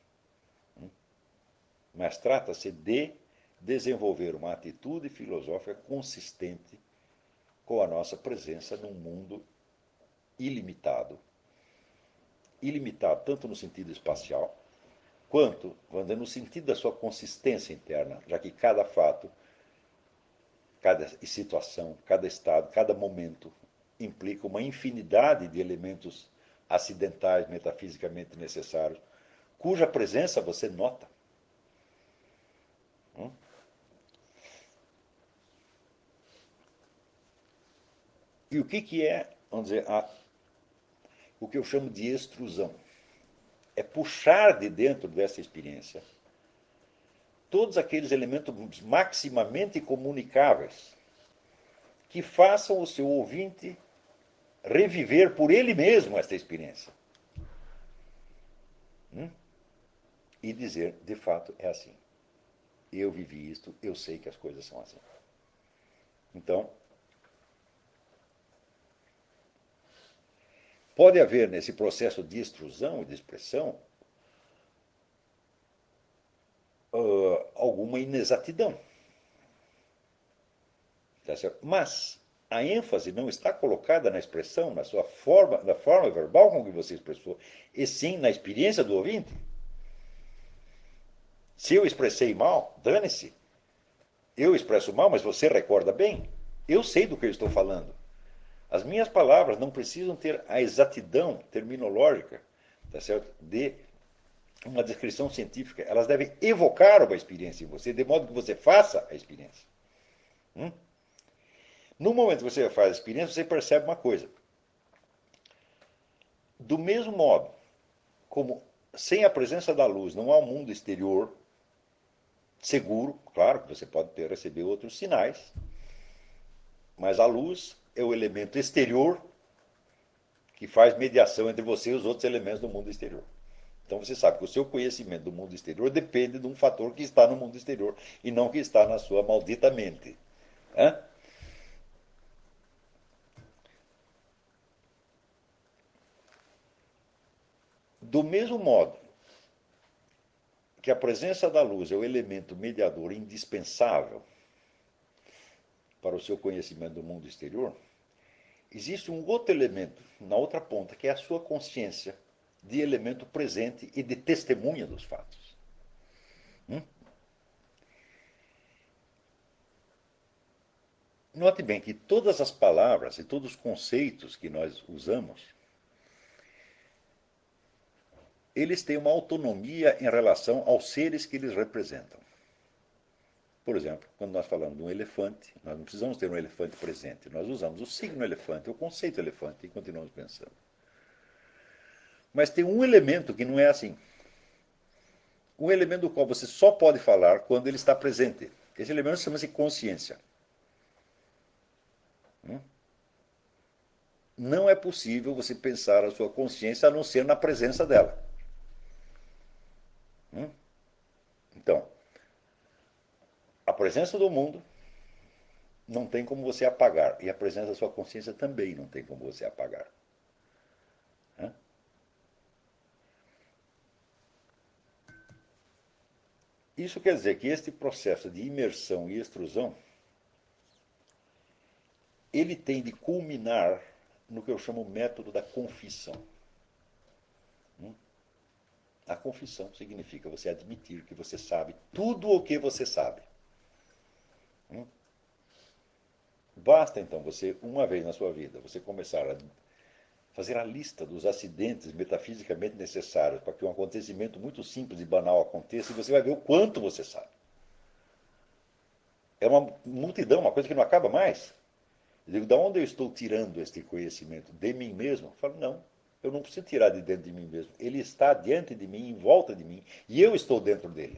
[SPEAKER 1] mas trata-se de desenvolver uma atitude filosófica consistente com a nossa presença num mundo ilimitado. Ilimitado tanto no sentido espacial, quanto no sentido da sua consistência interna, já que cada fato, cada situação, cada estado, cada momento implica uma infinidade de elementos acidentais, metafisicamente necessários, cuja presença você nota. E o que é, vamos dizer, o que eu chamo de extrusão? É puxar de dentro dessa experiência todos aqueles elementos maximamente comunicáveis que façam o seu ouvinte reviver por ele mesmo esta experiência. E dizer, de fato, é assim. Eu vivi isto, eu sei que as coisas são assim. Então, pode haver nesse processo de extrusão e de expressão alguma inexatidão. Tá certo? Mas a ênfase não está colocada na expressão, na forma verbal com que você expressou, e sim na experiência do ouvinte. Se eu expressei mal, dane-se. Eu expresso mal, mas você recorda bem. Eu sei do que eu estou falando. As minhas palavras não precisam ter a exatidão terminológica, tá certo? De uma descrição científica. Elas devem evocar uma experiência em você, de modo que você faça a experiência. No momento que você faz a experiência, você percebe uma coisa. Do mesmo modo como sem a presença da luz não há um mundo exterior seguro, claro que você pode receber outros sinais, mas a luz é o elemento exterior que faz mediação entre você e os outros elementos do mundo exterior. Então você sabe que o seu conhecimento do mundo exterior depende de um fator que está no mundo exterior e não que está na sua maldita mente. Hã? Do mesmo modo que a presença da luz é o elemento mediador indispensável para o seu conhecimento do mundo exterior, existe um outro elemento na outra ponta, que é a sua consciência de elemento presente e de testemunha dos fatos. Note bem que todas as palavras e todos os conceitos que nós usamos, eles têm uma autonomia em relação aos seres que eles representam. Por exemplo, quando nós falamos de um elefante, nós não precisamos ter um elefante presente. Nós usamos o signo elefante, o conceito elefante e continuamos pensando. Mas tem um elemento que não é assim. Um elemento do qual você só pode falar quando ele está presente. Esse elemento chama-se consciência. Não é possível você pensar a sua consciência a não ser na presença dela. Então, a presença do mundo não tem como você apagar. E a presença da sua consciência também não tem como você apagar. Isso quer dizer que este processo de imersão e extrusão, ele tem de culminar no que eu chamo método da confissão. A confissão significa você admitir que você sabe tudo o que você sabe. Basta então você, uma vez na sua vida, você começar a fazer a lista dos acidentes metafisicamente necessários para que um acontecimento muito simples e banal aconteça, e você vai ver o quanto você sabe. É uma multidão, uma coisa que não acaba mais. Eu digo, de onde eu estou tirando este conhecimento? De mim mesmo? Eu falo, não, eu não preciso tirar de dentro de mim mesmo. Ele está diante de mim, em volta de mim, e eu estou dentro dele.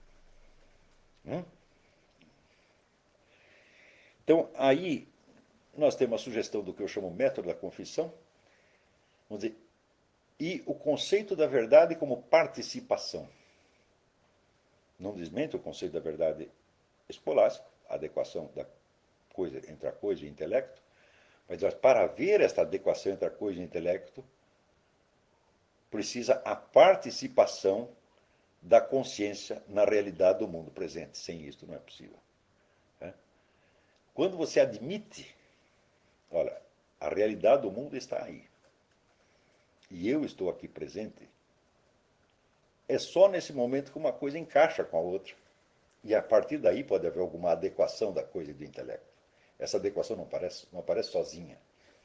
[SPEAKER 1] Então, aí, nós temos a sugestão do que eu chamo método da confissão, vamos dizer, e o conceito da verdade como participação. Não desmente o conceito da verdade escolástico, a adequação da coisa entre a coisa e o intelecto, mas para haver esta adequação entre a coisa e o intelecto, precisa a participação da consciência na realidade do mundo presente. Sem isso não é possível. Quando você admite, olha, a realidade do mundo está aí, e eu estou aqui presente, é só nesse momento que uma coisa encaixa com a outra. E a partir daí pode haver alguma adequação da coisa e do intelecto. Essa adequação não aparece sozinha.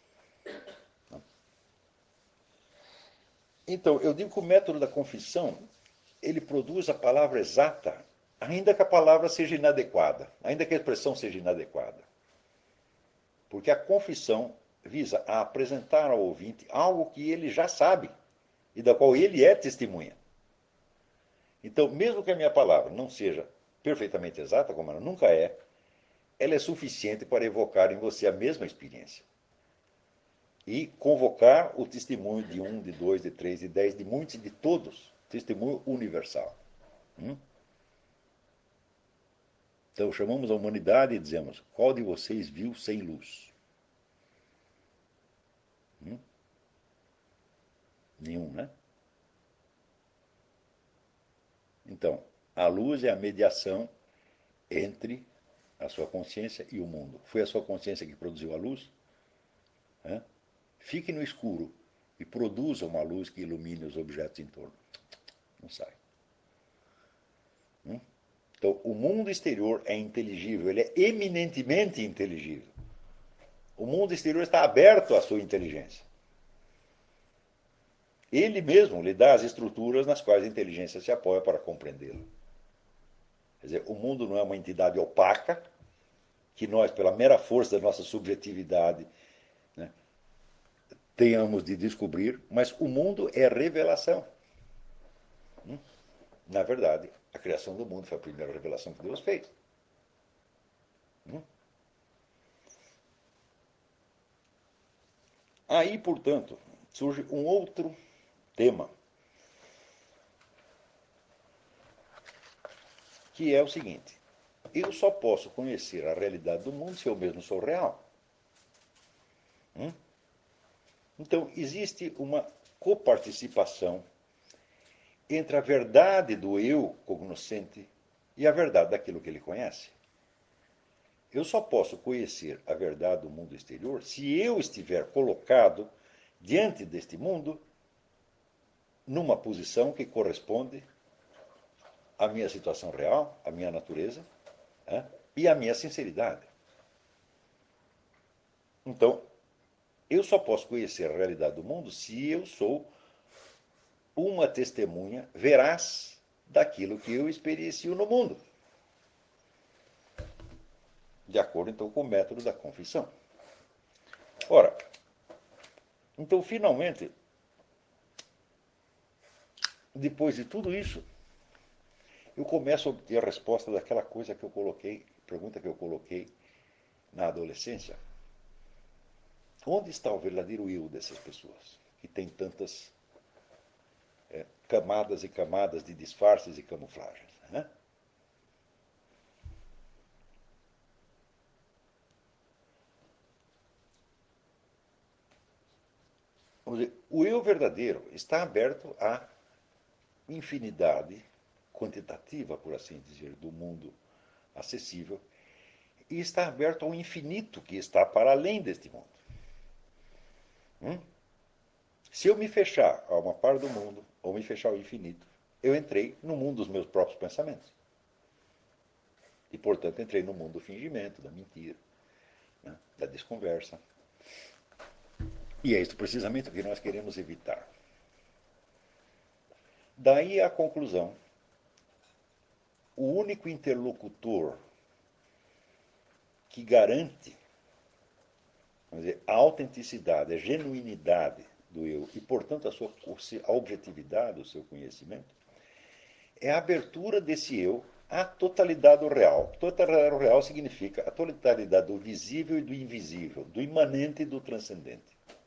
[SPEAKER 1] Então, eu digo que o método da confissão, ele produz a palavra exata, ainda que a palavra seja inadequada, ainda que a expressão seja inadequada. Porque a confissão visa a apresentar ao ouvinte algo que ele já sabe e da qual ele é testemunha. Então, mesmo que a minha palavra não seja perfeitamente exata, como ela nunca é, ela é suficiente para evocar em você a mesma experiência. E convocar o testemunho de um, de dois, de três, de 10, de muitos e de todos. Testemunho universal. Então chamamos a humanidade e dizemos, qual de vocês viu sem luz? Nenhum, né? Então, a luz é a mediação entre a sua consciência e o mundo. Foi a sua consciência que produziu a luz? Fique no escuro e produza uma luz que ilumine os objetos em torno. Não sai. Então, o mundo exterior é inteligível, ele é eminentemente inteligível. O mundo exterior está aberto à sua inteligência. Ele mesmo lhe dá as estruturas nas quais a inteligência se apoia para compreendê-lo. Quer dizer, o mundo não é uma entidade opaca, que nós, pela mera força da nossa subjetividade, né, tenhamos de descobrir, mas o mundo é revelação. Na verdade, a criação do mundo foi a primeira revelação que Deus fez. Aí, portanto, surge um outro tema, que é o seguinte: eu só posso conhecer a realidade do mundo se eu mesmo sou real. Então, existe uma coparticipação entre a verdade do eu cognoscente e a verdade daquilo que ele conhece. Eu só posso conhecer a verdade do mundo exterior se eu estiver colocado diante deste mundo numa posição que corresponde à minha situação real, à minha natureza, e à minha sinceridade. Então, eu só posso conhecer a realidade do mundo se eu sou uma testemunha veraz daquilo que eu experiencio no mundo. De acordo, então, com o método da confissão. Ora, então, finalmente, depois de tudo isso, eu começo a obter a resposta daquela coisa que eu coloquei, pergunta que eu coloquei na adolescência. Onde está o verdadeiro eu dessas pessoas, que tem tantas camadas e camadas de disfarces e camuflagens? Né? Vamos dizer, o eu verdadeiro está aberto à infinidade quantitativa, por assim dizer, do mundo acessível, e está aberto ao infinito que está para além deste mundo. Se eu me fechar a uma parte do mundo, ou me fechar ao infinito, eu entrei no mundo dos meus próprios pensamentos. E, portanto, entrei no mundo do fingimento, da mentira, né, da desconversa. E é isso precisamente o que nós queremos evitar. Daí a conclusão. O único interlocutor que garante Vamos dizer, a autenticidade, a genuinidade do eu e, portanto, a objetividade do seu conhecimento é a abertura desse eu à totalidade do real. Totalidade do real significa a totalidade do visível e do invisível, do imanente e do transcendente.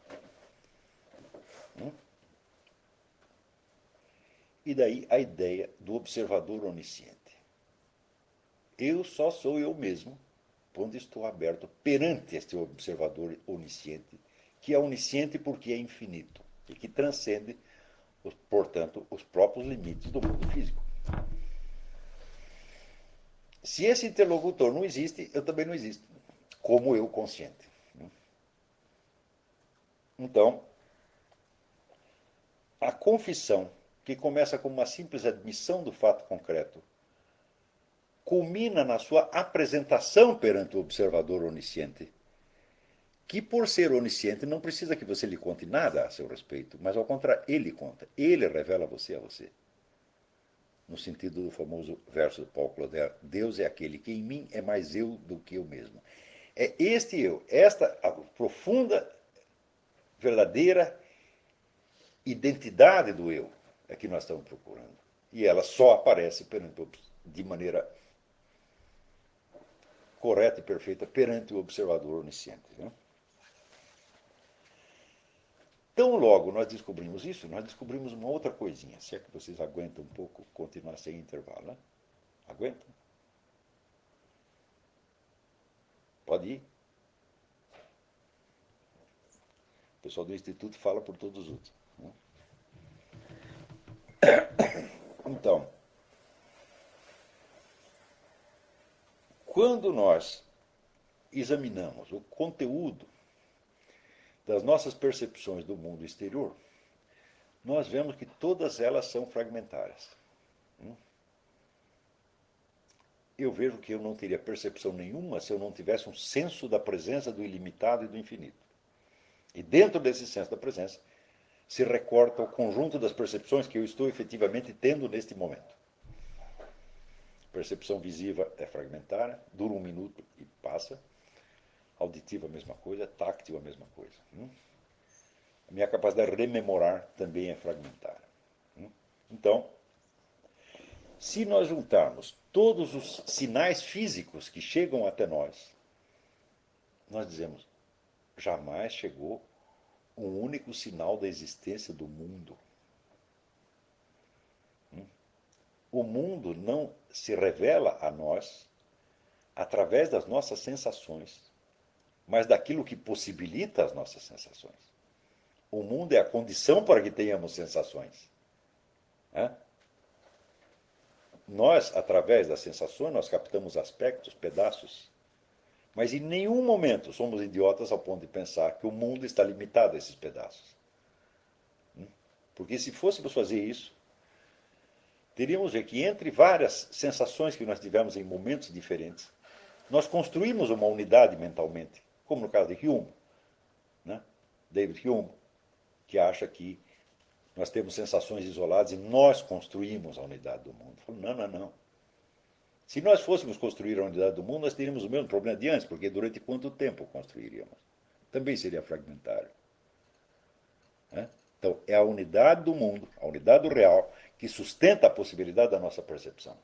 [SPEAKER 1] E daí a ideia do observador onisciente. Eu só sou eu mesmo quando estou aberto perante este observador onisciente, que é onisciente porque é infinito e que transcende, portanto, os próprios limites do mundo físico. Se esse interlocutor não existe, eu também não existo, como eu consciente. Então, a confissão, que começa como uma simples admissão do fato concreto, culmina na sua apresentação perante o observador onisciente, que, por ser onisciente, não precisa que você lhe conte nada a seu respeito, mas, ao contrário, ele conta. Ele revela você a você. No sentido do famoso verso do Paulo Claudel, Deus é aquele que em mim é mais eu do que eu mesmo. É este eu, esta profunda, verdadeira identidade do eu é que nós estamos procurando. E ela só aparece de maneira correta e perfeita perante o observador onisciente. Né? Tão logo nós descobrimos isso, nós descobrimos uma outra coisinha. Se é que vocês aguentam um pouco continuar sem intervalo. Né? Aguentam? Pode ir? O pessoal do Instituto fala por todos os outros. Né? Então, quando nós examinamos o conteúdo das nossas percepções do mundo exterior, nós vemos que todas elas são fragmentárias. Eu vejo que eu não teria percepção nenhuma se eu não tivesse um senso da presença do ilimitado e do infinito. E dentro desse senso da presença se recorta o conjunto das percepções que eu estou efetivamente tendo neste momento. Percepção visiva é fragmentária, dura um minuto e passa. Auditiva a mesma coisa, táctil a mesma coisa. A minha capacidade de rememorar também é fragmentária. Então, se nós juntarmos todos os sinais físicos que chegam até nós, nós dizemos, jamais chegou um único sinal da existência do mundo. O mundo não se revela a nós através das nossas sensações, mas daquilo que possibilita as nossas sensações. O mundo é a condição para que tenhamos sensações. Nós, através das sensações, nós captamos aspectos, pedaços, mas em nenhum momento somos idiotas ao ponto de pensar que o mundo está limitado a esses pedaços. Porque se fôssemos fazer isso, teríamos ver que entre várias sensações que nós tivemos em momentos diferentes, nós construímos uma unidade mentalmente, como no caso de Hume, né? David Hume, que acha que nós temos sensações isoladas e nós construímos a unidade do mundo. Falou, não. Se nós fôssemos construir a unidade do mundo, nós teríamos o mesmo problema de antes, porque durante quanto tempo construiríamos? Também seria fragmentário. Então, é a unidade do mundo, a unidade do real, que sustenta a possibilidade da nossa percepção.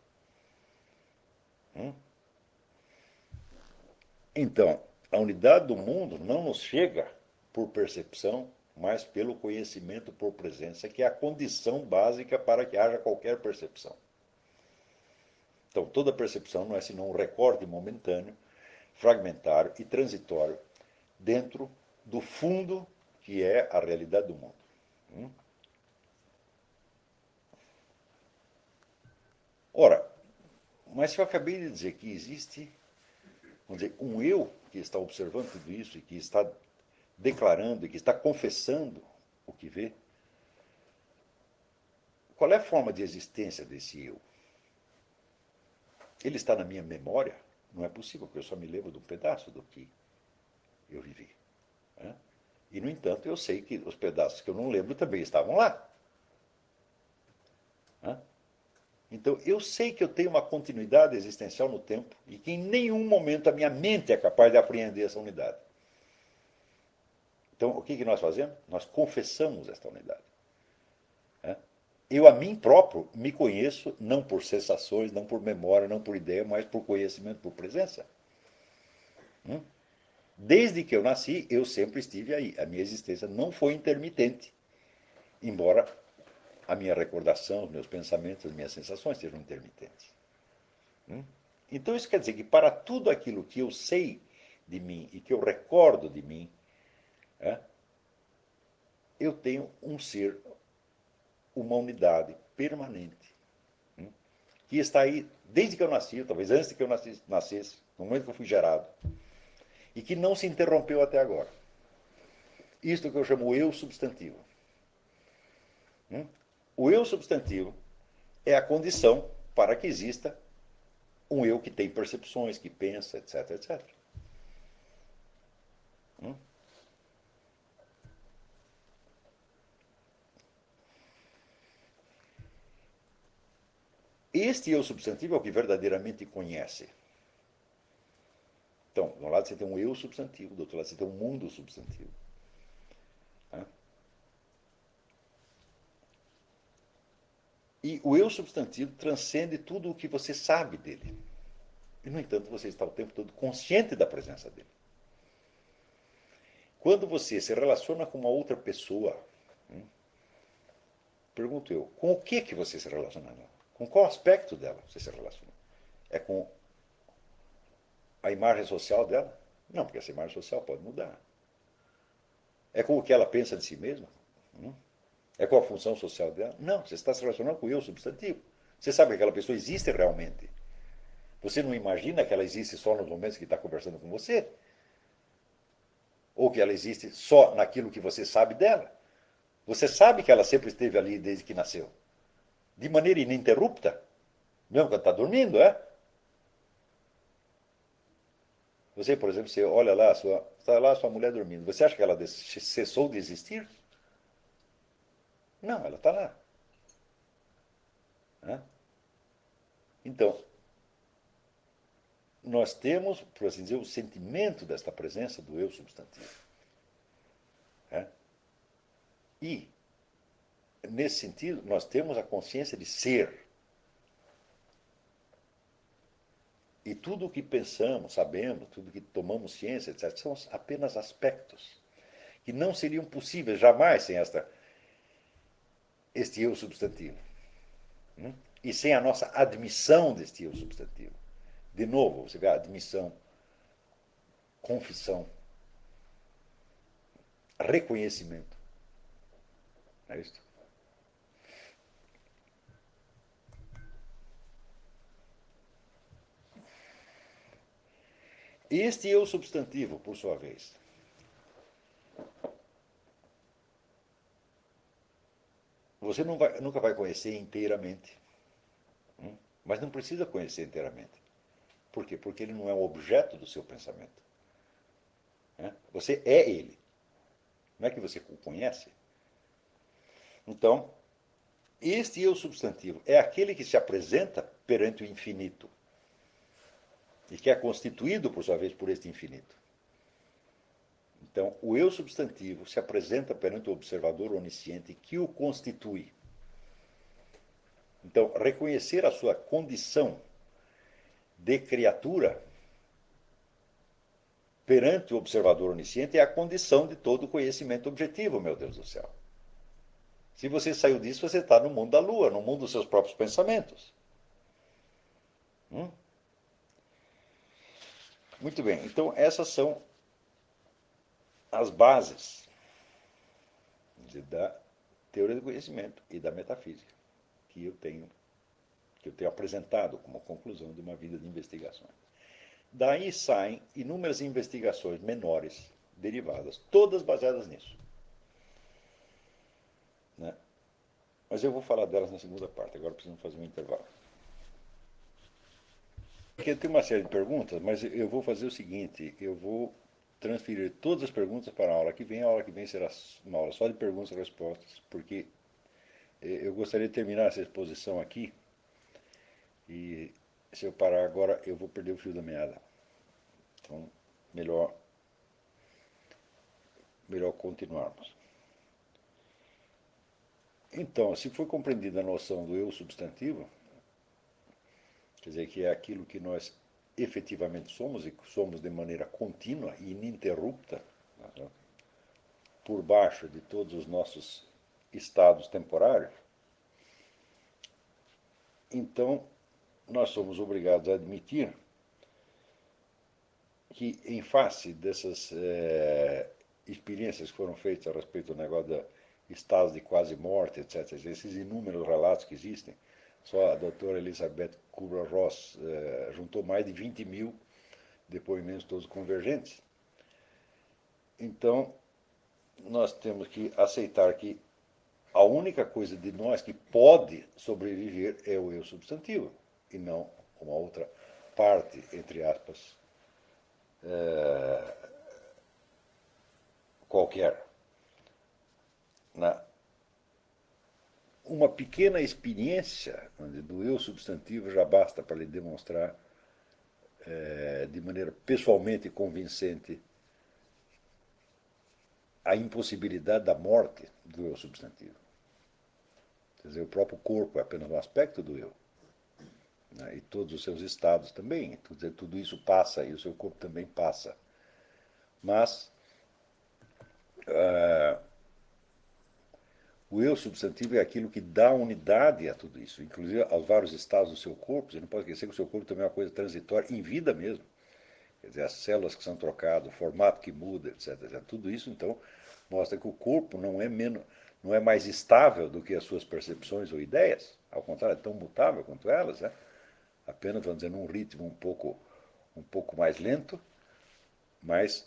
[SPEAKER 1] Então, a unidade do mundo não nos chega por percepção, mas pelo conhecimento por presença, que é a condição básica para que haja qualquer percepção. Então, toda percepção não é senão um recorte momentâneo, fragmentário e transitório dentro do fundo que é a realidade do mundo. Ora, mas se eu acabei de dizer que existe, vamos dizer, um eu que está observando tudo isso e que está declarando e que está confessando o que vê, qual é a forma de existência desse eu? Ele está na minha memória? Não é possível, porque eu só me lembro de um pedaço do que eu vivi. E, no entanto, eu sei que os pedaços que eu não lembro também estavam lá. Então, eu sei que eu tenho uma continuidade existencial no tempo e que em nenhum momento a minha mente é capaz de apreender essa unidade. Então, o que nós fazemos? Nós confessamos esta unidade. Eu, a mim próprio, me conheço não por sensações, não por memória, não por ideia, mas por conhecimento, por presença. Desde que eu nasci, eu sempre estive aí. A minha existência não foi intermitente, embora a minha recordação, os meus pensamentos, as minhas sensações sejam intermitentes. Então isso quer dizer que para tudo aquilo que eu sei de mim e que eu recordo de mim, eu tenho um ser, uma unidade permanente, que está aí desde que eu nasci, talvez antes de que eu nascesse, no momento que eu fui gerado, e que não se interrompeu até agora. Isto que eu chamo eu substantivo. O eu substantivo é a condição para que exista um eu que tem percepções, que pensa, etc, etc. Este eu substantivo é o que verdadeiramente conhece. Então, de um lado você tem um eu substantivo, do outro lado você tem um mundo substantivo. E o eu substantivo transcende tudo o que você sabe dele. E, no entanto, você está o tempo todo consciente da presença dele. Quando você se relaciona com uma outra pessoa, pergunto eu, com o que você se relaciona? Com qual aspecto dela você se relaciona? É com a imagem social dela? Não, porque essa imagem social pode mudar. É com o que ela pensa de si mesma? É com a função social dela? Não, você está se relacionando com o eu substantivo. Você sabe que aquela pessoa existe realmente. Você não imagina que ela existe só nos momentos que está conversando com você? Ou que ela existe só naquilo que você sabe dela? Você sabe que ela sempre esteve ali desde que nasceu. De maneira ininterrupta. Mesmo quando está dormindo, é? Você, por exemplo, você olha lá, está lá a sua mulher dormindo. Você acha que ela cessou de existir? Não, ela está lá. Então, nós temos, por assim dizer, o sentimento desta presença do eu substantivo. E, nesse sentido, nós temos a consciência de ser. E tudo o que pensamos, sabemos, tudo o que tomamos ciência, etc., são apenas aspectos que não seriam possíveis jamais sem este eu substantivo. E sem a nossa admissão deste eu substantivo. De novo, você vê a admissão, confissão, reconhecimento. É isso? Este eu substantivo, por sua vez, você nunca vai conhecer inteiramente. Mas não precisa conhecer inteiramente. Por quê? Porque ele não é um objeto do seu pensamento. Você é ele. Não é que você o conhece. Então, este eu substantivo é aquele que se apresenta perante o infinito e que é constituído, por sua vez, por este infinito. Então, o eu substantivo se apresenta perante o observador onisciente que o constitui. Então, reconhecer a sua condição de criatura perante o observador onisciente é a condição de todo conhecimento objetivo, meu Deus do céu. Se você saiu disso, você está no mundo da lua, no mundo dos seus próprios pensamentos. Muito bem, então essas são as bases da teoria do conhecimento e da metafísica que eu tenho apresentado como conclusão de uma vida de investigações. Daí saem inúmeras investigações menores derivadas, todas baseadas nisso. Né? Mas eu vou falar delas na segunda parte, agora precisamos fazer um intervalo. Aqui tem uma série de perguntas, mas eu vou fazer o seguinte, eu vou transferir todas as perguntas para a aula que vem. A aula que vem será uma aula só de perguntas e respostas, porque eu gostaria de terminar essa exposição aqui e se eu parar agora eu vou perder o fio da meada. Então, melhor melhor continuarmos. Então, se foi compreendida a noção do eu substantivo, quer dizer, que é aquilo que nós efetivamente somos, e somos de maneira contínua e ininterrupta, né, por baixo de todos os nossos estados temporários, então nós somos obrigados a admitir que, em face dessas experiências que foram feitas a respeito do negócio de estados de quase morte, etc., esses inúmeros relatos que existem, só a doutora Elizabeth Kubler-Ross juntou mais de 20 mil depoimentos, todos convergentes. Então, nós temos que aceitar que a única coisa de nós que pode sobreviver é o eu substantivo, e não uma outra parte, entre aspas, qualquer. Uma pequena experiência do eu substantivo já basta para lhe demonstrar de maneira pessoalmente convincente a impossibilidade da morte do eu substantivo. Quer dizer, o próprio corpo é apenas um aspecto do eu. Né? E todos os seus estados também. Quer dizer, tudo isso passa e o seu corpo também passa. Mas o eu substantivo é aquilo que dá unidade a tudo isso, inclusive aos vários estados do seu corpo. Você não pode esquecer que o seu corpo também é uma coisa transitória, em vida mesmo. Quer dizer, as células que são trocadas, o formato que muda, etc. Tudo isso, então, mostra que o corpo não é mais estável do que as suas percepções ou ideias. Ao contrário, é tão mutável quanto elas. Né? Apenas, vamos dizer, num ritmo um pouco mais lento, mas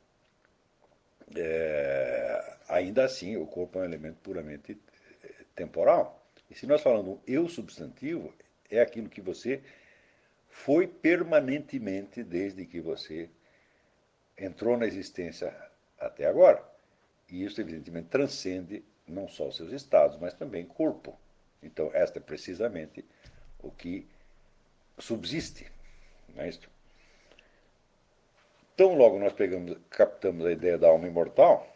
[SPEAKER 1] ainda assim o corpo é um elemento puramente temporal. E se nós falamos um eu substantivo, é aquilo que você foi permanentemente desde que você entrou na existência até agora. E isso, evidentemente, transcende não só os seus estados, mas também o corpo. Então, esta é precisamente o que subsiste. Não é isso? Então, logo nós captamos a ideia da alma imortal,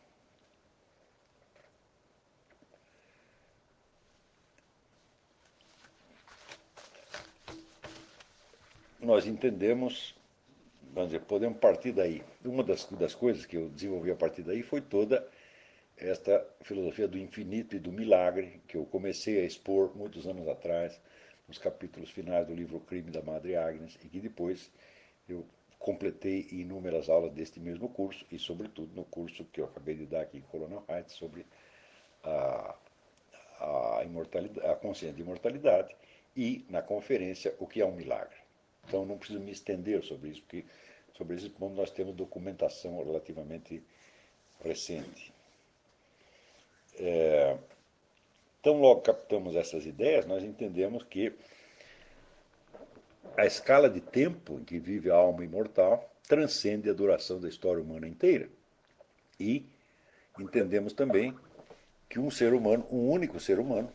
[SPEAKER 1] nós entendemos, vamos dizer, podemos partir daí. Uma das coisas que eu desenvolvi a partir daí foi toda esta filosofia do infinito e do milagre, que eu comecei a expor muitos anos atrás, nos capítulos finais do livro O Crime da Madre Agnes, e que depois eu completei em inúmeras aulas deste mesmo curso, e sobretudo no curso que eu acabei de dar aqui em Colonel Heights, sobre a, a consciência de imortalidade, e na conferência O que é um Milagre. Então não preciso me estender sobre isso, porque sobre esse ponto nós temos documentação relativamente recente. Então, logo captamos essas ideias, nós entendemos que a escala de tempo em que vive a alma imortal transcende a duração da história humana inteira. E entendemos também que um ser humano, um único ser humano,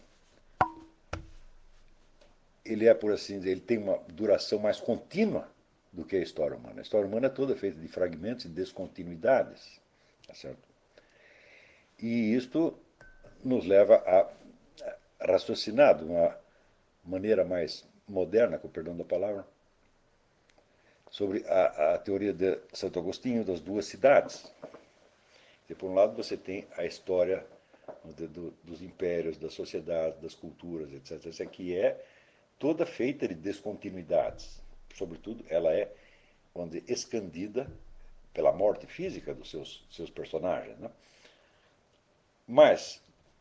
[SPEAKER 1] ele é, por assim dizer, ele tem uma duração mais contínua do que a história humana. A história humana é toda feita de fragmentos e descontinuidades. Tá certo? E isto nos leva a raciocinar de uma maneira mais moderna, com o perdão da palavra, sobre a teoria de Santo Agostinho das duas cidades. E, por um lado, você tem a história dos impérios, das sociedades, das culturas, etc. Essa aqui é toda feita de descontinuidades. Sobretudo, ela é, vamos dizer, escandida pela morte física dos seus personagens. Né? Mas,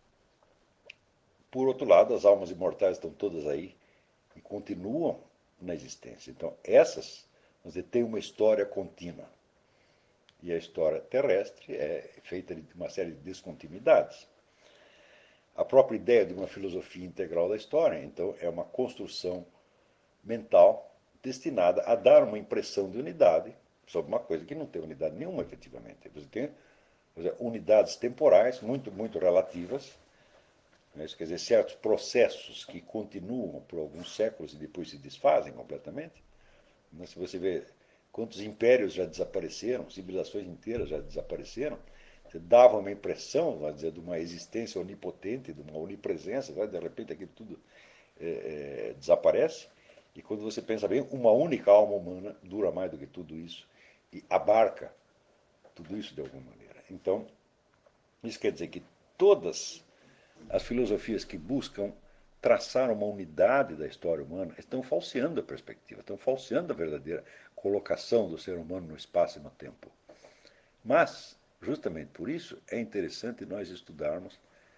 [SPEAKER 1] por outro lado, as almas imortais estão todas aí e continuam na existência. Então, essas, vamos dizer, têm uma história contínua. E a história terrestre é feita de uma série de descontinuidades. A própria ideia de uma filosofia integral da história, então, é uma construção mental destinada a dar uma impressão de unidade sobre uma coisa que não tem unidade nenhuma, efetivamente. Você tem unidades temporais muito, muito relativas, né? Isso quer dizer, certos processos que continuam por alguns séculos e depois se desfazem completamente. Se você vê quantos impérios já desapareceram, civilizações inteiras já desapareceram, dava uma impressão, vamos dizer, de uma existência onipotente, de uma onipresença, de repente aquilo tudo desaparece. E quando você pensa bem, uma única alma humana dura mais do que tudo isso e abarca tudo isso de alguma maneira. Então, isso quer dizer que todas as filosofias que buscam traçar uma unidade da história humana estão falseando a perspectiva, estão falseando a verdadeira colocação do ser humano no espaço e no tempo. Mas, justamente por isso, é interessante nós estudarmos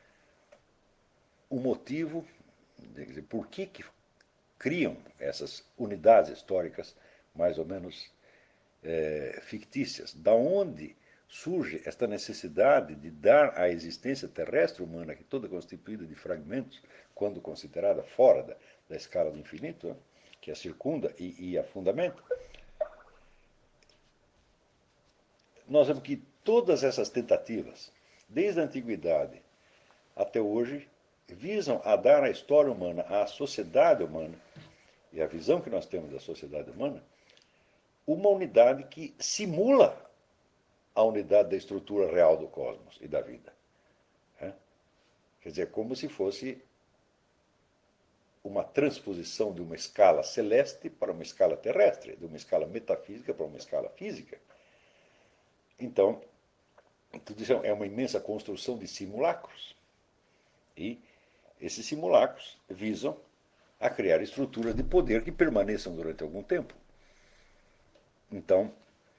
[SPEAKER 1] o motivo, quer dizer, por que criam essas unidades históricas mais ou menos fictícias. Da onde surge esta necessidade de dar à existência terrestre humana, que toda constituída de fragmentos, quando considerada fora da escala do infinito, né, que a circunda e a fundamenta, nós vemos que todas essas tentativas, desde a antiguidade até hoje, visam a dar à história humana, à sociedade humana, e a visão que nós temos da sociedade humana, uma unidade que simula a unidade da estrutura real do cosmos e da vida. Quer dizer, como se fosse uma transposição de uma escala celeste para uma escala terrestre, de uma escala metafísica para uma escala física. Então, tudo isso é uma imensa construção de simulacros. E esses simulacros visam a criar estruturas de poder que permaneçam durante algum tempo. Então,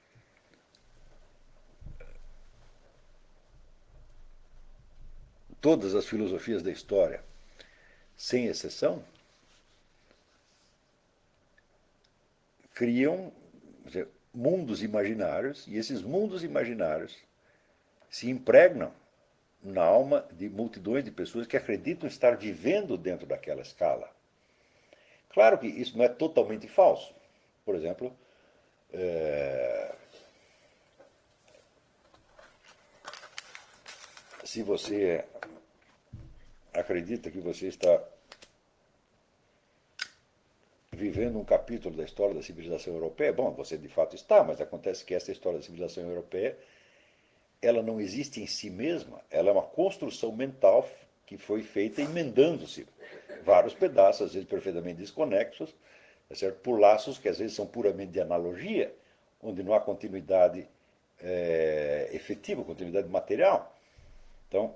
[SPEAKER 1] todas as filosofias da história, sem exceção, criam mundos imaginários, e esses mundos imaginários se impregnam na alma de multidões de pessoas que acreditam estar vivendo dentro daquela escala. Claro que isso não é totalmente falso. Por exemplo, se você acredita que você está vivendo um capítulo da história da civilização europeia, bom, você de fato está, mas acontece que essa história da civilização europeia, ela não existe em si mesma, ela é uma construção mental que foi feita emendando-se vários pedaços, às vezes perfeitamente desconexos, certo? Por laços que às vezes são puramente de analogia, onde não há continuidade efetiva, continuidade material. Então,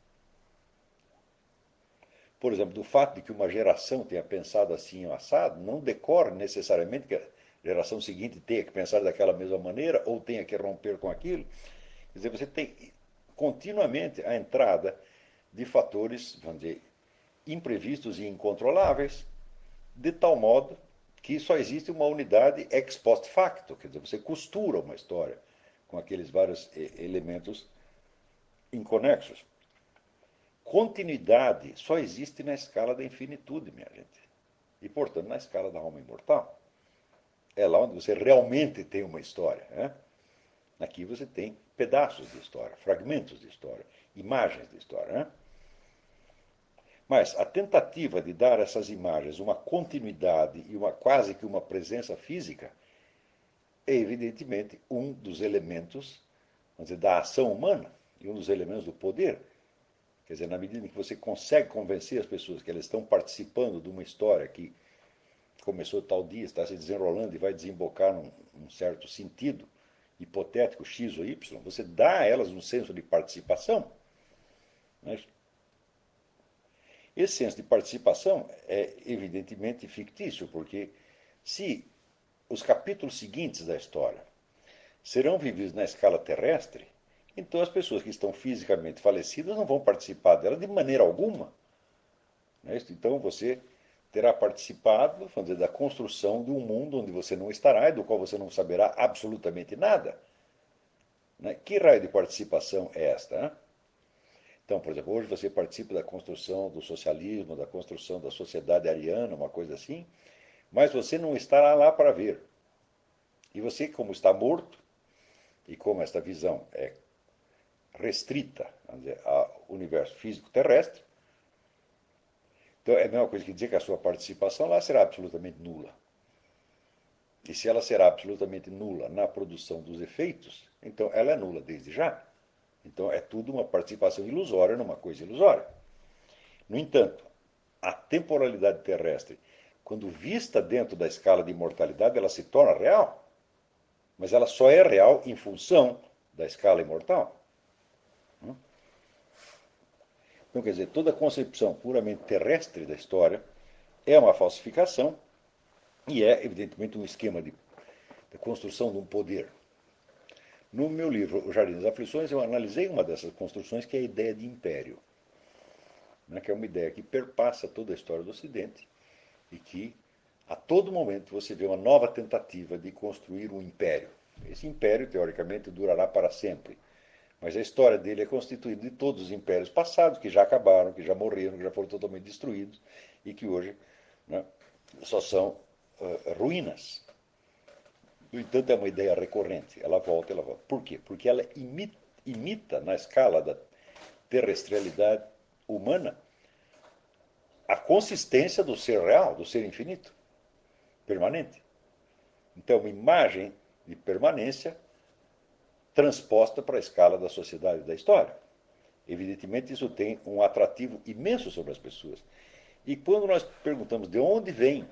[SPEAKER 1] por exemplo, do fato de que uma geração tenha pensado assim ou assado, não decorre necessariamente que a geração seguinte tenha que pensar daquela mesma maneira ou tenha que romper com aquilo. Quer dizer, você tem continuamente a entrada de fatores, vamos dizer, imprevistos e incontroláveis, de tal modo que só existe uma unidade ex post facto, quer dizer, você costura uma história com aqueles vários elementos inconexos. Continuidade só existe na escala da infinitude, minha gente. E, portanto, na escala da alma imortal. É lá onde você realmente tem uma história. Né? Aqui você tem pedaços de história, fragmentos de história, imagens de história. Né? Mas a tentativa de dar a essas imagens uma continuidade e quase que uma presença física é, evidentemente, um dos elementos, vamos dizer, da ação humana e um dos elementos do poder. Quer dizer, na medida em que você consegue convencer as pessoas que elas estão participando de uma história que começou tal dia, está se desenrolando e vai desembocar num certo sentido hipotético X ou Y, você dá a elas um senso de participação. Né? Esse senso de participação é evidentemente fictício, porque se os capítulos seguintes da história serão vividos na escala terrestre, então as pessoas que estão fisicamente falecidas não vão participar dela de maneira alguma. Então você terá participado, vamos dizer, da construção de um mundo onde você não estará e do qual você não saberá absolutamente nada. Que raio de participação é esta? Então, por exemplo, hoje você participa da construção do socialismo, da construção da sociedade ariana, uma coisa assim, mas você não estará lá para ver. E você, como está morto, e como esta visão é restrita, vamos dizer, ao universo físico terrestre, então é a mesma coisa que dizer que a sua participação lá será absolutamente nula. E se ela será absolutamente nula na produção dos efeitos, então ela é nula desde já. Então é tudo uma participação ilusória numa coisa ilusória. No entanto, a temporalidade terrestre, quando vista dentro da escala de imortalidade, ela se torna real. Mas ela só é real em função da escala imortal. Então, quer dizer, toda concepção puramente terrestre da história é uma falsificação e é, evidentemente, um esquema de construção de um poder. No meu livro, O Jardim das Aflições, eu analisei uma dessas construções, que é a ideia de império, né, que é uma ideia que perpassa toda a história do Ocidente e que, a todo momento, você vê uma nova tentativa de construir um império. Esse império, teoricamente, durará para sempre. Mas a história dele é constituída de todos os impérios passados, que já acabaram, que já morreram, que já foram totalmente destruídos e que hoje, né, só são ruínas. No entanto, é uma ideia recorrente. Ela volta, ela volta. Por quê? Porque ela imita na escala da terrestrialidade humana, a consistência do ser real, do ser infinito, permanente. Então, uma imagem de permanência transposta para a escala da sociedade e da história. Evidentemente, isso tem um atrativo imenso sobre as pessoas. E quando nós perguntamos de onde vem,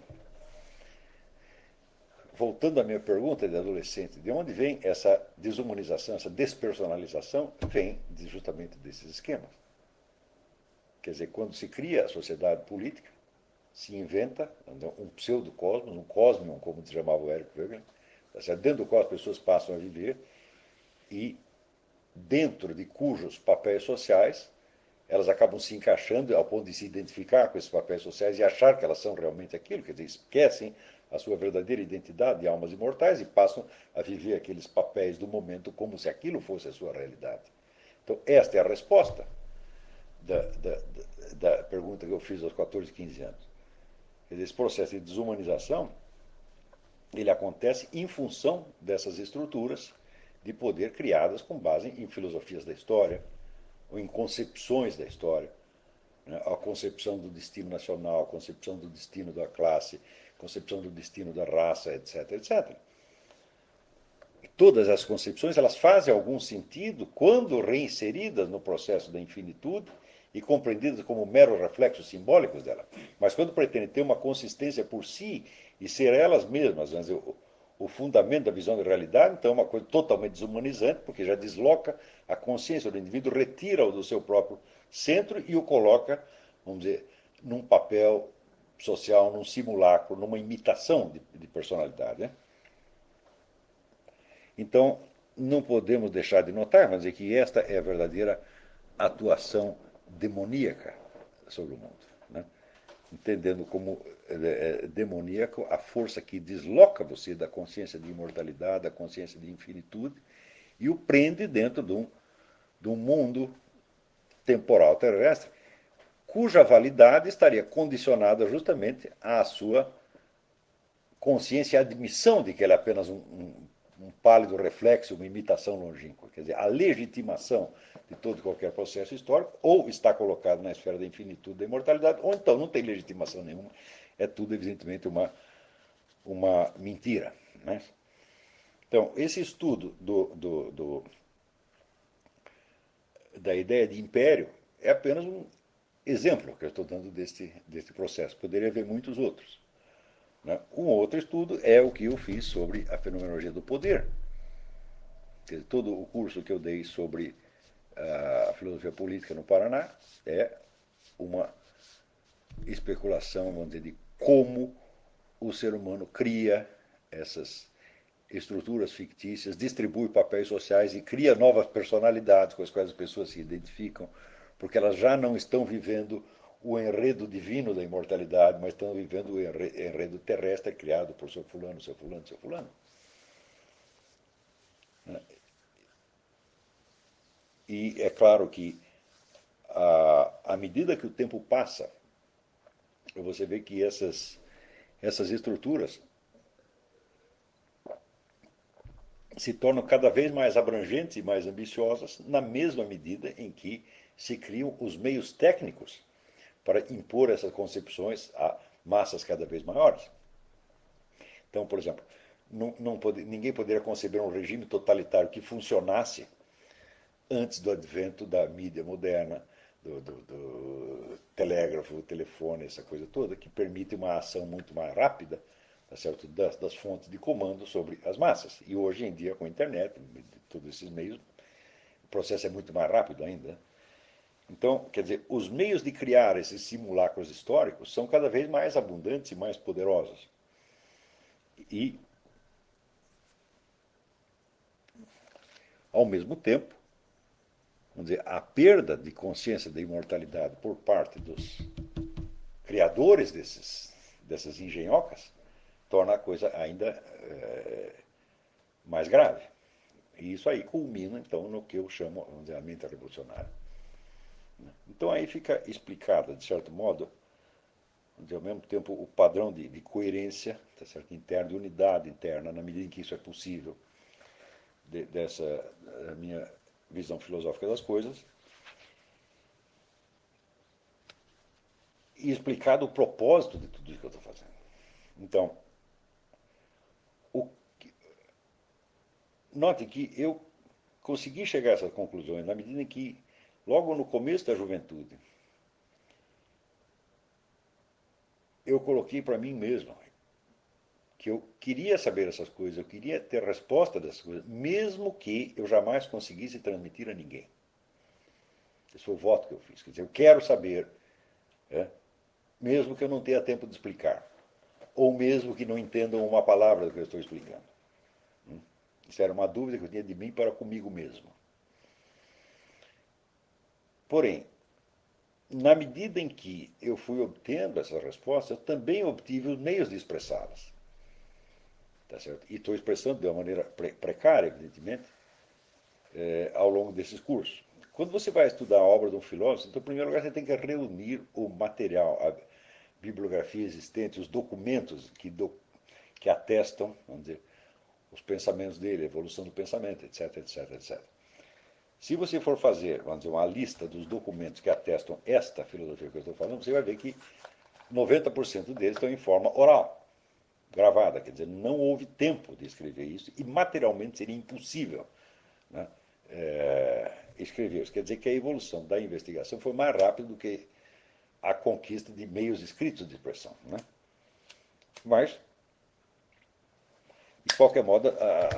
[SPEAKER 1] voltando à minha pergunta de adolescente, de onde vem essa desumanização, essa despersonalização, vem justamente desses esquemas. Quer dizer, quando se cria a sociedade política, se inventa um pseudocosmos, um cosmion, como se chamava o Eric Voegelin, dentro do qual as pessoas passam a viver e dentro de cujos papéis sociais elas acabam se encaixando ao ponto de se identificar com esses papéis sociais e achar que elas são realmente aquilo, quer dizer, esquecem a sua verdadeira identidade de almas imortais e passam a viver aqueles papéis do momento como se aquilo fosse a sua realidade. Então, esta é a resposta da pergunta que eu fiz aos 14, 15 anos. Quer dizer, esse processo de desumanização, ele acontece em função dessas estruturas de poder criadas com base em filosofias da história, ou em concepções da história, né? A concepção do destino nacional, a concepção do destino da classe, a concepção do destino da raça, etc, etc. E todas as concepções elas fazem algum sentido quando reinseridas no processo da infinitude e compreendidas como meros reflexos simbólicos dela. Mas quando pretendem ter uma consistência por si e ser elas mesmas, vamos dizer, o fundamento da visão da realidade, então é uma coisa totalmente desumanizante, porque já desloca a consciência do indivíduo, retira-o do seu próprio centro e o coloca, vamos dizer, num papel social, num simulacro, numa imitação de personalidade. Né? Então, não podemos deixar de notar, vamos dizer, que esta é a verdadeira atuação demoníaca sobre o mundo. Né? Entendendo como demoníaco a força que desloca você da consciência de imortalidade, da consciência de infinitude, e o prende dentro de um mundo temporal terrestre, cuja validade estaria condicionada justamente à sua consciência e admissão de que ela é apenas um pálido reflexo, uma imitação longínqua. Quer dizer, a legitimação de todo e qualquer processo histórico ou está colocado na esfera da infinitude da imortalidade, ou então não tem legitimação nenhuma. É tudo, evidentemente, uma mentira. Né? Então, esse estudo da ideia de império é apenas um exemplo que eu estou dando deste processo. Poderia haver muitos outros. Né? Um outro estudo é o que eu fiz sobre a fenomenologia do poder. Quer dizer, todo o curso que eu dei sobre a filosofia política no Paraná é uma especulação, vamos dizer, de como o ser humano cria essas estruturas fictícias, distribui papéis sociais e cria novas personalidades com as quais as pessoas se identificam, porque elas já não estão vivendo o enredo divino da imortalidade, mas estão vivendo o enredo terrestre criado por seu fulano, seu fulano, seu fulano. E é claro que, à medida que o tempo passa, você vê que essas estruturas se tornam cada vez mais abrangentes e mais ambiciosas, na mesma medida em que se criam os meios técnicos para impor essas concepções a massas cada vez maiores. Então, por exemplo, ninguém poderia conceber um regime totalitário que funcionasse antes do advento da mídia moderna, do telégrafo, telefone, essa coisa toda, que permite uma ação muito mais rápida, tá certo? Das fontes de comando sobre as massas. E hoje em dia, com a internet, todos esses meios, o processo é muito mais rápido ainda. Então, quer dizer, os meios de criar esses simulacros históricos são cada vez mais abundantes e mais poderosos. E, ao mesmo tempo, vamos dizer, a perda de consciência da imortalidade por parte dos criadores dessas engenhocas torna a coisa ainda mais grave. E isso aí culmina, então, no que eu chamo, vamos dizer, a mente revolucionária. Então aí fica explicada, de certo modo, dizer, ao mesmo tempo, o padrão de coerência, tá certo? Interna, de unidade interna, na medida em que isso é possível, dessa minha visão filosófica das coisas, e explicado o propósito de tudo isso que eu estou fazendo. Então, note que eu consegui chegar a essas conclusões na medida em que, logo no começo da juventude, eu coloquei para mim mesmo que eu queria saber essas coisas, eu queria ter resposta dessas coisas, mesmo que eu jamais conseguisse transmitir a ninguém. Esse foi o voto que eu fiz. Quer dizer, eu quero saber, mesmo que eu não tenha tempo de explicar, ou mesmo que não entendam uma palavra do que eu estou explicando. Isso era uma dúvida que eu tinha de mim para comigo mesmo. Porém, na medida em que eu fui obtendo essas respostas, eu também obtive os meios de expressá-las. Tá certo? E estou expressando de uma maneira precária, evidentemente, ao longo desses cursos. Quando você vai estudar a obra de um filósofo, então, em primeiro lugar, você tem que reunir o material, a bibliografia existente, os documentos que atestam, vamos dizer, os pensamentos dele, a evolução do pensamento, etc, etc, etc. Se você for fazer, vamos dizer, uma lista dos documentos que atestam esta filosofia que eu estou falando, você vai ver que 90% deles estão em forma oral, gravada, quer dizer, não houve tempo de escrever isso e materialmente seria impossível, né, escrever isso. Quer dizer que a evolução da investigação foi mais rápida do que a conquista de meios escritos de expressão. Né? Mas, de qualquer modo,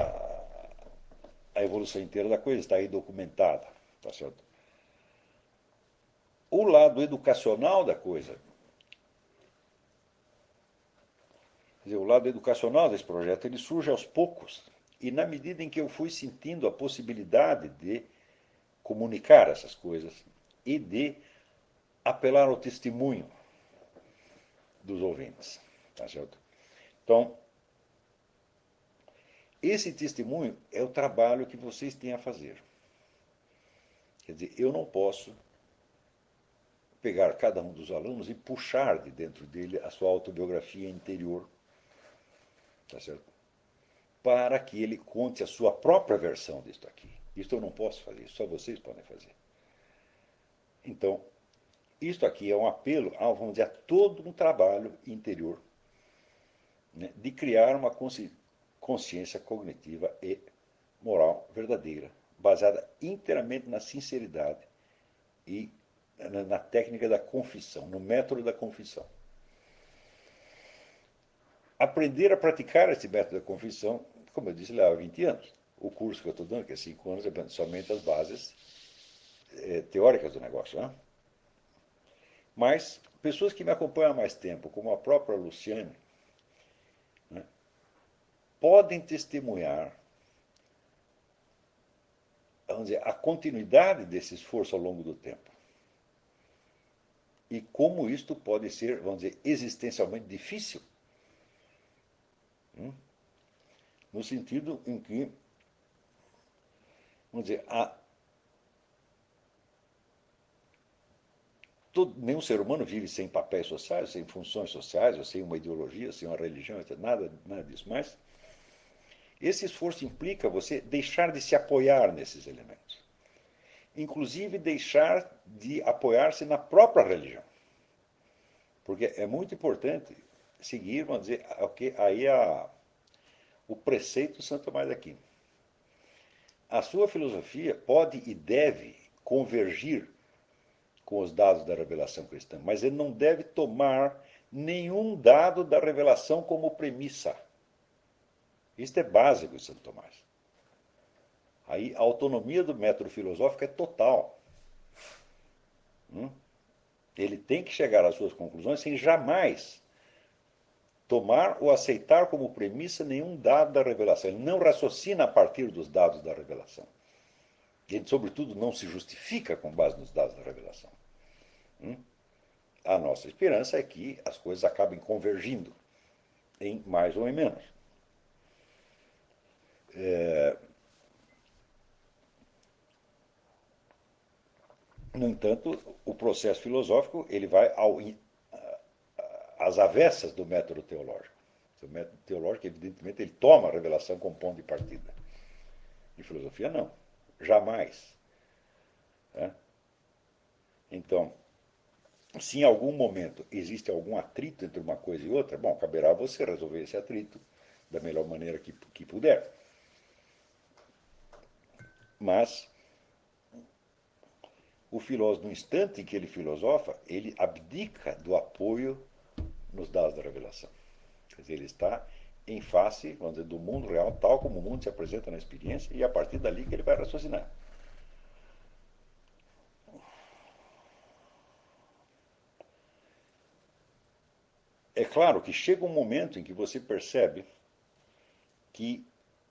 [SPEAKER 1] a evolução inteira da coisa está aí documentada. Tá certo? O lado educacional da coisa, quer dizer, o lado educacional desse projeto, ele surge aos poucos. E na medida em que eu fui sentindo a possibilidade de comunicar essas coisas e de apelar ao testemunho dos ouvintes. Tá certo? Então, esse testemunho é o trabalho que vocês têm a fazer. Quer dizer, eu não posso pegar cada um dos alunos e puxar de dentro dele a sua autobiografia interior, tá certo? Para que ele conte a sua própria versão disso aqui. Isso eu não posso fazer, só vocês podem fazer. Então, isto aqui é um apelo, vamos dizer, a todo um trabalho interior, né, de criar uma consciência cognitiva e moral verdadeira, baseada inteiramente na sinceridade e na técnica da confissão, no método da confissão. Aprender a praticar esse método da confissão, como eu disse, leva 20 anos. O curso que eu estou dando, que é 5 anos, é somente as bases teóricas do negócio. Né? Mas pessoas que me acompanham há mais tempo, como a própria Luciane, né, podem testemunhar, vamos dizer, a continuidade desse esforço ao longo do tempo. E como isto pode ser, vamos dizer, existencialmente difícil. No sentido em que, vamos dizer, nenhum ser humano vive sem papéis sociais, sem funções sociais, ou sem uma ideologia, sem uma religião, nada disso. Mas esse esforço implica você deixar de se apoiar nesses elementos. Inclusive deixar de apoiar-se na própria religião. Porque é muito importante seguir, vamos dizer, aí o preceito de Santo Tomás de Aquino. a sua filosofia pode e deve convergir com os dados da revelação cristã, mas ele não deve tomar nenhum dado da revelação como premissa. Isto é básico em Santo Tomás. Aí a autonomia do método filosófico é total. Ele tem que chegar às suas conclusões sem jamais tomar ou aceitar como premissa nenhum dado da revelação. Ele não raciocina a partir dos dados da revelação. Ele, sobretudo, não se justifica com base nos dados da revelação. A nossa esperança é que as coisas acabem convergindo, em mais ou em menos. No entanto, o processo filosófico ele vai às avessas do método teológico. O método teológico, evidentemente, ele toma a revelação como ponto de partida. Em filosofia, não. Jamais. Então, se em algum momento existe algum atrito entre uma coisa e outra, bom, caberá a você resolver esse atrito da melhor maneira que puder. Mas o filósofo, no instante em que ele filosofa, ele abdica do apoio nos dados da revelação. Quer dizer, ele está em face, vamos dizer, do mundo real, tal como o mundo se apresenta na experiência, e é a partir dali que ele vai raciocinar. É claro que chega um momento em que você percebe que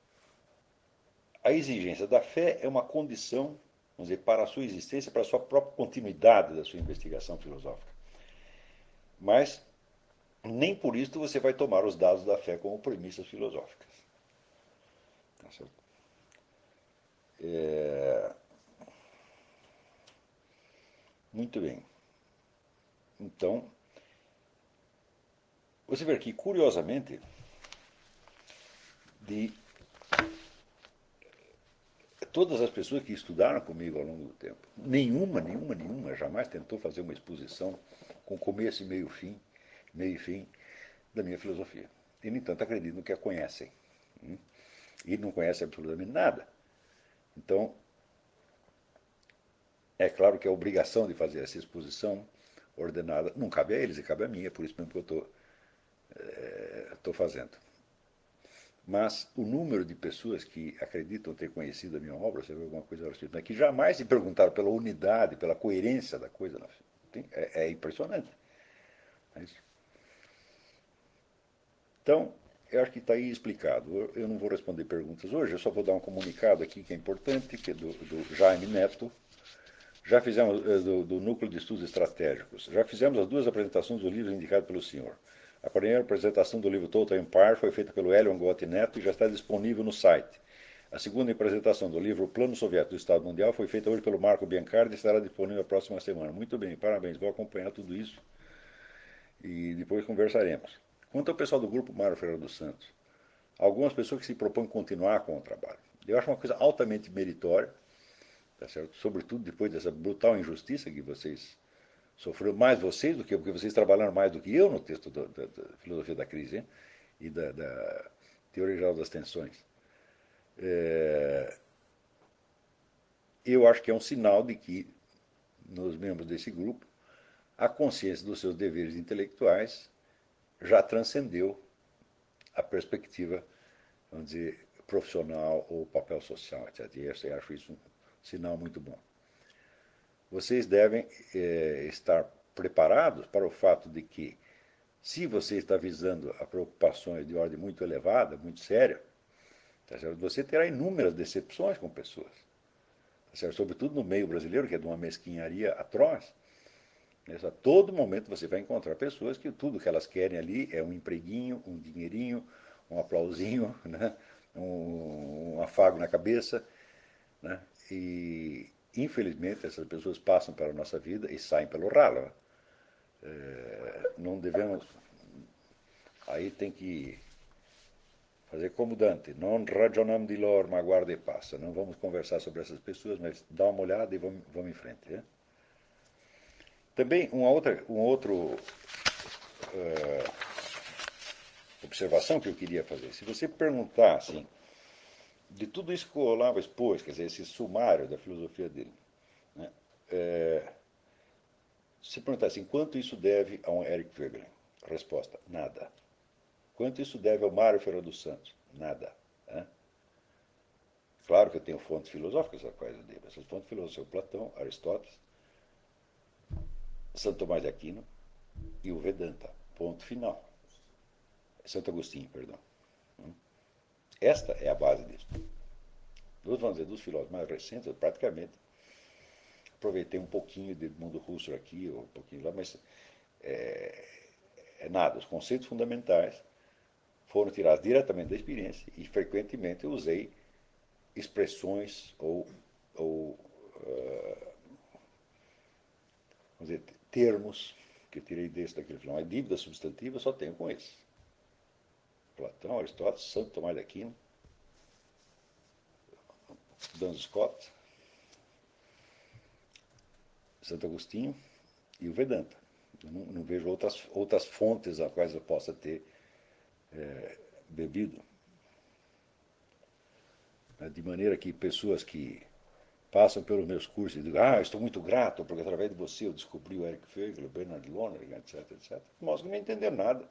[SPEAKER 1] a exigência da fé é uma condição, vamos dizer, para a sua existência, para a sua própria continuidade da sua investigação filosófica. Mas nem por isso você vai tomar os dados da fé como premissas filosóficas. Tá certo? Muito bem. Então, você vê que, curiosamente, de todas as pessoas que estudaram comigo ao longo do tempo, nenhuma jamais tentou fazer uma exposição com começo e meio e fim da minha filosofia. E, no entanto, acreditam que a conhecem. E não conhecem absolutamente nada. Então, é claro que a obrigação de fazer essa exposição ordenada não cabe a eles, e cabe a mim, é por isso mesmo que eu estou fazendo. Mas o número de pessoas que acreditam ter conhecido a minha obra, você vê alguma coisa relacionada, que jamais se perguntaram pela unidade, pela coerência da coisa, é impressionante. Então, eu acho que está aí explicado. Eu não vou responder perguntas hoje, eu só vou dar um comunicado aqui que é importante, que é do Jaime Neto. Já fizemos do Núcleo de Estudos Estratégicos. Já fizemos as duas apresentações do livro indicado pelo senhor. A primeira apresentação do livro Total Empire foi feita pelo Elion Gotti Neto e já está disponível no site. A segunda apresentação do livro Plano Soviético do Estado Mundial foi feita hoje pelo Marco Biancardi e estará disponível na próxima semana. Muito bem, parabéns. Vou acompanhar tudo isso e depois conversaremos. Quanto ao pessoal do grupo Mário Ferreira dos Santos, algumas pessoas que se propõem continuar com o trabalho. Eu acho uma coisa altamente meritória, tá certo? Sobretudo depois dessa brutal injustiça que vocês sofreram, mais vocês do que eu, porque vocês trabalharam mais do que eu no texto da filosofia da crise, hein? E da teoria geral das tensões. Eu acho que é um sinal de que, nos membros desse grupo, a consciência dos seus deveres intelectuais já transcendeu a perspectiva, vamos dizer, profissional ou papel social, etc. E eu acho isso um sinal muito bom. Vocês devem estar preparados para o fato de que, se você está visando a preocupações de ordem muito elevada, muito séria, tá certo? Você terá inúmeras decepções com pessoas. Tá certo? Sobretudo no meio brasileiro, que é de uma mesquinharia atroz. A todo momento você vai encontrar pessoas que tudo que elas querem ali é um empreguinho, um dinheirinho, um aplausinho, né? um afago na cabeça. Né? E, infelizmente, essas pessoas passam pela nossa vida e saem pelo ralo. Não devemos. Aí tem que fazer como Dante, non ragionam di lor, ma guarda e passa. Não vamos conversar sobre essas pessoas, mas dá uma olhada e vamos em frente. Né? Também uma outra observação que eu queria fazer. Se você perguntar assim, de tudo isso que o Olavo expôs, quer dizer, esse sumário da filosofia dele, né? Se perguntar assim, quanto isso deve a um Eric Voegelin? Resposta, nada. Quanto isso deve ao Mário Ferreira dos Santos? Nada. Né? Claro que eu tenho fontes filosóficas a quais eu devo. Essas fontes filosóficas são Platão, Aristóteles, Santo Tomás de Aquino e o Vedanta. Ponto final. Santo Agostinho, perdão. Esta é a base disso. Vamos dizer, dos filósofos mais recentes, eu praticamente aproveitei um pouquinho de Edmundo Husserl aqui, ou um pouquinho lá, mas é nada. Os conceitos fundamentais foram tirados diretamente da experiência e frequentemente eu usei expressões ou vamos dizer, termos que eu tirei desse daquele filme. A dívida substantiva eu só tenho com esses. Platão, Aristóteles, Santo Tomás de Aquino, Duns Scott, Santo Agostinho e o Vedanta. Eu não vejo outras fontes a quais eu possa ter bebido. De maneira que pessoas que passam pelos meus cursos e dizem, estou muito grato, porque através de você eu descobri o Eric Voegelin, o Bernard Lonergan, etc, etc. Mostra que não entenderam nada.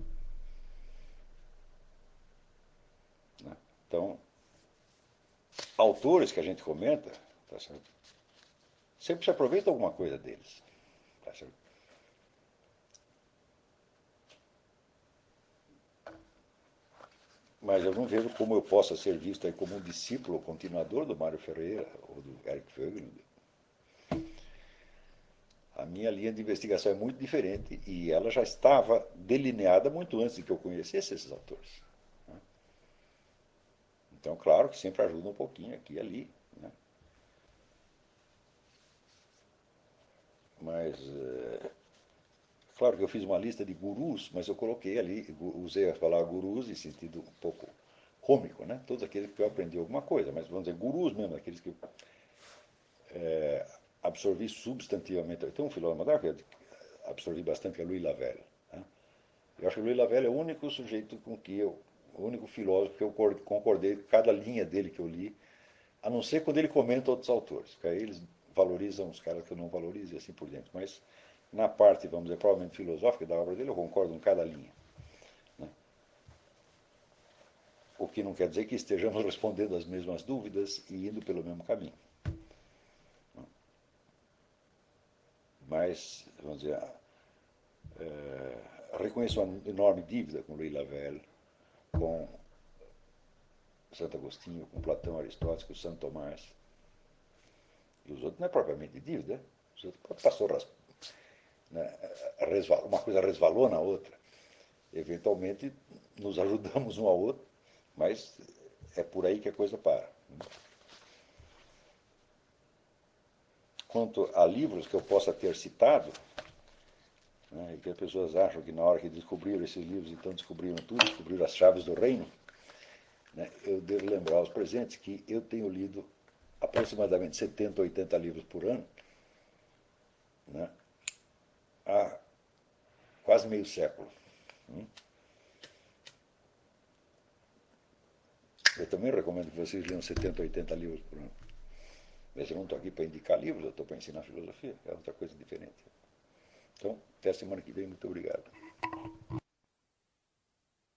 [SPEAKER 1] Né? Então, autores que a gente comenta, tá certo? Sempre se aproveita alguma coisa deles. Tá certo? Mas eu não vejo como eu possa ser visto aí como um discípulo ou continuador do Mário Ferreira ou do Eric Voegelin. A minha linha de investigação é muito diferente e ela já estava delineada muito antes de que eu conhecesse esses autores. Então, claro que sempre ajuda um pouquinho aqui e ali. Né? Mas, claro que eu fiz uma lista de gurus, mas eu coloquei ali, usei a palavra gurus em sentido um pouco cômico, né? Todos aqueles que eu aprendi alguma coisa, mas vamos dizer, gurus mesmo, aqueles que eu absorvi substantivamente. Tem um filósofo moderno que eu absorvi bastante, que é Louis Lavelle. Né? Eu acho que Louis Lavelle é o único sujeito com que o único filósofo que eu concordei com cada linha dele que eu li, a não ser quando ele comenta outros autores, que aí eles valorizam os caras que eu não valorizo e assim por diante. Mas na parte, vamos dizer, provavelmente filosófica da obra dele, eu concordo com cada linha. Né? O que não quer dizer que estejamos respondendo as mesmas dúvidas e indo pelo mesmo caminho. Mas, vamos dizer, reconheço uma enorme dívida com Louis Lavelle, com Santo Agostinho, com Platão, Aristóteles, com Santo Tomás. E os outros não é propriamente dívida. Os outros passou, né, uma coisa resvalou na outra. Eventualmente nos ajudamos um ao outro, mas é por aí que a coisa para. Quanto a livros que eu possa ter citado, né, e que as pessoas acham que na hora que descobriram esses livros, então descobriram tudo, descobriram as chaves do reino, né, eu devo lembrar aos presentes que eu tenho lido aproximadamente 70, 80 livros por ano, né, há quase meio século. Eu também recomendo que vocês leiam 70, 80 livros por ano. Mas eu não estou aqui para indicar livros, eu estou para ensinar filosofia, é outra coisa diferente. Então, até a semana que vem, muito obrigado.